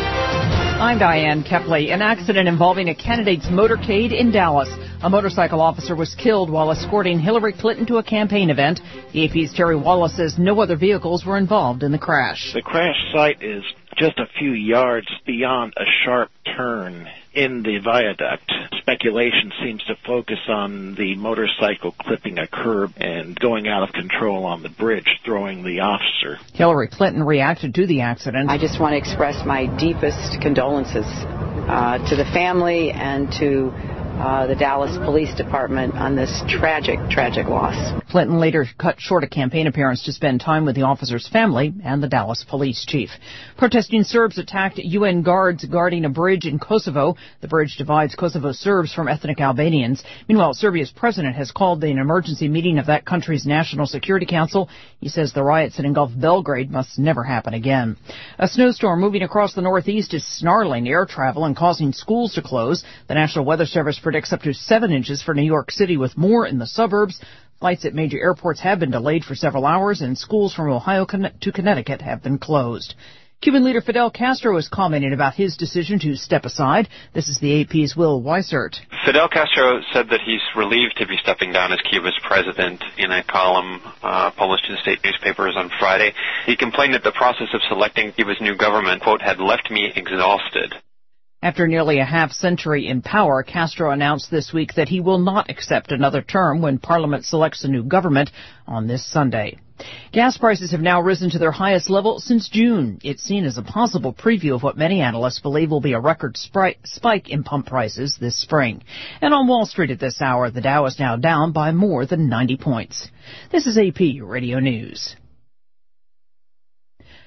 I'm Diane Kepley. An accident involving a candidate's motorcade in Dallas. A motorcycle officer was killed while escorting Hillary Clinton to a campaign event. The AP's Terry Wallace says no other vehicles were involved in the crash. The crash site is just a few yards beyond a sharp turn in the viaduct. Speculation seems to focus on the motorcycle clipping a curb and going out of control on the bridge, throwing the officer. Hillary Clinton reacted to the accident. I just want to express my deepest condolences to the family and to the Dallas Police Department on this tragic, tragic loss. Clinton later cut short a campaign appearance to spend time with the officer's family and the Dallas police chief. Protesting Serbs attacked UN guards guarding a bridge in Kosovo. The bridge divides Kosovo Serbs from ethnic Albanians. Meanwhile, Serbia's president has called an emergency meeting of that country's National Security Council. He says the riots that engulfed Belgrade must never happen again. A snowstorm moving across the Northeast is snarling air travel and causing schools to close. The National Weather Service predicts up to 7 inches for New York City, with more in the suburbs. Flights at major airports have been delayed for several hours, and schools from Ohio to Connecticut have been closed. Cuban leader Fidel Castro has commented about his decision to step aside. This is the AP's Will Weissert. Fidel Castro said that he's relieved to be stepping down as Cuba's president in a column published in state newspapers on Friday. He complained that the process of selecting Cuba's new government, quote, had left me exhausted. After nearly a half-century in power, Castro announced this week that he will not accept another term when Parliament selects a new government on this Sunday. Gas prices have now risen to their highest level since June. It's seen as a possible preview of what many analysts believe will be a record spike in pump prices this spring. And on Wall Street at this hour, the Dow is now down by more than 90 points. This is AP Radio News.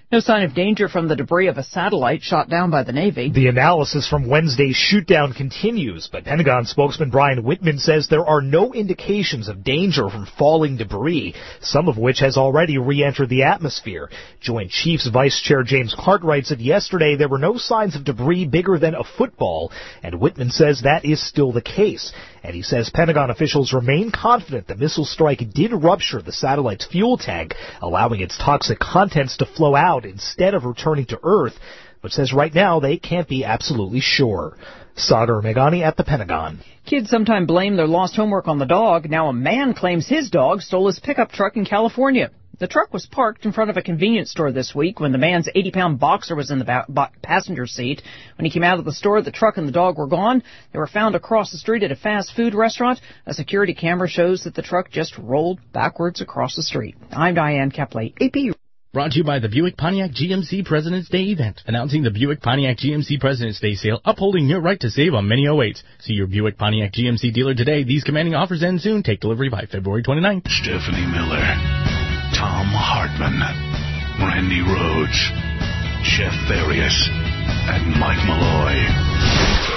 No sign of danger from the debris of a satellite shot down by the Navy. The analysis from Wednesday's shoot-down continues, but Pentagon spokesman Brian Whitman says there are no indications of danger from falling debris, some of which has already re-entered the atmosphere. Joint Chiefs Vice Chair James Cartwright said yesterday there were no signs of debris bigger than a football, and Whitman says that is still the case. And he says Pentagon officials remain confident the missile strike did rupture the satellite's fuel tank, allowing its toxic contents to flow out instead of returning to Earth, but says right now they can't be absolutely sure. Sagar Meghani at the Pentagon. Kids sometimes blame their lost homework on the dog. Now a man claims his dog stole his pickup truck in California. The truck was parked in front of a convenience store this week when the man's 80-pound boxer was in the passenger seat. When he came out of the store, the truck and the dog were gone. They were found across the street at a fast food restaurant. A security camera shows that the truck just rolled backwards across the street. I'm Diane Kepley, AP. Brought to you by the Buick Pontiac GMC President's Day event. Announcing the Buick Pontiac GMC President's Day sale, upholding your right to save on many 08s. See your Buick Pontiac GMC dealer today. These commanding offers end soon. Take delivery by February 29th. Stephanie Miller, Tom Hartman, Randy Rhodes, Jeff Farias, and Mike Malloy.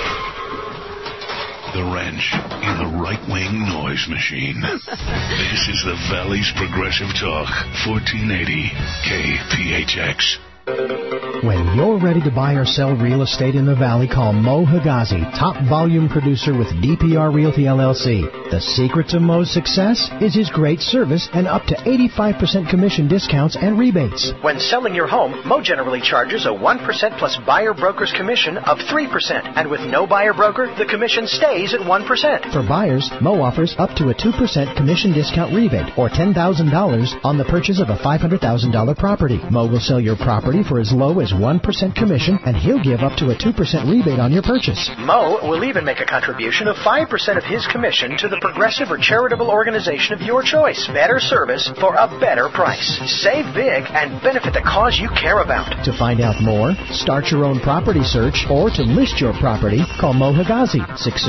The wrench in the right-wing noise machine. This is the Valley's Progressive Talk, 1480 KPHX. When you're ready to buy or sell real estate in the Valley, call Mo Higazi, top volume producer with DPR Realty LLC. The secret to Mo's success is his great service and up to 85% commission discounts and rebates. When selling your home, Mo generally charges a 1% plus buyer broker's commission of 3%. And with no buyer broker, the commission stays at 1%. For buyers, Mo offers up to a 2% commission discount rebate or $10,000 on the purchase of a $500,000 property. Mo will sell your property for as low as 1% commission, and he'll give up to a 2% rebate on your purchase. Mo will even make a contribution of 5% of his commission to the progressive or charitable organization of your choice. Better service for a better price. Save big and benefit the cause you care about. To find out more, start your own property search, or to list your property, call Mo Higazi,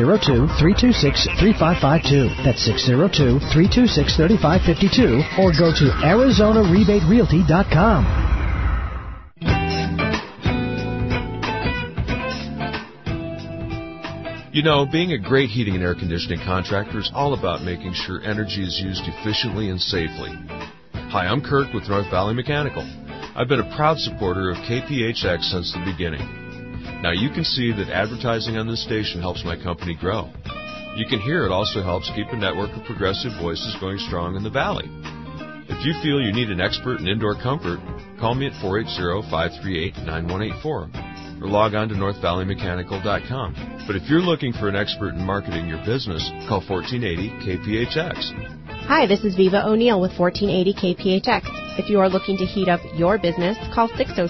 602-326-3552. That's 602-326-3552, or go to ArizonaRebateRealty.com. You know, being a great heating and air conditioning contractor is all about making sure energy is used efficiently and safely. Hi, I'm Kirk with North Valley Mechanical. I've been a proud supporter of KPHX since the beginning. Now you can see that advertising on this station helps my company grow. You can hear it also helps keep a network of progressive voices going strong in the Valley. If you feel you need an expert in indoor comfort, call me at 480-538-9184. or log on to northvalleymechanical.com. But if you're looking for an expert in marketing your business, call 1480 KPHX. Hi, this is Viva O'Neill with 1480 KPHX. If you are looking to heat up your business, call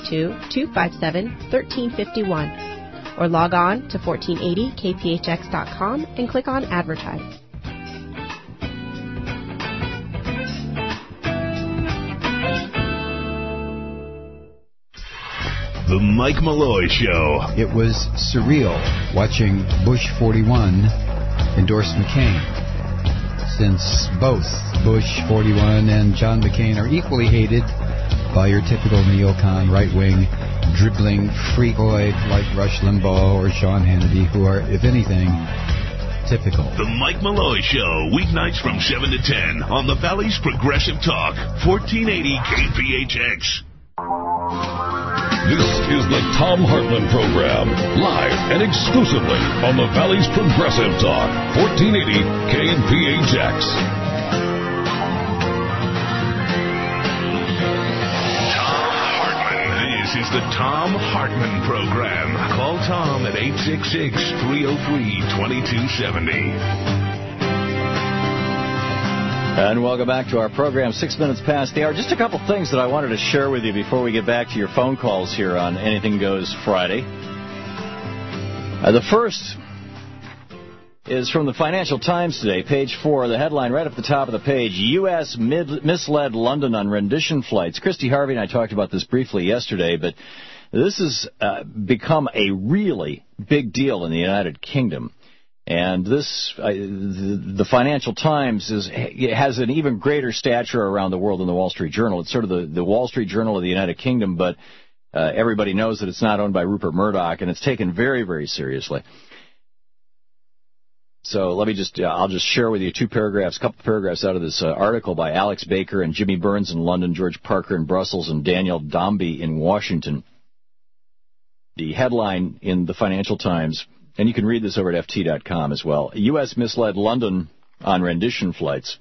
602-257-1351 or log on to 1480kphx.com and click on Advertise. The Mike Malloy Show. It was surreal watching Bush 41 endorse McCain, since both Bush 41 and John McCain are equally hated by your typical neocon, right-wing, dribbling freakoid like Rush Limbaugh or Sean Hannity, who are, if anything, typical. The Mike Malloy Show, weeknights from 7 to 10 on the Valley's Progressive Talk, 1480 KPHX. This is the Tom Hartman Program, live and exclusively on the Valley's Progressive Talk, 1480 KPHX. This is the Tom Hartman Program. Call Tom at 866-303-2270. And welcome back to our program, 6 minutes past the hour. Just a couple things that I wanted to share with you before we get back to your phone calls here on Anything Goes Friday. The first is from the Financial Times today, page 4, the headline right at the top of the page, U.S. misled London on rendition flights. Christy Harvey and I talked about this briefly yesterday, but this has become a really big deal in the United Kingdom. And this, the Financial Times has an even greater stature around the world than the Wall Street Journal. It's sort of the Wall Street Journal of the United Kingdom, but everybody knows that it's not owned by Rupert Murdoch, and it's taken very, very seriously. So I'll just share with you a couple paragraphs out of this article by Alex Baker and Jimmy Burns in London, George Parker in Brussels, and Daniel Dombey in Washington. The headline in the Financial Times, and you can read this over at FT.com as well, U.S. misled London on rendition flights.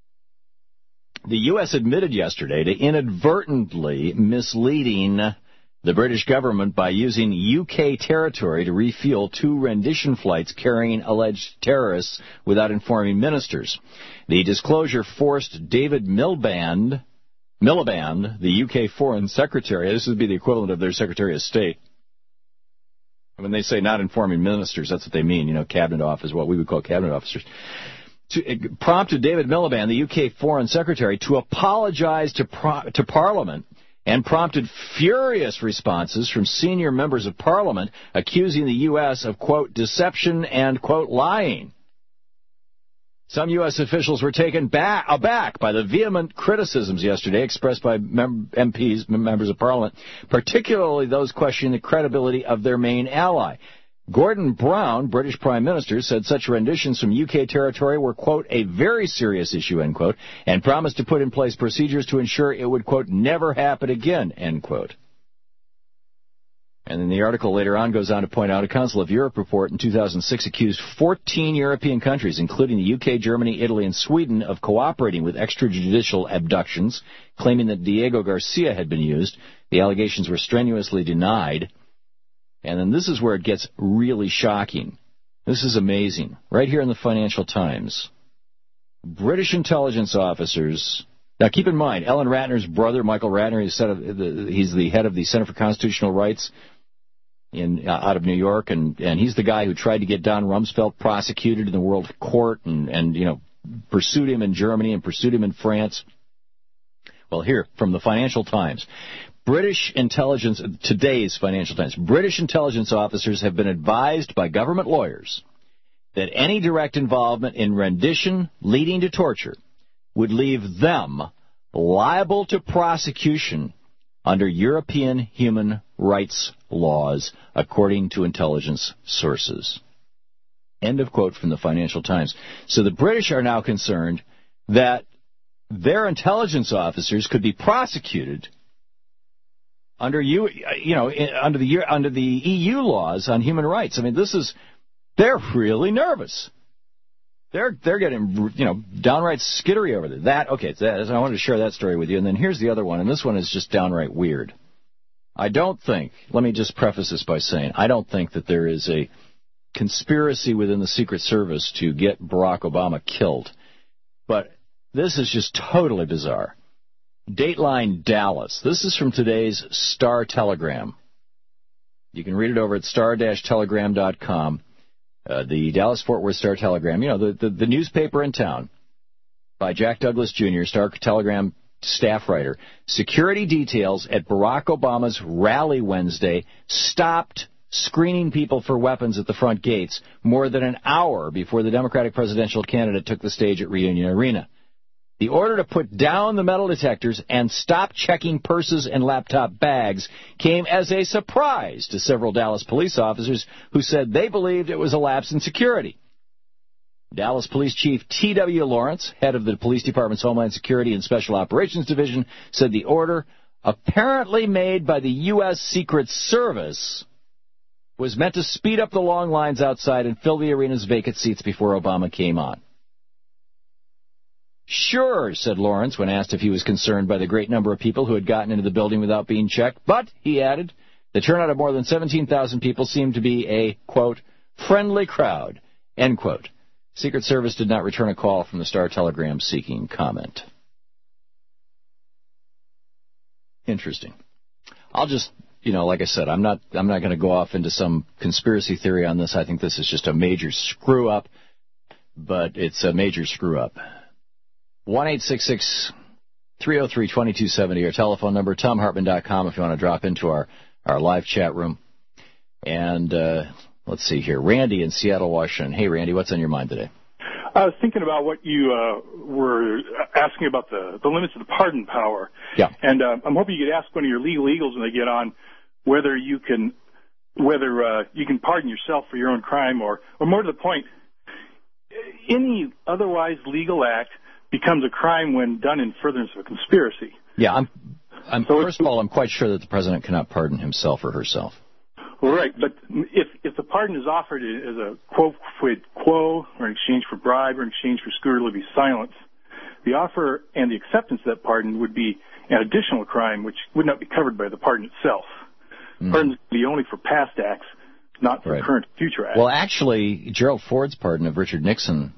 The U.S. admitted yesterday to inadvertently misleading the British government by using UK territory to refuel 2 rendition flights carrying alleged terrorists without informing ministers. The disclosure forced David Miliband, the UK Foreign Secretary, this would be the equivalent of their Secretary of State. When they say not informing ministers, that's what they mean, cabinet office, what we would call cabinet officers. It prompted David Miliband, the UK Foreign Secretary, to apologize to Parliament, and prompted furious responses from senior members of Parliament accusing the U.S. of, quote, deception and, quote, lying. Some U.S. officials were taken aback by the vehement criticisms yesterday expressed by MPs, members of Parliament, particularly those questioning the credibility of their main ally. Gordon Brown, British Prime Minister, said such renditions from UK territory were, quote, a very serious issue, end quote, and promised to put in place procedures to ensure it would, quote, never happen again, end quote. And then the article later on goes on to point out a Council of Europe report in 2006 accused 14 European countries, including the UK, Germany, Italy, and Sweden, of cooperating with extrajudicial abductions, claiming that Diego Garcia had been used. The allegations were strenuously denied. And then this is where it gets really shocking. This is amazing. Right here in the Financial Times. British intelligence officers. Now, keep in mind, Ellen Ratner's brother, Michael Ratner, he's the head of the Center for Constitutional Rights out of New York, and he's the guy who tried to get Don Rumsfeld prosecuted in the World Court and pursued him in Germany and pursued him in France. Well, here, from the Financial Times. Today's Financial Times, British intelligence officers have been advised by government lawyers that any direct involvement in rendition leading to torture would leave them liable to prosecution under European human rights laws, according to intelligence sources. End of quote from the Financial Times. So the British are now concerned that their intelligence officers could be prosecuted under the EU laws on human rights. I mean, they're really nervous. They're getting, downright skittery over that. Okay, I wanted to share that story with you. And then here's the other one, and this one is just downright weird. Let me just preface this by saying, I don't think that there is a conspiracy within the Secret Service to get Barack Obama killed. But this is just totally bizarre. Dateline Dallas. This is from today's Star Telegram. You can read it over at star-telegram.com. The Dallas-Fort Worth Star Telegram, the newspaper in town, by Jack Douglas Jr., Star Telegram staff writer. Security details at Barack Obama's rally Wednesday stopped screening people for weapons at the front gates more than an hour before the Democratic presidential candidate took the stage at Reunion Arena. The order to put down the metal detectors and stop checking purses and laptop bags came as a surprise to several Dallas police officers who said they believed it was a lapse in security. Dallas Police Chief T.W. Lawrence, head of the Police Department's Homeland Security and Special Operations Division, said the order, apparently made by the U.S. Secret Service, was meant to speed up the long lines outside and fill the arena's vacant seats before Obama came on. Sure, said Lawrence when asked if he was concerned by the great number of people who had gotten into the building without being checked. But, he added, the turnout of more than 17,000 people seemed to be a, quote, friendly crowd, end quote. Secret Service did not return a call from the Star Telegram seeking comment. Interesting. I'll just, like I said, I'm not going to go off into some conspiracy theory on this. I think this is just a major screw-up, but it's a major screw-up. 1-866-303-2270, our telephone number, TomHartman.com if you want to drop into our live chat room. And Let's see here. Randy in Seattle, Washington. Hey, Randy, what's on your mind today? I was thinking about what you were asking about the limits of the pardon power. Yeah. And I'm hoping you could ask one of your legal eagles when they get on whether you can pardon yourself for your own crime, or more to the point, any otherwise legal act becomes a crime when done in furtherance of a conspiracy. Yeah, first of all, I'm quite sure that the president cannot pardon himself or herself. Well, right, but if the pardon is offered as a quo quid quo, or in exchange for bribe, or in exchange for Scooter Libby's silence, the offer and the acceptance of that pardon would be an additional crime which would not be covered by the pardon itself. Pardons would be only for past acts, not for current and future acts. Well, actually, Gerald Ford's pardon of Richard Nixon,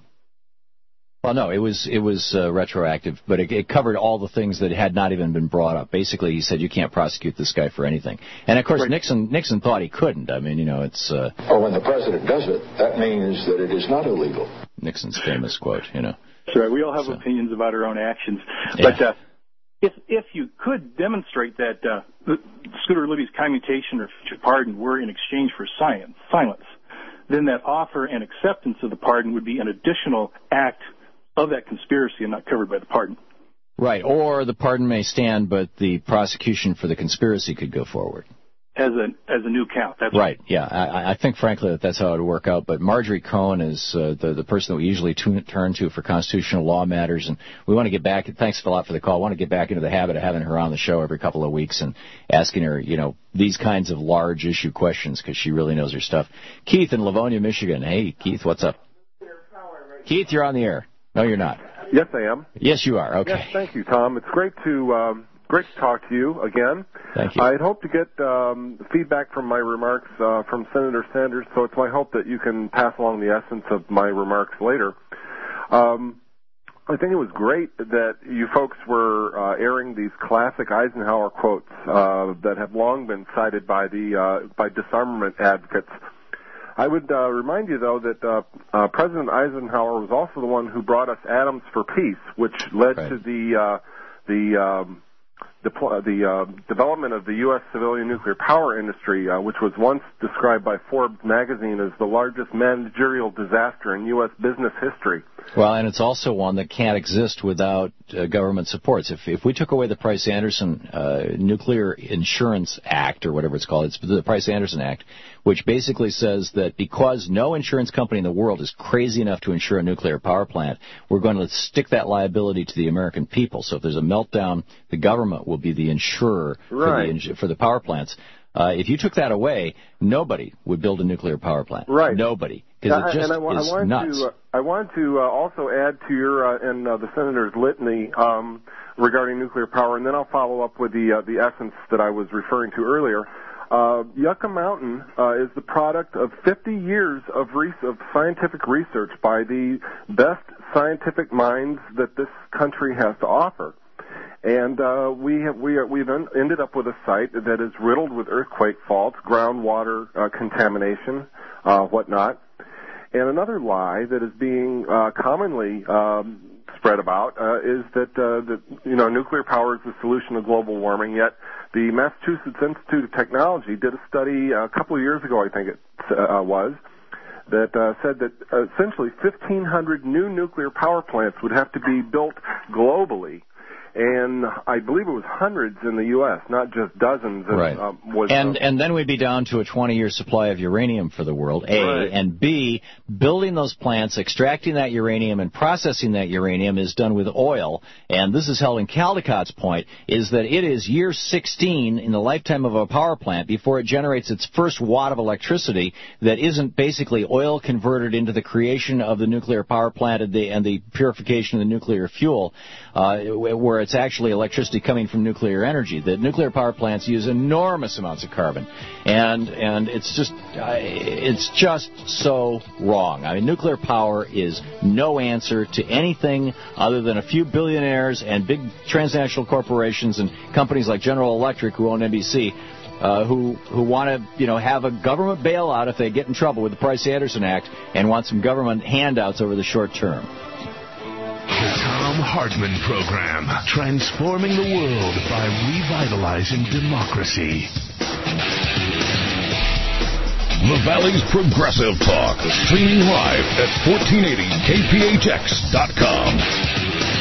well, no, it was retroactive, but it covered all the things that had not even been brought up. Basically, he said you can't prosecute this guy for anything. And, of course, Nixon thought he couldn't. I mean, it's... Or when the president does it, that means that it is not illegal. Nixon's famous quote, That's right. We all have opinions about our own actions. Yeah. But if you could demonstrate that Scooter Libby's commutation or future pardon were in exchange for silence, then that offer and acceptance of the pardon would be an additional act of that conspiracy and not covered by the pardon. Right, or the pardon may stand, but the prosecution for the conspiracy could go forward. As a new count. That's right. Yeah, I think, frankly, that's how it would work out. But Marjorie Cohen is the person that we usually turn to for constitutional law matters, and we want to get back. Thanks a lot for the call. I want to get back into the habit of having her on the show every couple of weeks and asking her, these kinds of large issue questions, because she really knows her stuff. Keith in Livonia, Michigan. Hey, Keith, what's up? Keith, you're on the air. No, you're not. Yes, I am. Yes, you are. Okay. Yes, thank you, Tom. It's great to talk to you again. Thank you. I'd hope to get feedback from my remarks from Senator Sanders, so it's my hope that you can pass along the essence of my remarks later. I think it was great that you folks were airing these classic Eisenhower quotes that have long been cited by disarmament advocates. I would remind you, though, that President Eisenhower was also the one who brought us Atoms for Peace, which led to the development of the U.S. civilian nuclear power industry, which was once described by Forbes magazine as the largest managerial disaster in U.S. business history. Well, and it's also one that can't exist without government supports. If we took away the Price-Anderson Nuclear Insurance Act, or whatever it's called, it's the Price-Anderson Act, which basically says that because no insurance company in the world is crazy enough to insure a nuclear power plant, we're going to stick that liability to the American people. So if there's a meltdown, the government will be the insurer for the power plants. If you took that away, nobody would build a nuclear power plant. Right. Nobody. Because it just is nuts. I want to also add to your and the Senator's litany regarding nuclear power, and then I'll follow up with the essence that I was referring to earlier. Yucca Mountain is the product of 50 years of scientific research by the best scientific minds that this country has to offer. And we've ended up with a site that is riddled with earthquake faults, groundwater contamination, whatnot. And another lie that is being commonly spread about is that nuclear power is the solution to global warming. Yet the Massachusetts Institute of Technology did a study a couple of years ago, I think it was, that said that essentially 1,500 new nuclear power plants would have to be built globally. And I believe it was hundreds in the U.S., not just dozens. Right. And then we'd be down to a 20-year supply of uranium for the world, A. Right. And B, building those plants, extracting that uranium, and processing that uranium is done with oil. And this is Helen Caldicott's point, is that it is year 16 in the lifetime of a power plant before it generates its first watt of electricity that isn't basically oil converted into the creation of the nuclear power plant and the purification of the nuclear fuel, where it's actually electricity coming from nuclear energy. The nuclear power plants use enormous amounts of carbon, and it's just so wrong. I mean, nuclear power is no answer to anything other than a few billionaires and big transnational corporations and companies like General Electric, who own NBC, who want to have a government bailout if they get in trouble with the Price-Anderson Act and want some government handouts over the short term. The Tom Hartman Program, transforming the world by revitalizing democracy. The Valley's Progressive Talk. Streaming live at 1480kphx.com.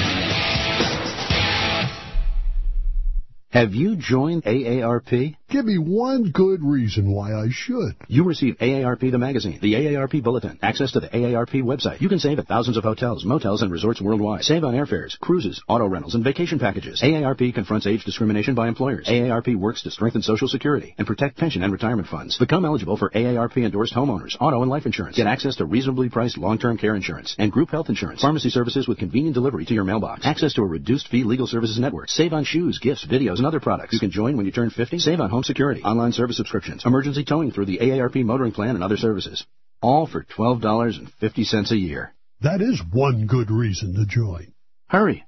Have you joined AARP? Give me one good reason why I should. You receive AARP the magazine, the AARP bulletin, access to the AARP website. You can save at thousands of hotels, motels, and resorts worldwide. Save on airfares, cruises, auto rentals, and vacation packages. AARP confronts age discrimination by employers. AARP works to strengthen Social Security and protect pension and retirement funds. Become eligible for AARP-endorsed homeowners, auto and life insurance. Get access to reasonably priced long-term care insurance and group health insurance. Pharmacy services with convenient delivery to your mailbox. Access to a reduced-fee legal services network. Save on shoes, gifts, videos, and other products. You can join when you turn 50. Save on home security, online service subscriptions, emergency towing through the AARP motoring plan, and other services. All for $12.50 a year. That is one good reason to join. Hurry.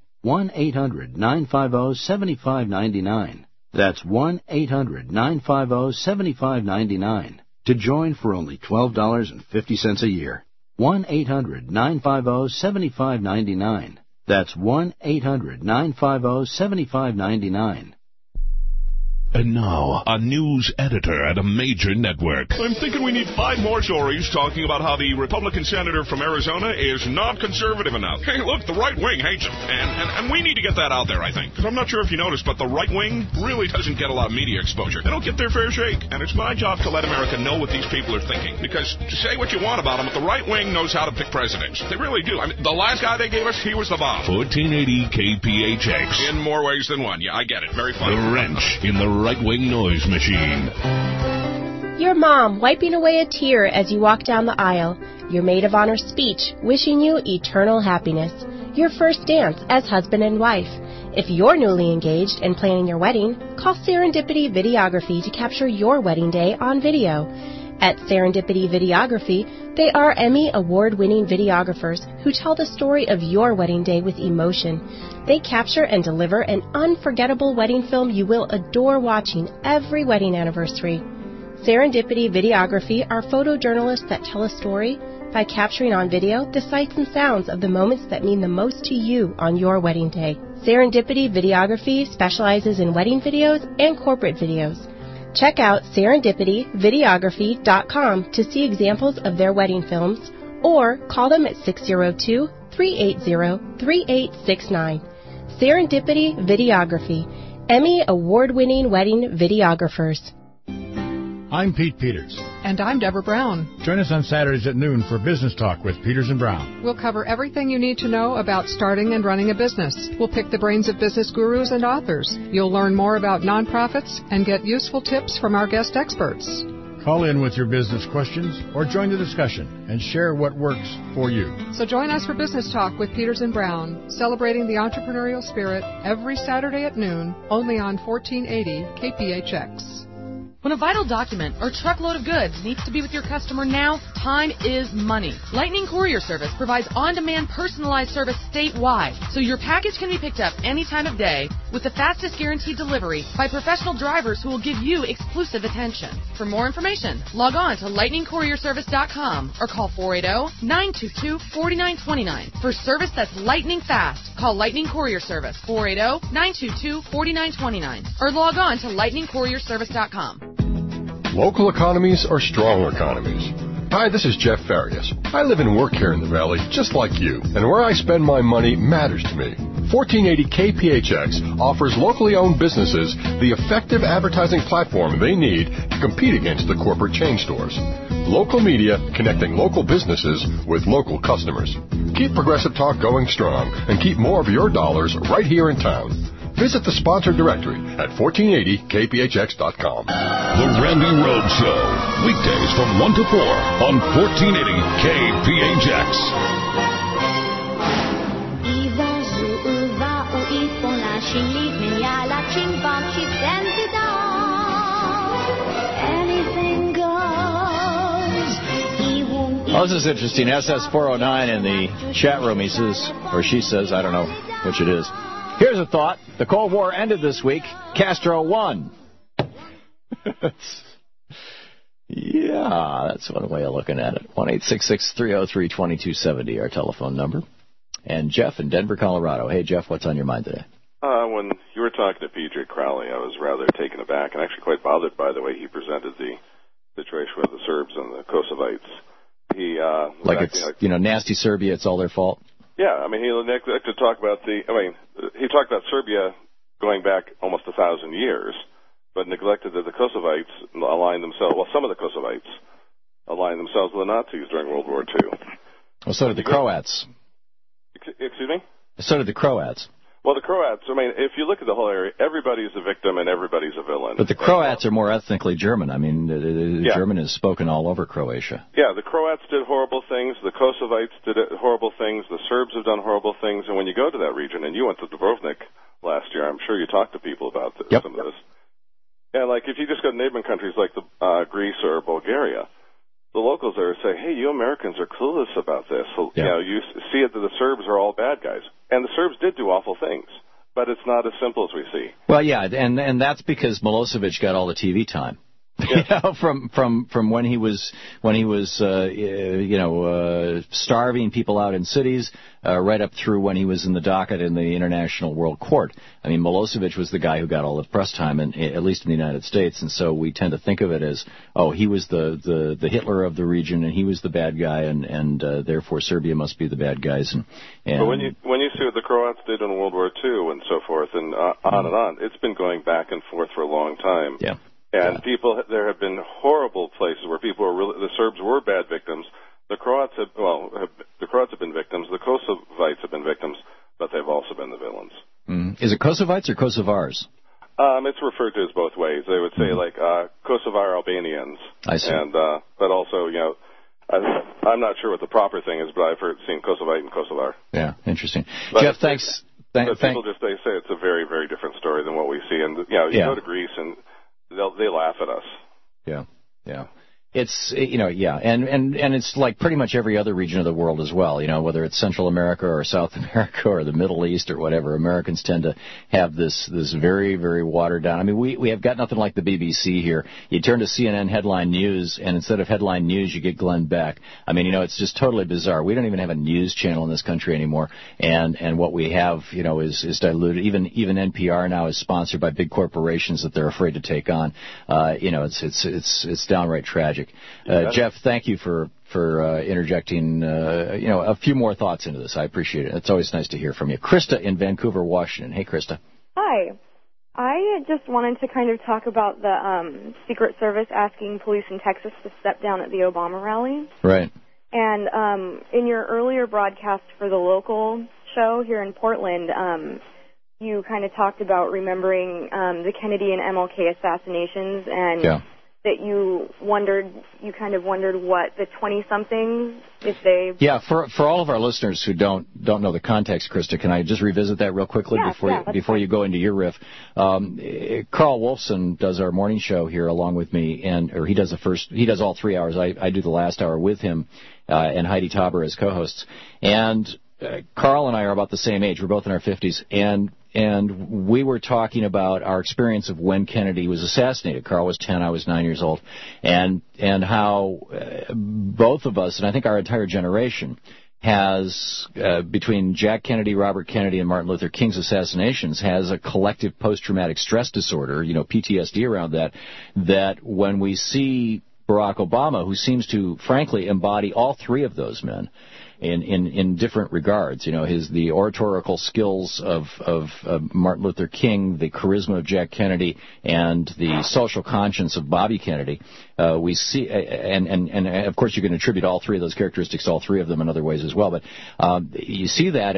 1-800-950-7599. That's 1-800-950-7599. To join for only $12.50 a year. 1-800-950-7599. That's 1-800-950-7599. And now, a news editor at a major network. I'm thinking we need 5 more stories talking about how the Republican senator from Arizona is not conservative enough. Hey, look, the right wing hates him. And we need to get that out there, I think. Because I'm not sure if you noticed, but the right wing really doesn't get a lot of media exposure. They don't get their fair shake. And it's my job to let America know what these people are thinking. Because to say what you want about them, but the right wing knows how to pick presidents. They really do. I mean, the last guy they gave us, he was the bomb. 1480 KPHX. In more ways than one. Yeah, I get it. Very funny. The wrench in the right-wing noise machine. Your mom wiping away a tear as you walk down the aisle. Your maid of honor speech wishing you eternal happiness. Your first dance as husband and wife. If you're newly engaged and planning your wedding, call Serendipity Videography to capture your wedding day on video. At Serendipity Videography, they are Emmy award-winning videographers who tell the story of your wedding day with emotion. They capture and deliver an unforgettable wedding film you will adore watching every wedding anniversary. Serendipity Videography are photojournalists that tell a story by capturing on video the sights and sounds of the moments that mean the most to you on your wedding day. Serendipity Videography specializes in wedding videos and corporate videos. Check out serendipityvideography.com to see examples of their wedding films or call them at 602-380-3869. Serendipity Videography, Emmy award-winning wedding videographers. I'm Pete Peters. And I'm Deborah Brown. Join us on Saturdays at noon for Business Talk with Peters and Brown. We'll cover everything you need to know about starting and running a business. We'll pick the brains of business gurus and authors. You'll learn more about nonprofits and get useful tips from our guest experts. Call in with your business questions or join the discussion and share what works for you. So join us for Business Talk with Peters and Brown, celebrating the entrepreneurial spirit every Saturday at noon, only on 1480 KPHX. When a vital document or truckload of goods needs to be with your customer now, time is money. Lightning Courier Service provides on-demand personalized service statewide, so your package can be picked up any time of day with the fastest guaranteed delivery by professional drivers who will give you exclusive attention. For more information, log on to lightningcourierservice.com or call 480-922-4929. For service that's lightning fast, call Lightning Courier Service, 480-922-4929, or log on to lightningcourierservice.com. Local economies are strong economies. Hi, this is Jeff Farias. I live and work here in the Valley, just like you, and where I spend my money matters to me. 1480 KPHX offers locally owned businesses the effective advertising platform they need to compete against the corporate chain stores. Local media connecting local businesses with local customers. Keep Progressive Talk going strong and keep more of your dollars right here in town. Visit the sponsor directory at 1480kphx.com. The Randy Rhodes Show, weekdays from 1 to 4 on 1480 KPHX. Anything goes. Oh, this is interesting. SS409 in the chat room, he says, or she says, I don't know which it is. Here's a thought. The Cold War ended this week. Castro won. Yeah, that's one way of looking at it. 1-866-303-2270, our telephone number. And Jeff in Denver, Colorado. Hey, Jeff, what's on your mind today? When you were talking to P.J. Crowley, I was rather taken aback and actually quite bothered by the way he presented the situation with the Serbs and the Kosovites. He nasty Serbia. It's all their fault. Yeah, I mean, he neglected to talk about he talked about Serbia going back almost 1,000 years, but neglected that the Kosovites aligned themselves. Well, some of the Kosovites aligned themselves with the Nazis during World War II. Well, so did the Croats. Excuse me? So did the Croats. Well, the Croats, I mean, if you look at the whole area, everybody's a victim and everybody's a villain. But the Croats are more ethnically German. I mean, German is spoken all over Croatia. Yeah, the Croats did horrible things. The Kosovites did horrible things. The Serbs have done horrible things. And when you go to that region, and you went to Dubrovnik last year, I'm sure you talked to people about some of this. And, like, if you just go to neighboring countries like Greece or Bulgaria, the locals there say, hey, you Americans are clueless about this. So, you see it that the Serbs are all bad guys. And the Serbs did do awful things, but it's not as simple as we see. Well, yeah, and that's because Milosevic got all the TV time. Yeah. from when he was starving people out in cities right up through when he was in the docket in the International World Court. I mean, Milosevic was the guy who got all the press time, at least in the United States, and so we tend to think of it as, he was the Hitler of the region, and he was the bad guy, and therefore Serbia must be the bad guys. But when you see what the Croats did in World War II and so forth, and on, it's been going back and forth for a long time. Yeah. And there have been horrible places where the Serbs were bad victims. The Croats have been victims. The Kosovites have been victims, but they've also been the villains. Is it Kosovites or Kosovars? It's referred to as both ways. They would say Kosovar Albanians. I see. And but also, I'm not sure what the proper thing is, but I've seen Kosovite and Kosovar. Yeah, interesting. But Jeff, thanks. People just say it's a very, very different story than what we see. And you go to Greece and they laugh at us. Yeah. It's, and it's like pretty much every other region of the world as well, whether it's Central America or South America or the Middle East or whatever. Americans tend to have this very, very watered down. I mean, we have got nothing like the BBC here. You turn to CNN headline news, and instead of headline news, you get Glenn Beck. I mean, it's just totally bizarre. We don't even have a news channel in this country anymore, and what we have, is diluted. Even NPR now is sponsored by big corporations that they're afraid to take on. It's downright tragic. Jeff, thank you for interjecting, a few more thoughts into this. I appreciate it. It's always nice to hear from you. Krista in Vancouver, Washington. Hey, Krista. Hi. I just wanted to kind of talk about the Secret Service asking police in Texas to step down at the Obama rally. Right. And in your earlier broadcast for the local show here in Portland, you kind of talked about remembering the Kennedy and MLK assassinations and that you kind of wondered what the 20-somethings, if they... Yeah, for all of our listeners who don't know the context, Krista, can I just revisit that real quickly before you go into your riff? Carl Wolfson does our morning show here along with me, he does all 3 hours. I do the last hour with him, and Heidi Tauber as co-hosts. And Carl and I are about the same age. We're both in our 50s, and we were talking about our experience of when Kennedy was assassinated. Carl was 10, I was 9 years old, and how both of us, and I think our entire generation, has, between Jack Kennedy, Robert Kennedy, and Martin Luther King's assassinations, has a collective post-traumatic stress disorder, PTSD around that when we see Barack Obama, who seems to, frankly, embody all three of those men, in different regards, the oratorical skills of Martin Luther King, the charisma of Jack Kennedy, and the social conscience of Bobby Kennedy. We see, and of course you can attribute all three of those characteristics to all three of them in other ways as well. But you see that,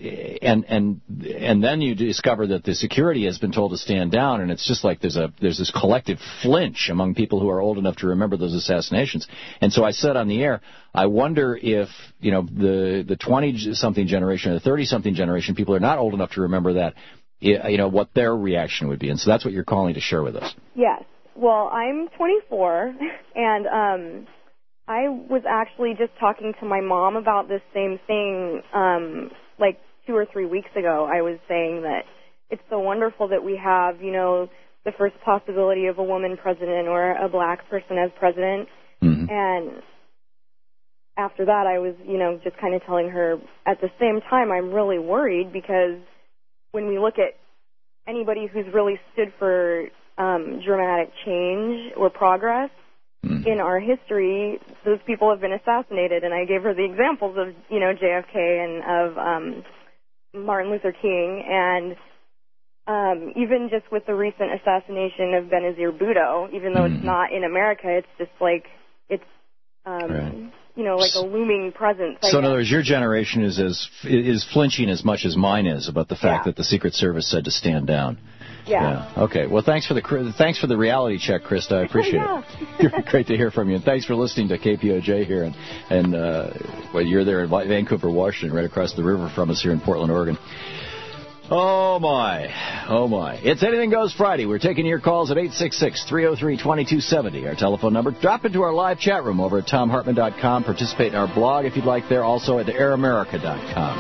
and then you discover that the security has been told to stand down, and it's just like there's this collective flinch among people who are old enough to remember those assassinations. And so I said on the air, I wonder if the 20-something generation or the 30-something generation, people are not old enough to remember that, what their reaction would be. And so that's what you're calling to share with us. Yes. Well, I'm 24, and I was actually just talking to my mom about this same thing like 2 or 3 weeks ago. I was saying that it's so wonderful that we have, the first possibility of a woman president or a black person as president. Mm-hmm. And after that, I was, just kind of telling her at the same time, I'm really worried because when we look at anybody who's really stood for dramatic change or progress, in our history, those people have been assassinated. And I gave her the examples of, JFK and of Martin Luther King, and even just with the recent assassination of Benazir Bhutto, even though it's not in America, it's just like it's like a looming presence. So in other words, your generation is flinching as much as mine is about the fact that the Secret Service said to stand down. Yeah. Okay. Well, thanks for the reality check, Krista. I appreciate it. Great to hear from you. And thanks for listening to KPOJ here. And you're there in Vancouver, Washington, right across the river from us here in Portland, Oregon. Oh, my. It's Anything Goes Friday. We're taking your calls at 866-303-2270, our telephone number. Drop into our live chat room over at TomHartman.com. Participate in our blog if you'd like there. Also at AirAmerica.com.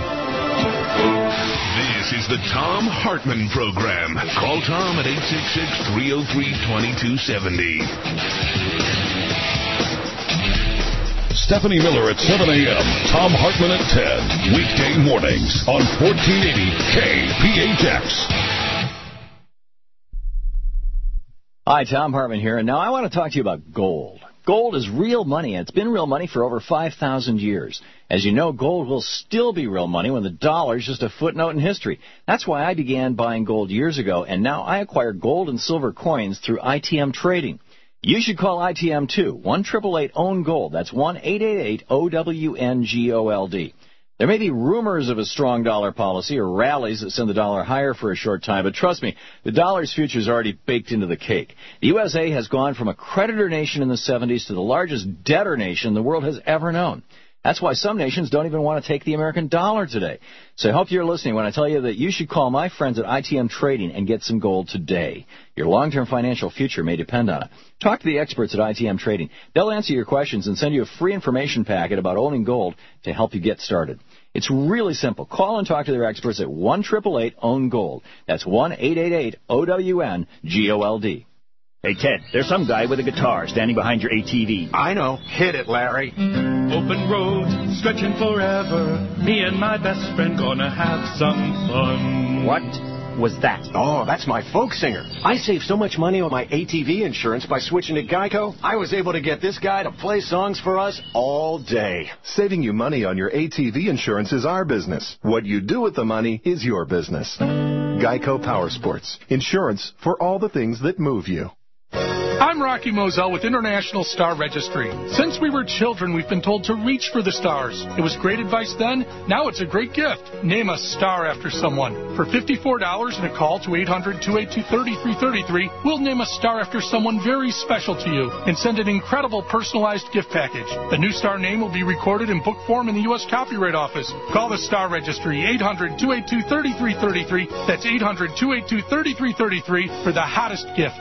This is the Thom Hartmann Program. Call Tom at 866-303-2270. Stephanie Miller at 7 a.m. Thom Hartmann at 10. Weekday mornings on 1480 KPHX. Hi, Thom Hartmann here. And now I want to talk to you about gold. Gold is real money, and it's been real money for over 5,000 years. As you know, gold will still be real money when the dollar is just a footnote in history. That's why I began buying gold years ago, and now I acquire gold and silver coins through ITM Trading. You should call ITM too. 1-888-OWN-GOLD. That's 1-888-OWN-GOLD. There may be rumors of a strong dollar policy or rallies that send the dollar higher for a short time, but trust me, the dollar's future is already baked into the cake. The USA has gone from a creditor nation in the 70s to the largest debtor nation the world has ever known. That's why some nations don't even want to take the American dollar today. So I hope you're listening when I tell you that you should call my friends at ITM Trading and get some gold today. Your long-term financial future may depend on it. Talk to the experts at ITM Trading. They'll answer your questions and send you a free information packet about owning gold to help you get started. It's really simple. Call and talk to their experts at 1-888-OWN-GOLD. That's 1-888-OWN-GOLD. Hey, Ted, there's some guy with a guitar standing behind your ATV. I know. Hit it, Larry. Open road, stretching forever. Me and my best friend gonna have some fun. What was that? Oh, that's my folk singer. I saved so much money on my ATV insurance by switching to Geico. I was able to get this guy to play songs for us all day. Saving you money on your ATV insurance is our business. What you do with the money is your business. Geico Power Sports. Insurance for all the things that move you. I'm Rocky Moselle with International Star Registry. Since we were children, we've been told to reach for the stars. It was great advice then. Now it's a great gift. Name a star after someone. For $54 and a call to 800-282-3333, we'll name a star after someone very special to you and send an incredible personalized gift package. The new star name will be recorded in book form in the U.S. Copyright Office. Call the Star Registry, 800-282-3333. That's 800-282-3333 for the hottest gift.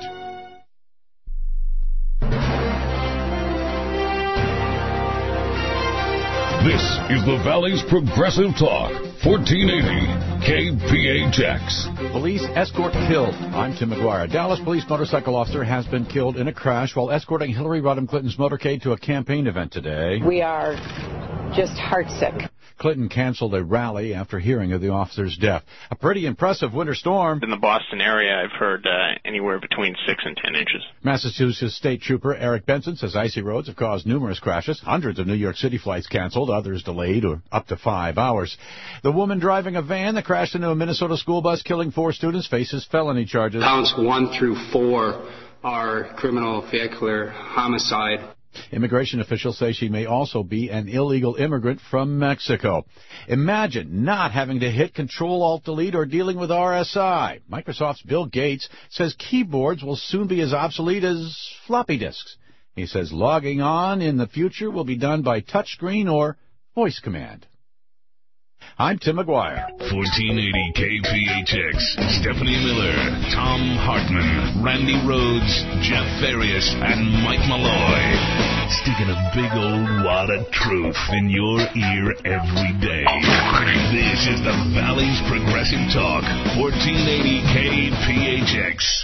This is the Valley's Progressive Talk, 1480 KPHX. Police escort killed. I'm Tim McGuire. A Dallas police motorcycle officer has been killed in a crash while escorting Hillary Rodham Clinton's motorcade to a campaign event today. We are just heartsick. Clinton canceled a rally after hearing of the officer's death. A pretty impressive winter storm. In the Boston area, I've heard anywhere between 6 and 10 inches. Massachusetts State Trooper Eric Benson says icy roads have caused numerous crashes. Hundreds of New York City flights canceled, others delayed or up to 5 hours. The woman driving a van that crashed into a Minnesota school bus, killing 4 students, faces felony charges. Counts 1 through 4 are criminal vehicular homicide. Immigration officials say she may also be an illegal immigrant from Mexico. Imagine not having to hit Control-Alt-Delete or dealing with RSI. Microsoft's Bill Gates says keyboards will soon be as obsolete as floppy disks. He says logging on in the future will be done by touchscreen or voice command. I'm Tim McGuire. 1480 KPHX. Stephanie Miller, Thom Hartmann, Randy Rhodes, Jeff Farias, and Mike Malloy. Sticking a big old wad of truth in your ear every day. This is the Valley's Progressive Talk, 1480 KPHX.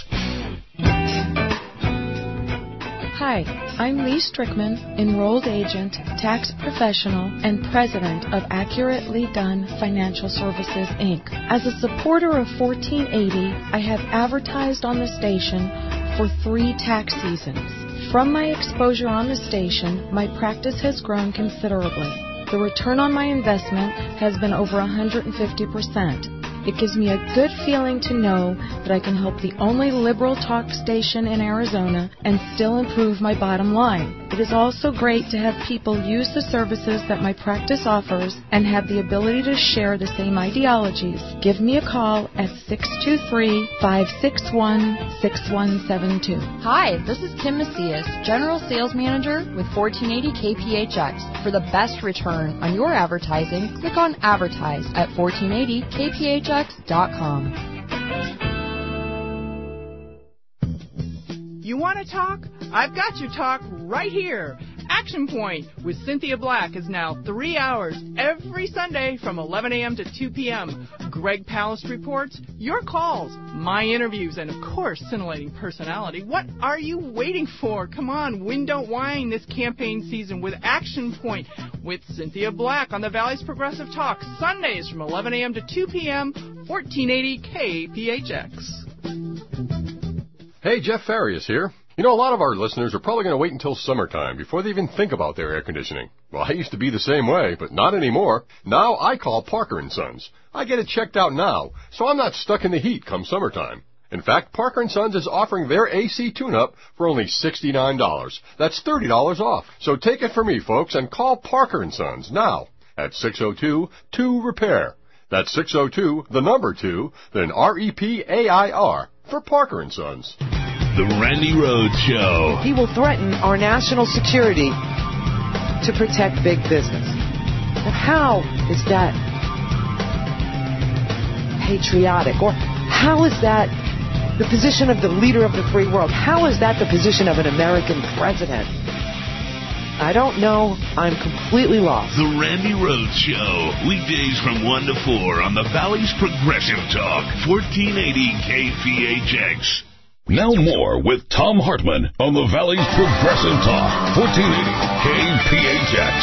Hi, I'm Lee Strickman, enrolled agent, tax professional, and president of Accurately Done Financial Services, Inc. As a supporter of 1480, I have advertised on the station for 3 tax seasons. From my exposure on the station, my practice has grown considerably. The return on my investment has been over 150%. It gives me a good feeling to know that I can help the only liberal talk station in Arizona and still improve my bottom line. It is also great to have people use the services that my practice offers and have the ability to share the same ideologies. Give me a call at 623-561-6172. Hi, this is Kim Macias, General Sales Manager with 1480 KPHX. For the best return on your advertising, click on Advertise at 1480kphx.com. You want to talk? I've got your talk right here. Action Point with Cynthia Black is now 3 hours every Sunday from 11 a.m. to 2 p.m. Greg Palast reports, your calls, my interviews, and, of course, scintillating personality. What are you waiting for? Come on, win, don't whine this campaign season with Action Point with Cynthia Black on the Valley's Progressive Talk, Sundays from 11 a.m. to 2 p.m., 1480 KPHX. Hey, Jeff Farias here. You know, a lot of our listeners are probably going to wait until summertime before they even think about their air conditioning. Well, I used to be the same way, but not anymore. Now I call Parker & Sons. I get it checked out now, so I'm not stuck in the heat come summertime. In fact, Parker & Sons is offering their AC tune-up for only $69. That's $30 off. So take it from me, folks, and call Parker & Sons now at 602-2-REPAIR. That's 602, the number 2, then REPAIR for Parker & Sons. The Randy Rhodes Show. He will threaten our national security to protect big business. Well, how is that patriotic? Or how is that the position of the leader of the free world? How is that the position of an American president? I don't know. I'm completely lost. The Randy Rhodes Show. Weekdays from 1 to 4 on the Valley's Progressive Talk. 1480 KPHX. Now more with Tom Hartman on the Valley's Progressive Talk, 1480 KPHX.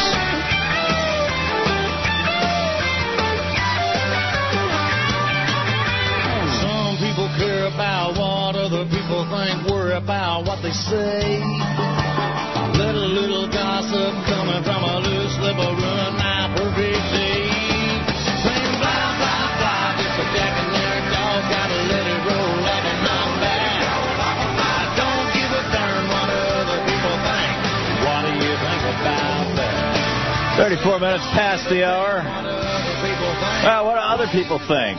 Some people care about what other people think, worry about what they say. Let a little gossip coming from a loose lip will ruin my perfect day. Sing blah, blah, blah, just a jack and their dog, gotta let it roll like a knockback. 34 minutes past the hour. Well, what do other people think?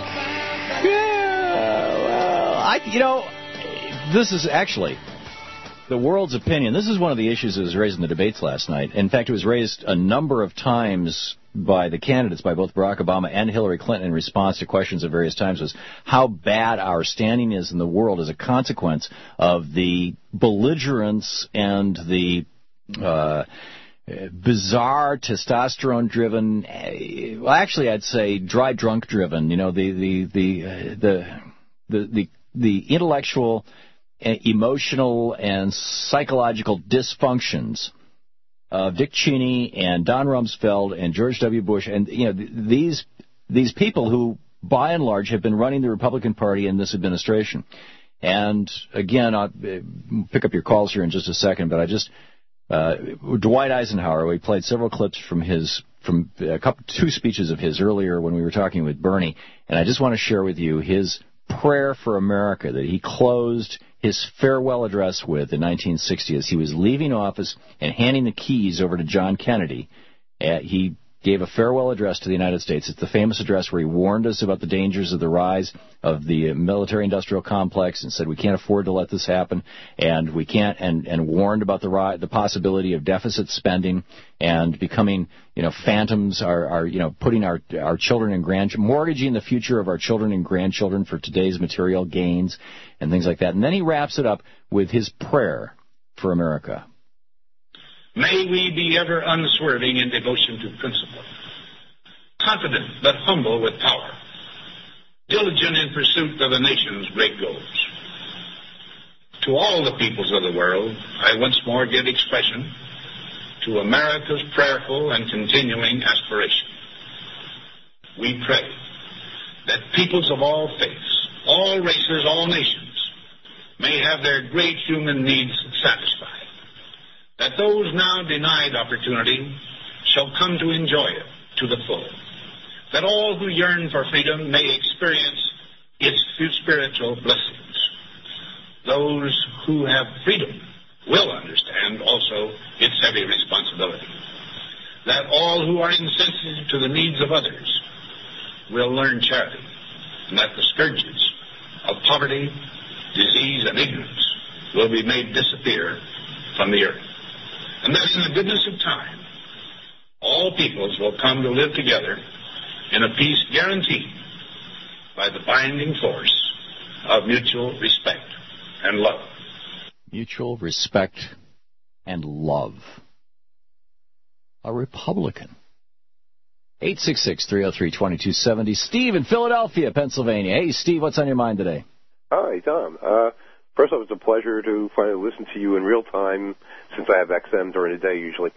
This is actually the world's opinion. This is one of the issues that was raised in the debates last night. In fact, it was raised a number of times by the candidates, by both Barack Obama and Hillary Clinton, in response to questions at various times, was how bad our standing is in the world as a consequence of the belligerence and the bizarre testosterone-driven, well, actually, I'd say dry drunk-driven. You know, the intellectual, emotional, and psychological dysfunctions of Dick Cheney and Don Rumsfeld and George W. Bush, and these people who, by and large, have been running the Republican Party in this administration. And again, I'll pick up your calls here in just a second, but I just. Dwight Eisenhower, we played several clips from two speeches of his earlier when we were talking with Bernie, and I just want to share with you his prayer for America that he closed his farewell address with in 1960 as he was leaving office and handing the keys over to John Kennedy. He gave a farewell address to the United States. It's the famous address where he warned us about the dangers of the rise of the military-industrial complex and said we can't afford to let this happen, and we can't, and warned about the possibility of deficit spending and becoming, phantoms, putting our children and grandchildren, mortgaging the future of our children and grandchildren for today's material gains and things like that. And then he wraps it up with his prayer for America. May we be ever unswerving in devotion to principle, confident but humble with power, diligent in pursuit of the nation's great goals. To all the peoples of the world, I once more give expression to America's prayerful and continuing aspiration. We pray that peoples of all faiths, all races, all nations may have their great human needs satisfied, that those now denied opportunity shall come to enjoy it to the full, that all who yearn for freedom may experience its spiritual blessings. Those who have freedom will understand also its heavy responsibility, that all who are insensitive to the needs of others will learn charity, and that the scourges of poverty, disease, and ignorance will be made disappear from the earth, and that in the goodness of time, all peoples will come to live together in a peace guaranteed by the binding force of mutual respect and love. Mutual respect and love. A Republican. 866-303-2270. Steve in Philadelphia, Pennsylvania. Hey, Steve, what's on your mind today? Hi, Tom. First off, it's a pleasure to finally listen to you in real time since I have XM during the day usually.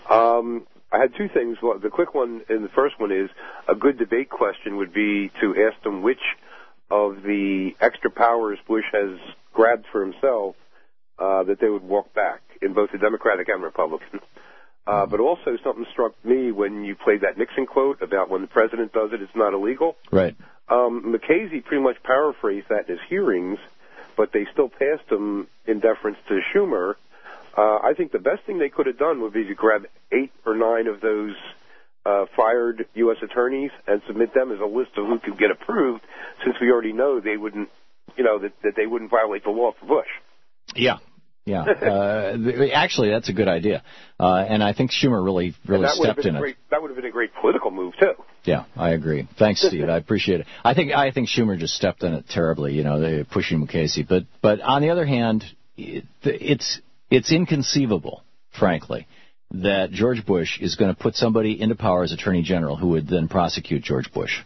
I had two things. Well, the quick one, and the first one is a good debate question would be to ask them which of the extra powers Bush has grabbed for himself that they would walk back in both the Democratic and Republican. But also something struck me when you played that Nixon quote about when the president does it, it's not illegal. Right. McCasey pretty much paraphrased that in his hearings, but they still passed him in deference to Schumer. I think the best thing they could have done would be to grab 8 or 9 of those fired U.S. attorneys and submit them as a list of who could get approved, since we already know they wouldn't, that they wouldn't violate the law for Bush. Yeah. Actually, that's a good idea, and I think Schumer really stepped in it. That would have been a great political move too. Yeah, I agree. Thanks, Steve. I appreciate it. I think Schumer just stepped in it terribly. They pushing McCasey, but on the other hand, it's inconceivable, frankly, that George Bush is going to put somebody into power as Attorney General who would then prosecute George Bush.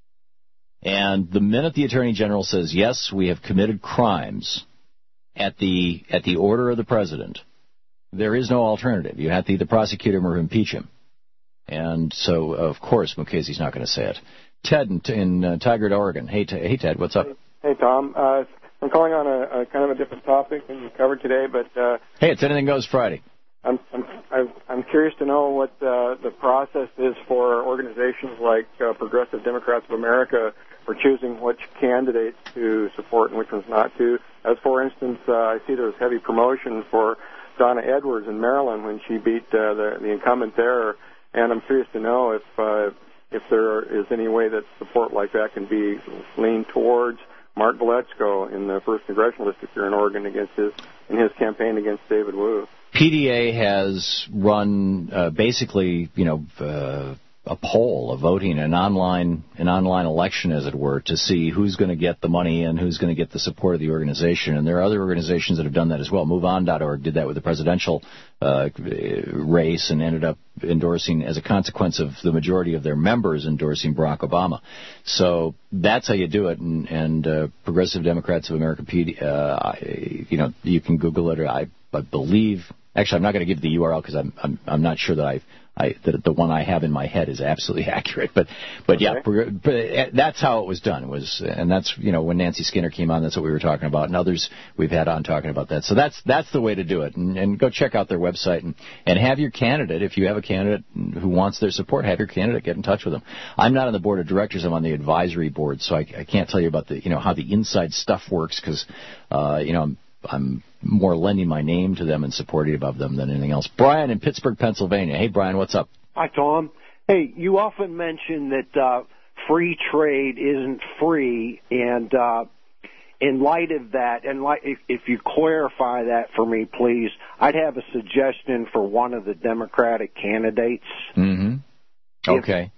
And the minute the Attorney General says, yes, we have committed crimes at the order of the President, there is no alternative. You have to either prosecute him or impeach him. And so, of course, McCasey's not going to say it. Ted in Tigard, Oregon. Hey, Ted, what's up? Hey, Tom. I'm calling on a kind of a different topic than you covered today, but hey, it's Anything Goes Friday. I'm curious to know what the process is for organizations like Progressive Democrats of America for choosing which candidates to support and which ones not to. As for instance, I see there was heavy promotion for Donna Edwards in Maryland when she beat the incumbent there, and I'm curious to know if there is any way that support like that can be leaned towards Mark Valesco in the 1st Congressional District here in Oregon in his campaign against David Wu. PDA has run basically, a poll, a voting, an online election, as it were, to see who's going to get the money and who's going to get the support of the organization. And there are other organizations that have done that as well. MoveOn.org did that with the presidential race and ended up endorsing, as a consequence of the majority of their members endorsing Barack Obama. So that's how you do it. And Progressive Democrats of America, you can Google it. Or I believe. Actually, I'm not going to give the URL because I'm not sure that that the one I have in my head is absolutely accurate. But okay. Yeah, that's how it was done. And that's when Nancy Skinner came on, that's what we were talking about, and others we've had on talking about that. So that's the way to do it. And go check out their website and have your candidate, if you have a candidate who wants their support, have your candidate get in touch with them. I'm not on the board of directors. I'm on the advisory board, so I can't tell you about how the inside stuff works because I'm more lending my name to them and supporting above them than anything else. Brian in Pittsburgh, Pennsylvania. Hey, Brian, what's up? Hi, Tom. Hey, you often mention that free trade isn't free, and in light of that, and if you clarify that for me, please, I'd have a suggestion for one of the Democratic candidates. Mm-hmm. Okay.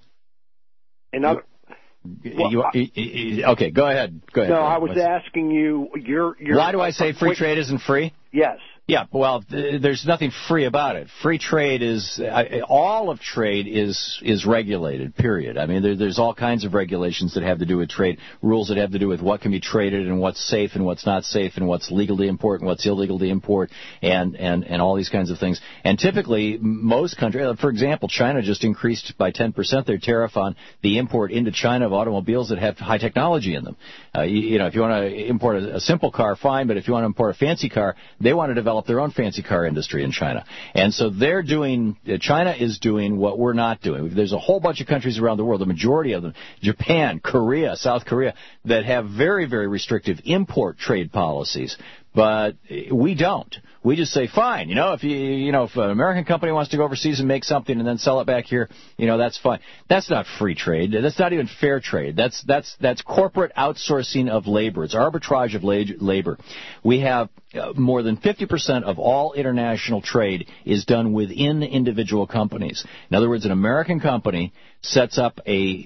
Okay, go ahead. No, I was asking you. Why do I say free trade isn't free? Yes. Yeah, well, there's nothing free about it. Free trade is all of trade is regulated. Period. I mean, there's all kinds of regulations that have to do with trade, rules that have to do with what can be traded and what's safe and what's not safe and what's legal to import and what's illegal to import and all these kinds of things. And typically, most countries, for example, China just increased by 10% their tariff on the import into China of automobiles that have high technology in them. If you want to import a simple car, fine, but if you want to import a fancy car, they want to develop develop their own fancy car industry in China. And so China is doing what we're not doing. There's a whole bunch of countries around the world, the majority of them, Japan, Korea, South Korea, that have very, very restrictive import trade policies. But we don't. We just say, fine, if if an American company wants to go overseas and make something and then sell it back here, that's fine. That's not free trade. That's not even fair trade. That's corporate outsourcing of labor. It's arbitrage of labor. We have more than 50% of all international trade is done within individual companies. In other words, an American company sets up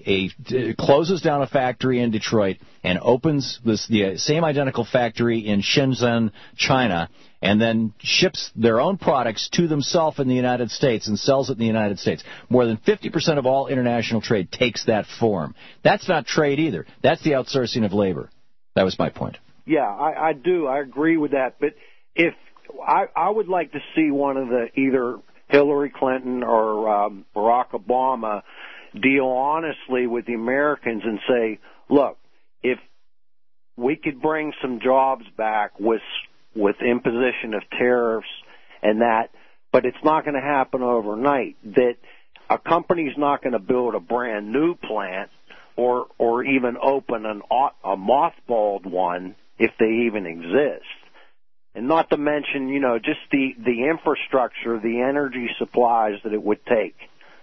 closes down a factory in Detroit and opens the same identical factory in Shenzhen, China, and then ships their own products to themselves in the United States and sells it in the United States. More than 50% of all international trade takes that form. That's not trade either. That's the outsourcing of labor. That was my point. Yeah, I do. I agree with that. But if I would like to see one of the either Hillary Clinton or Barack Obama deal honestly with the Americans and say, look, if we could bring some jobs back with imposition of tariffs and that, but it's not going to happen overnight, that a company's not going to build a brand new plant or even open a mothballed one if they even exist. And not to mention, just the infrastructure, the energy supplies that it would take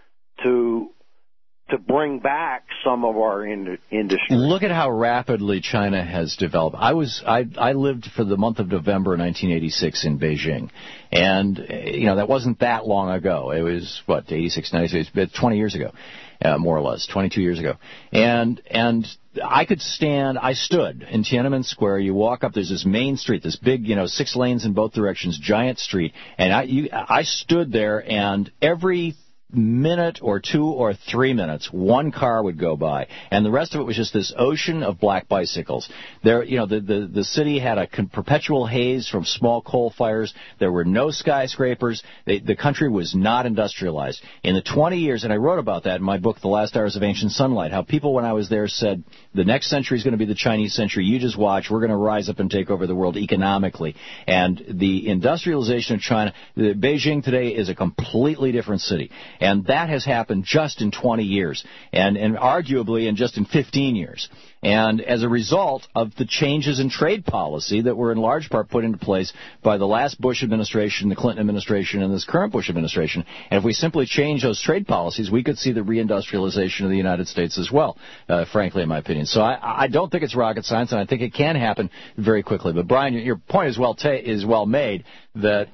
to bring back some of our industry. Look at how rapidly China has developed. I lived for the month of November 1986 in Beijing, and that wasn't that long ago. It was 86, 96, 20 years ago, more or less, 22 years ago, and I stood in Tiananmen Square. You walk up, there's this main street, this big, 6 lanes in both directions, giant street, and I stood there, and every minute or 2 or 3 minutes, one car would go by, and the rest of it was just this ocean of black bicycles. There, the city had a perpetual haze from small coal fires. There were no skyscrapers. The country was not industrialized. In the 20 years, and I wrote about that in my book, The Last Hours of Ancient Sunlight, how people when I was there said, the next century is going to be the Chinese century. You just watch. We're going to rise up and take over the world economically. And the industrialization of China, Beijing today is a completely different city. And that has happened just in 20 years, and arguably in just in 15 years. And as a result of the changes in trade policy that were in large part put into place by the last Bush administration, the Clinton administration, and this current Bush administration. And if we simply change those trade policies, we could see the reindustrialization of the United States as well, frankly, in my opinion. So I don't think it's rocket science, and I think it can happen very quickly. But, Brian, your point is well made that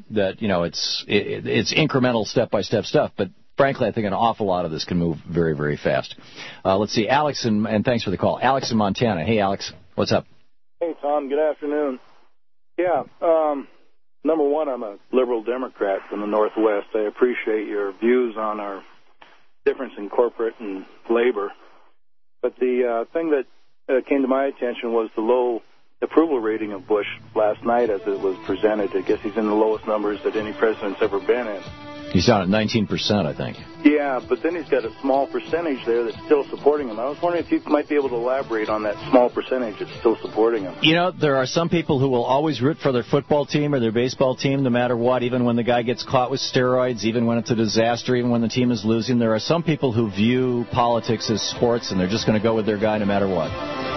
it's incremental, step-by-step stuff, but frankly, I think an awful lot of this can move very, very fast. Let's see, Alex, and thanks for the call. Alex in Montana. Hey, Alex, what's up? Hey, Tom, good afternoon. Yeah, number one, I'm a liberal Democrat from the Northwest. I appreciate your views on our difference in corporate and labor. But the thing that came to my attention was the low approval rating of Bush last night as it was presented. I guess he's in the lowest numbers that any president's ever been in. He's down at 19%, I think. Yeah, but then he's got a small percentage there that's still supporting him. I was wondering if you might be able to elaborate on that small percentage that's still supporting him. There are some people who will always root for their football team or their baseball team no matter what, even when the guy gets caught with steroids, even when it's a disaster, even when the team is losing. There are some people who view politics as sports, and they're just going to go with their guy no matter what.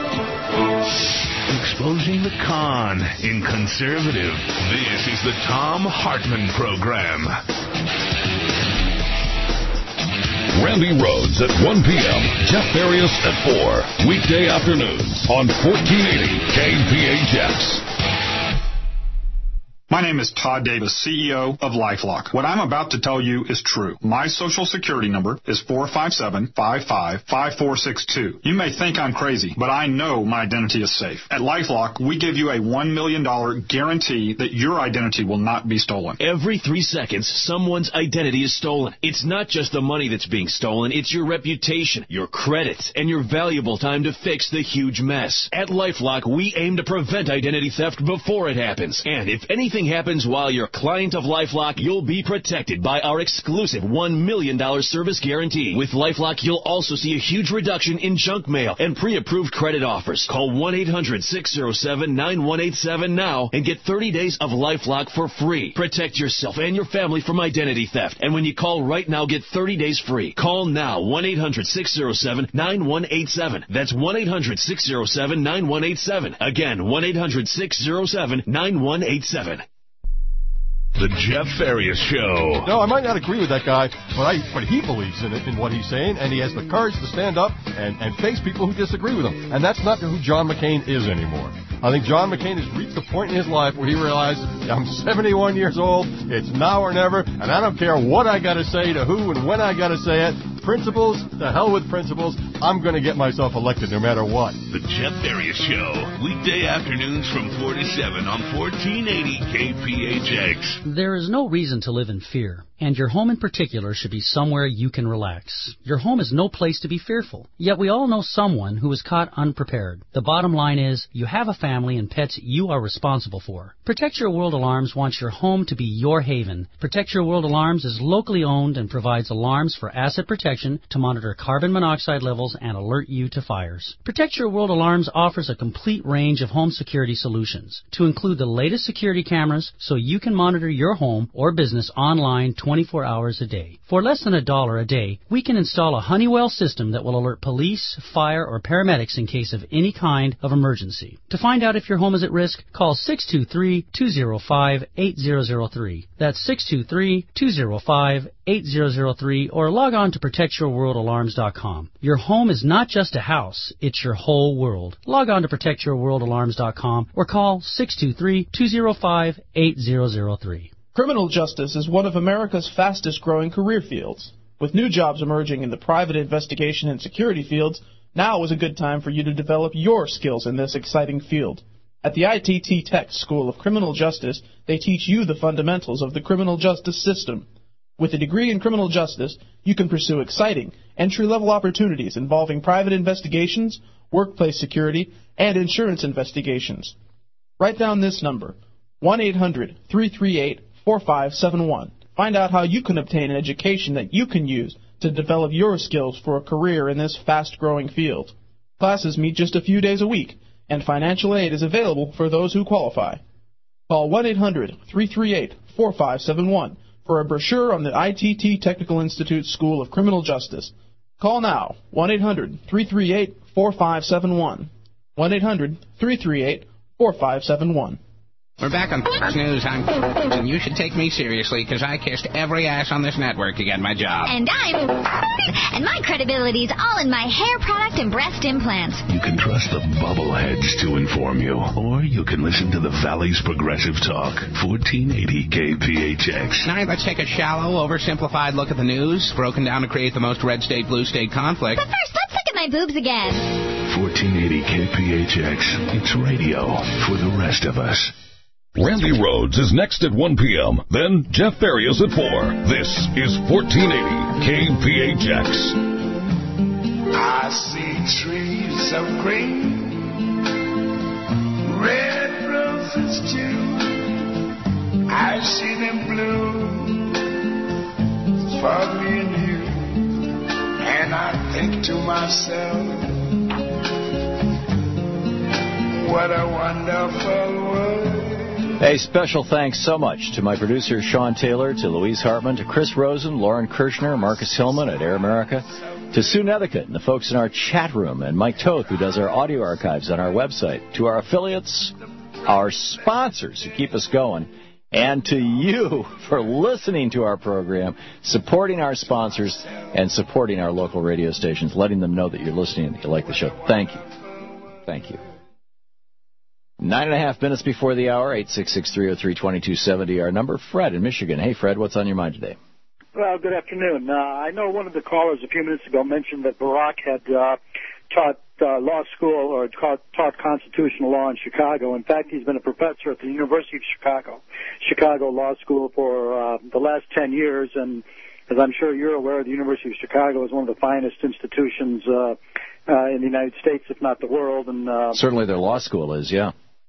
Exposing the con in conservative. This is the Thom Hartmann Program. Randy Rhodes at 1 p.m. Jeff Farias at 4. Weekday afternoons on 1480 KPHX. My name is Todd Davis, CEO of LifeLock. What I'm about to tell you is true. My Social Security number is 457-55-5462. You may think I'm crazy, but I know my identity is safe. At LifeLock, we give you a $1 million guarantee that your identity will not be stolen. Every 3 seconds, someone's identity is stolen. It's not just the money that's being stolen, it's your reputation, your credits, and your valuable time to fix the huge mess. At LifeLock, we aim to prevent identity theft before it happens. And if anything happens while you're client of LifeLock, you'll be protected by our exclusive $1 million service guarantee. With LifeLock, you'll also see a huge reduction in junk mail and pre-approved credit offers. Call 1-800-607-9187 now and get 30 days of LifeLock for free. Protect yourself and your family from identity theft. And when you call right now, get 30 days free. Call now, 1-800-607-9187. That's 1-800-607-9187. Again, 1-800-607-9187. The Jeff Farias Show. No, I might not agree with that guy, but he believes in it, in what he's saying, and he has the courage to stand up and face people who disagree with him. And that's not who John McCain is anymore. I think John McCain has reached the point in his life where he realizes, I'm 71 years old, it's now or never, and I don't care what I got to say to who and when I got to say it. Principles, to hell with principles. I'm going to get myself elected no matter what. The Jeff Farias Show, weekday afternoons from 4 to 7 on 1480 KPHX. There is no reason to live in fear, and your home in particular should be somewhere you can relax. Your home is no place to be fearful, yet we all know someone who is caught unprepared. The bottom line is, you have a family and pets you are responsible for. Protect Your World Alarms wants your home to be your haven. Protect Your World Alarms is locally owned and provides alarms for asset protection to monitor carbon monoxide levels and alert you to fires. Protect Your World Alarms offers a complete range of home security solutions, to include the latest security cameras so you can monitor your home or business online 24 hours a day. For less than $1 a day, we can install a Honeywell system that will alert police, fire, or paramedics in case of any kind of emergency. To find out if your home is at risk, call 623-205-8003. That's 623-205-8003, or log on to protectyourworldalarms.com. Your home is not just a house, it's your whole world. Log on to protectyourworldalarms.com or call 623-205-8003. Criminal justice is one of America's fastest-growing career fields. With new jobs emerging in the private investigation and security fields, now is a good time for you to develop your skills in this exciting field. At the ITT Tech School of Criminal Justice, they teach you the fundamentals of the criminal justice system. With a degree in criminal justice, you can pursue exciting, entry-level opportunities involving private investigations, workplace security, and insurance investigations. Write down this number, 1-800-338-4571. Find out how you can obtain an education that you can use to develop your skills for a career in this fast-growing field. Classes meet just a few days a week, and financial aid is available for those who qualify. Call 1-800-338-4571 for a brochure on the ITT Technical Institute School of Criminal Justice. Call now, 1-800-338-4571. 1-800-338-4571. We're back on Fox News. And you should take me seriously, because I kissed every ass on this network to get my job. And and my credibility's all in my hair product and breast implants. You can trust the bubbleheads to inform you, or you can listen to the Valley's Progressive Talk, 1480 KPHX. All right, let's take a shallow, oversimplified look at the news, broken down to create the most red state, blue state conflict. But first, let's look at my boobs again. 1480 KPHX. It's radio for the rest of us. Randy Rhodes is next at 1 p.m. Then Jeff Farias at 4. This is 1480 KPHX. I see trees of green, red roses too. I see them bloom for me and you. And I think to myself, what a wonderful world. Hey, special thanks so much to my producer, Sean Taylor, to Louise Hartman, to Chris Rosen, Lauren Kirshner, Marcus Hillman at Air America, to Sue Nethercutt and the folks in our chat room, and Mike Toth, who does our audio archives on our website, to our affiliates, our sponsors who keep us going, and to you for listening to our program, supporting our sponsors, and supporting our local radio stations, letting them know that you're listening and that you like the show. Thank you. Thank you. 9.5 minutes before the hour, 866-303-2270, our number. Fred in Michigan. Hey, Fred, what's on your mind today? Well, good afternoon. I know one of the callers a few minutes ago mentioned that Barack had taught law school or taught constitutional law in Chicago. In fact, he's been a professor at the University of Chicago Law School for the last 10 years. And as I'm sure you're aware, the University of Chicago is one of the finest institutions in the United States, if not the world. And certainly their law school is, yeah.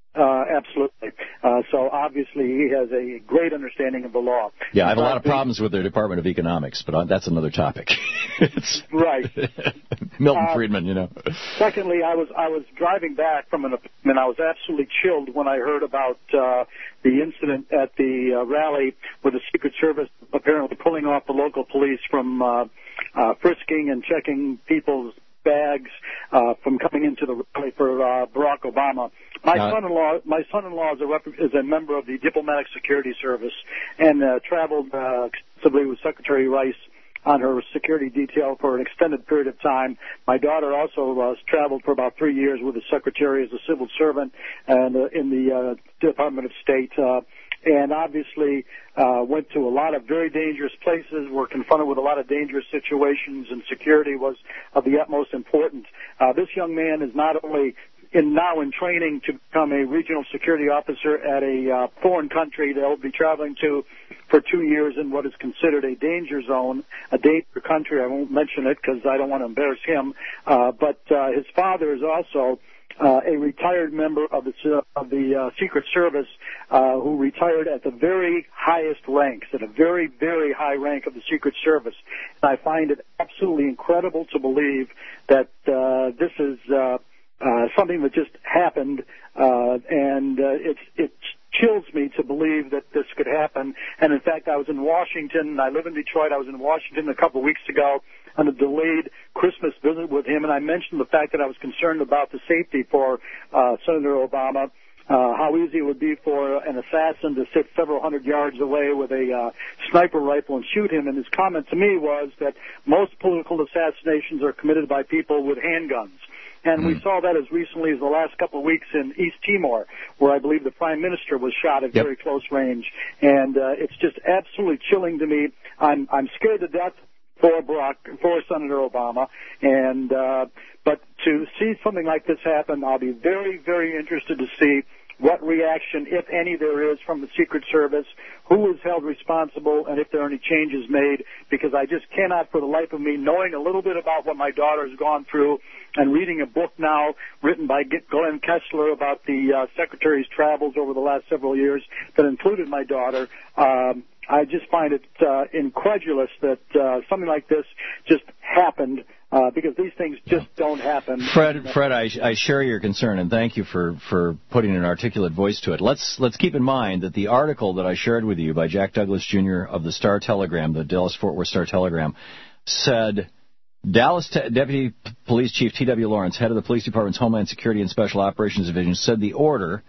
Absolutely. So obviously he has a great understanding of the law. Yeah, I have a lot of problems with their Department of Economics, but that's another topic. It's right. Milton Friedman, you know. Secondly, I was driving back from an appointment. I was absolutely chilled when I heard about the incident at the rally with the Secret Service apparently pulling off the local police from frisking and checking people's bags from coming into the rally for Barack Obama. My son-in-law is a member of the Diplomatic Security Service and traveled extensively with Secretary Rice on her security detail for an extended period of time. My daughter also traveled for about 3 years with the Secretary as a civil servant and in the Department of State. And obviously went to a lot of very dangerous places, were confronted with a lot of dangerous situations, and security was of the utmost importance. This young man is not only now in training to become a regional security officer at a foreign country that he'll be traveling to for 2 years in what is considered a danger zone, a danger country. I won't mention it because I don't want to embarrass him. But his father is also a retired member of the Secret Service who retired at the very highest ranks, at a very, very high rank of the Secret Service. And I find it absolutely incredible to believe that this is something that just happened, and it chills me to believe that this could happen. And in fact, I was in Washington. I live in Detroit. I was in Washington a couple of weeks ago on a delayed Christmas visit with him, and I mentioned the fact that I was concerned about the safety for Senator Obama, how easy it would be for an assassin to sit several hundred yards away with a sniper rifle and shoot him. And his comment to me was that most political assassinations are committed by people with handguns. And we saw that as recently as the last couple of weeks in East Timor, where I believe the Prime Minister was shot at very close range. And it's just absolutely chilling to me. I'm scared to death for Senator Obama. And but to see something like this happen, I'll be very, very interested to see what reaction, if any, there is from the Secret Service, who is held responsible, and if there are any changes made, because I just cannot for the life of me, knowing a little bit about what my daughter has gone through and reading a book now written by Glenn Kessler about the Secretary's travels over the last several years that included my daughter, I just find it incredulous that something like this just happened. Because these things just don't happen. Fred, I share your concern, and thank you for putting an articulate voice to it. Let's keep in mind that the article that I shared with you by Jack Douglas Jr. of the Star-Telegram, the Dallas-Fort Worth Star-Telegram, said Dallas Deputy Police Chief T.W. Lawrence, head of the Police Department's Homeland Security and Special Operations Division, said the order,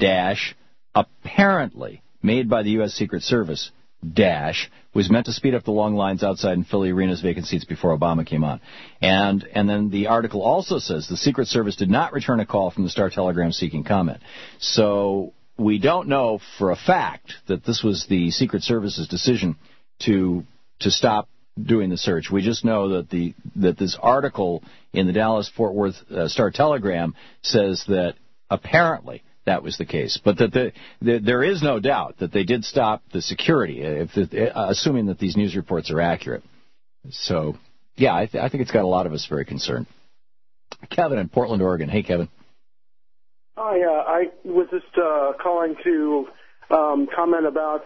apparently made by the U.S. Secret Service, was meant to speed up the long lines outside in Philly Arena's vacant seats before Obama came on. And then the article also says the Secret Service did not return a call from the Star-Telegram seeking comment. So we don't know for a fact that this was the Secret Service's decision to stop doing the search. We just know that this article in the Dallas-Fort Worth Star-Telegram says that apparently that was the case, but that there is no doubt that they did stop the security, assuming that these news reports are accurate. So, yeah, I think it's got a lot of us very concerned. Kevin in Portland, Oregon. Hey, Kevin. Hi, I was just calling to comment about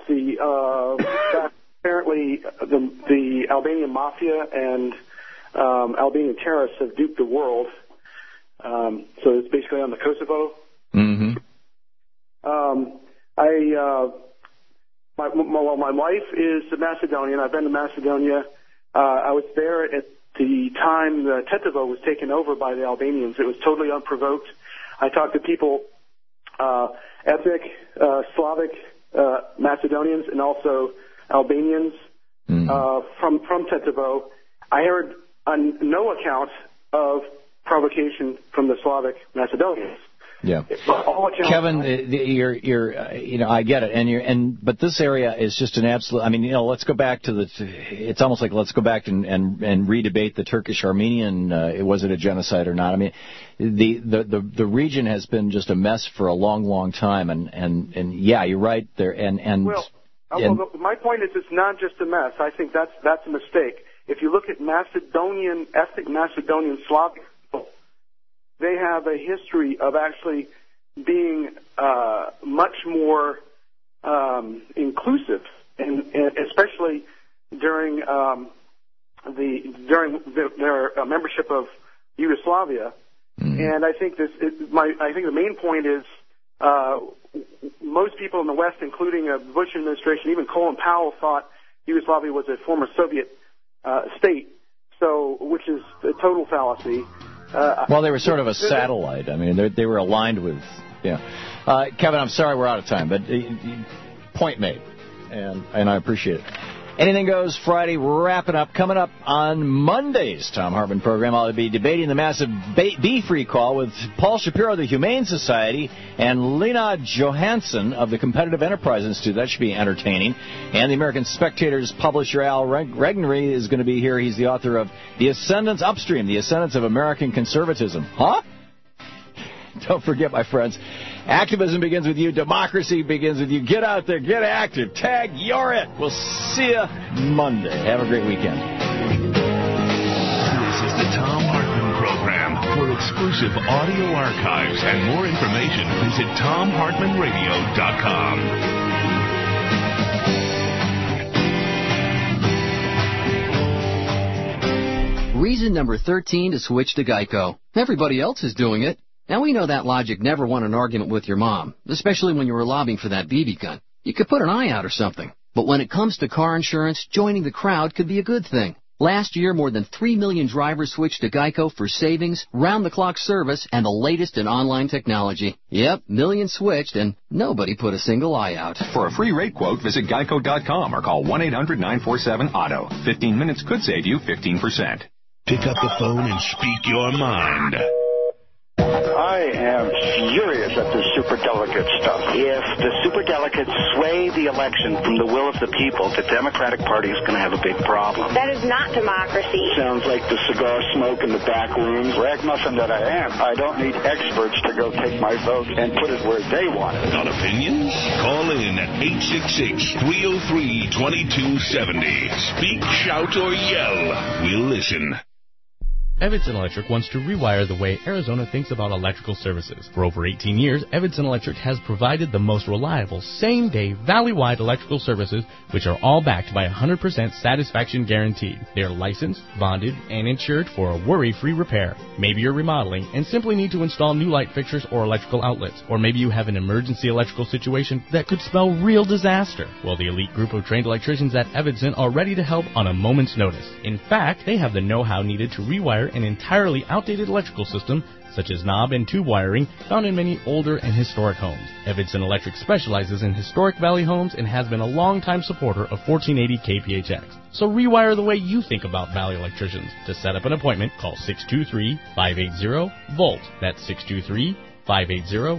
the apparently the Albanian mafia and Albanian terrorists have duped the world. So it's basically on the Kosovo. Mm-hmm. My wife is Macedonian. I've been to Macedonia. I was there at the time the Tetovo was taken over by the Albanians. It was totally unprovoked. I talked to people, ethnic, Slavic Macedonians and also Albanians from Tetovo. I heard on no account of provocation from the Slavic Macedonians. Yeah, Kevin, I get it, but this area is just an absolute. I mean, let's go back to it's almost like let's go back and re-debate the Turkish-Armenian. Was it a genocide or not? I mean, the region has been just a mess for a long, long time, and yeah, you're right there. My point is, it's not just a mess. I think that's a mistake. If you look at ethnic Macedonian Slavic, they have a history of actually being much more inclusive, and especially during their membership of Yugoslavia. And I think I think the main point is most people in the West, including the Bush administration, even Colin Powell, thought Yugoslavia was a former Soviet state, which is a total fallacy. Well, they were sort of a satellite. I mean, they were aligned with, Kevin, I'm sorry we're out of time, but point made, and I appreciate it. Anything Goes Friday wrapping up. Coming up on Monday's Thom Hartmann program, I'll be debating the massive beef recall with Paul Shapiro of the Humane Society and Lena Johansson of the Competitive Enterprise Institute. That should be entertaining. And the American Spectator's publisher Al Regnery is going to be here. He's the author of The Ascendants Upstream, The Ascendants of American Conservatism. Huh? Don't forget, my friends, activism begins with you. Democracy begins with you. Get out there. Get active. Tag, you're it. We'll see you Monday. Have a great weekend. This is the Thom Hartmann Program. For exclusive audio archives and more information, visit ThomHartmannRadio.com. Reason number 13 to switch to Geico. Everybody else is doing it. Now, we know that logic never won an argument with your mom, especially when you were lobbying for that BB gun. You could put an eye out or something. But when it comes to car insurance, joining the crowd could be a good thing. Last year, more than 3 million drivers switched to Geico for savings, round-the-clock service, and the latest in online technology. Yep, millions switched, and nobody put a single eye out. For a free rate quote, visit geico.com or call 1-800-947-AUTO. 15 minutes could save you 15%. Pick up the phone and speak your mind. I am furious at this superdelegate stuff. If the superdelegates sway the election from the will of the people, the Democratic Party is going to have a big problem. That is not democracy. Sounds like the cigar smoke in the back rooms. Ragmuffin that I am, I don't need experts to go take my vote and put it where they want it. Got opinions? Call in at 866-303-2270. Speak, shout, or yell. We'll listen. Evanson Electric wants to rewire the way Arizona thinks about electrical services. For over 18 years, Evanson Electric has provided the most reliable, same-day, valley-wide electrical services, which are all backed by 100% satisfaction guaranteed. They are licensed, bonded, and insured for a worry-free repair. Maybe you're remodeling and simply need to install new light fixtures or electrical outlets. Or maybe you have an emergency electrical situation that could spell real disaster. Well, the elite group of trained electricians at Evanson are ready to help on a moment's notice. In fact, they have the know-how needed to rewire an entirely outdated electrical system, such as knob and tube wiring, found in many older and historic homes. Evanson Electric specializes in historic valley homes and has been a long-time supporter of 1480 KPHX. So rewire the way you think about valley electricians. To set up an appointment, call 623-580-VOLT. That's 623-580-VOLT.